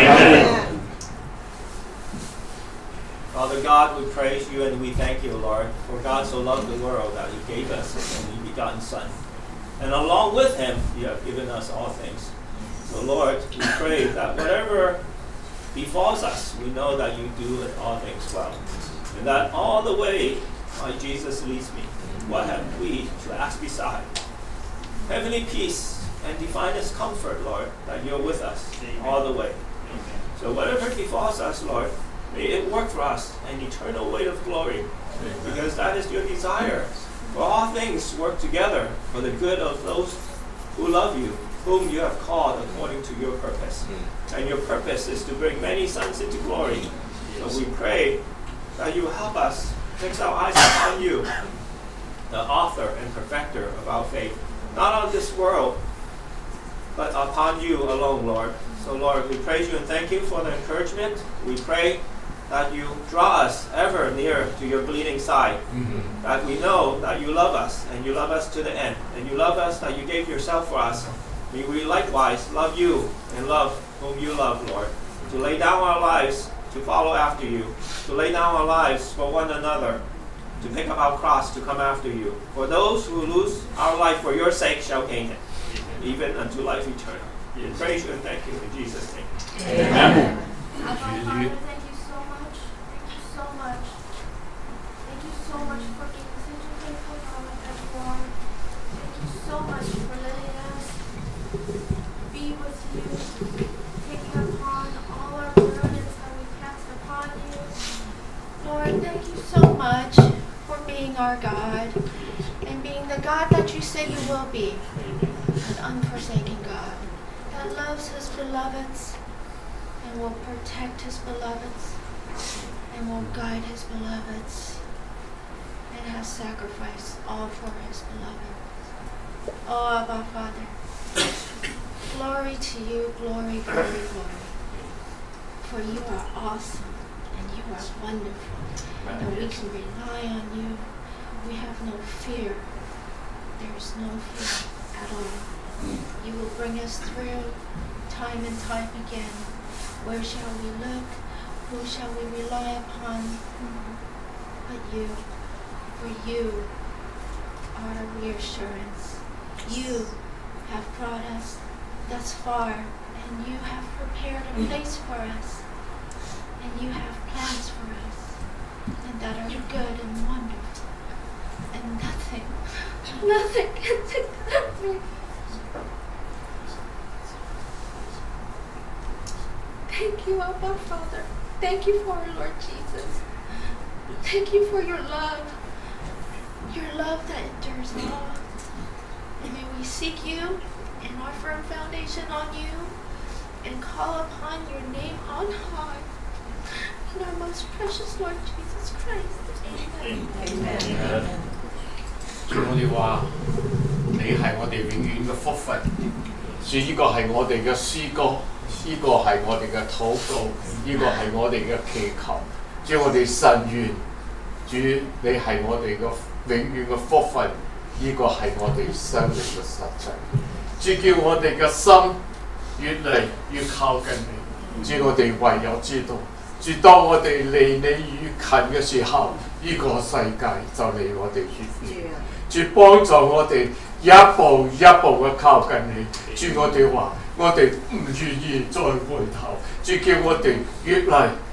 Father God, we praise you and we thank you, Lord, for God so loved the world that He gave us His only begotten Son, and along with Him, You have given us all things. So, Lord, we pray that whatever befalls us, we know that You do all things well. And that all the way my Jesus leads me, what have we to ask beside? Heavenly peace and divinest comfort, Lord, that You're with us all the way. So whatever befalls us, Lord, may it work for us an eternal weight of glory, because that is Your desire. For all things work together for the good of those who love You, whom You have called according to Your purpose. And Your purpose is to bring many sons into glory. So we pray that You will help us fix our eyes upon You, the author and perfecter of our faith, not on this world, but upon You alone, Lord. So, Lord, we praise You and thank You for the encouragement. We pray that You draw us ever near to Your bleeding side, mm-hmm. that we know that You love us, and You love us to the end, and You love us that You gave Yourself for us. May we likewise love You and love whom You love, Lord, to lay down our lives to follow after You, to lay down our lives for one another, to pick up our cross to come after You. For those who lose our life for Your sake shall gain it, even unto life eternal. We praise You and thank You in Jesus' name. Amen. Our Father, thank You so much. Thank You so much. Thank You so much for being such a faithful God as You are. Thank You so much for letting us be with You, taking upon all our burdens that we cast upon You. Lord, thank You so much for being our God and being the God that You say You will be, an unforsaken God that loves His beloveds and will protect His beloveds and will guide His beloveds and has sacrificed all for His beloved. Oh, Abba Father, glory to You, glory, glory, glory. For You are awesome and You are wonderful, and we can rely on You. We have no fear. There is no fear at all. You will bring us through time and time again. Where shall we look? Who shall we rely upon? But You, for You are our reassurance. You have brought us thus far, and You have prepared a place for us, and You have plans for us, and that are good and wonderful, and nothing, nothing can take that away. Thank You, Abba Father. Thank You for our Lord Jesus. Thank You for Your love, Your love that endures all. And may we seek You and our firm foundation on You and call upon Your name on high. In our most precious Lord Jesus Christ. Amen. Amen. 主，我哋話你係我哋永遠嘅福分。主，呢個係我哋嘅詩歌，呢個係我哋嘅禱告，呢個係我哋嘅祈求。主，我哋神願，主你係我哋嘅永遠嘅福分，呢個係我哋生命嘅實際。主，叫我哋嘅心越嚟越靠近你。主，我哋唯有知道。主，當我哋離你越近嘅時候，呢、這個世界就離我哋越遠。主，幫助我哋一步一步嘅靠近你。主，我哋話我哋唔願意再回頭。主，叫我哋越嚟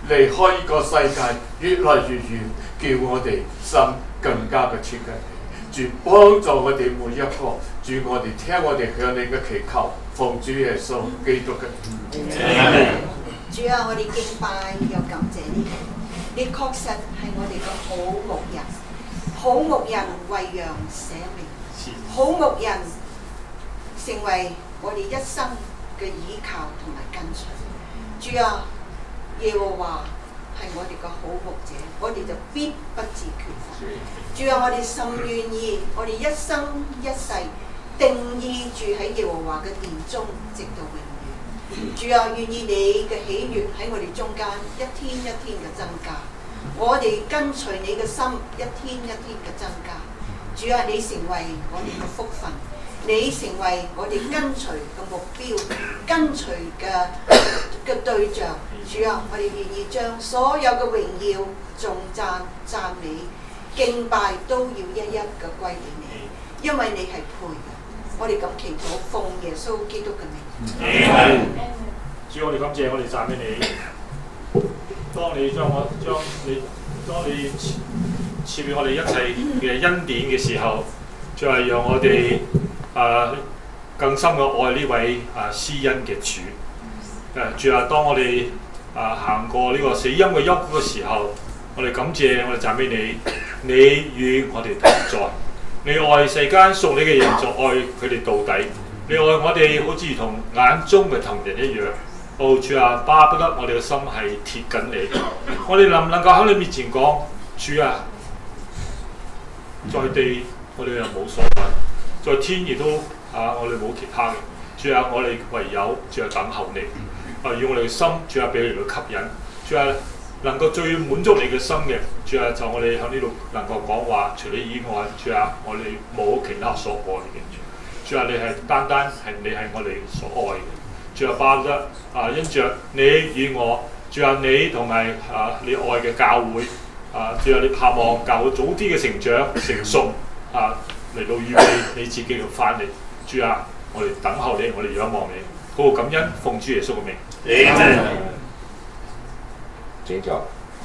離開呢個世界越來越遠，叫我哋心更加嘅貼近你。主幫助我哋每一個，主我哋聽我哋向你嘅祈求，奉主耶穌基督嘅名。 主啊，我哋敬拜又感謝你，你確實係我哋嘅好牧人，好牧人為羊捨命，好牧人成為我哋一生嘅倚靠同埋跟隨。主啊，耶和華係我哋嘅好牧者，我哋就必不致缺乏。主啊，我哋甚願意，我哋一生一世定意住喺耶和華嘅殿中，直到永遠。主啊，願意你嘅喜悅喺我哋中間一天一天嘅增加，我哋跟隨你嘅心一天一天嘅增加。主啊，你成為我哋嘅福分，你成為我哋跟隨嘅目標，跟隨嘅嘅對象。主啊，我哋願意將所有嘅榮耀、頌讚、讚美、敬拜都要一一嘅歸俾你，因為你係配嘅。我哋咁祈禱，奉耶穌基督嘅名。 主，我哋感謝，我哋讚美你。當你將我將你當你賜俾我哋一切嘅恩典嘅時候，就係讓我哋啊更深嘅愛呢位啊施恩嘅主。誒主啊，當我哋啊行過呢個死蔭嘅幽谷嘅時候，我哋感謝，我哋讚美你，你與我哋同在。你愛世間屬你嘅人，就愛佢哋到底。你愛我哋好似如同眼中嘅瞳人一樣。哦，主啊，巴不得我哋嘅心係貼緊你。我哋能唔能夠喺你面前講，主啊，在地我哋又冇所謂，在天亦都啊，我哋冇其他嘅。主啊，我哋唯有主啊等候你。啊，以我哋嘅心，主啊，俾你嚟吸引。主啊，能夠最滿足你嘅心嘅，主啊，就我哋喺呢度能夠講話，除你以外，主啊，我哋冇其他所愛嘅。主啊，你係單單係你係我哋所愛嘅。主啊，巴不得啊，因着你與我，主啊，你同埋啊你愛嘅教會啊，主啊，你盼望教會早啲嘅成長成熟啊，嚟到預備你自己嘅翻嚟。主啊，我哋等候你，我哋仰望你，高感恩，奉主耶穌嘅名。 請坐。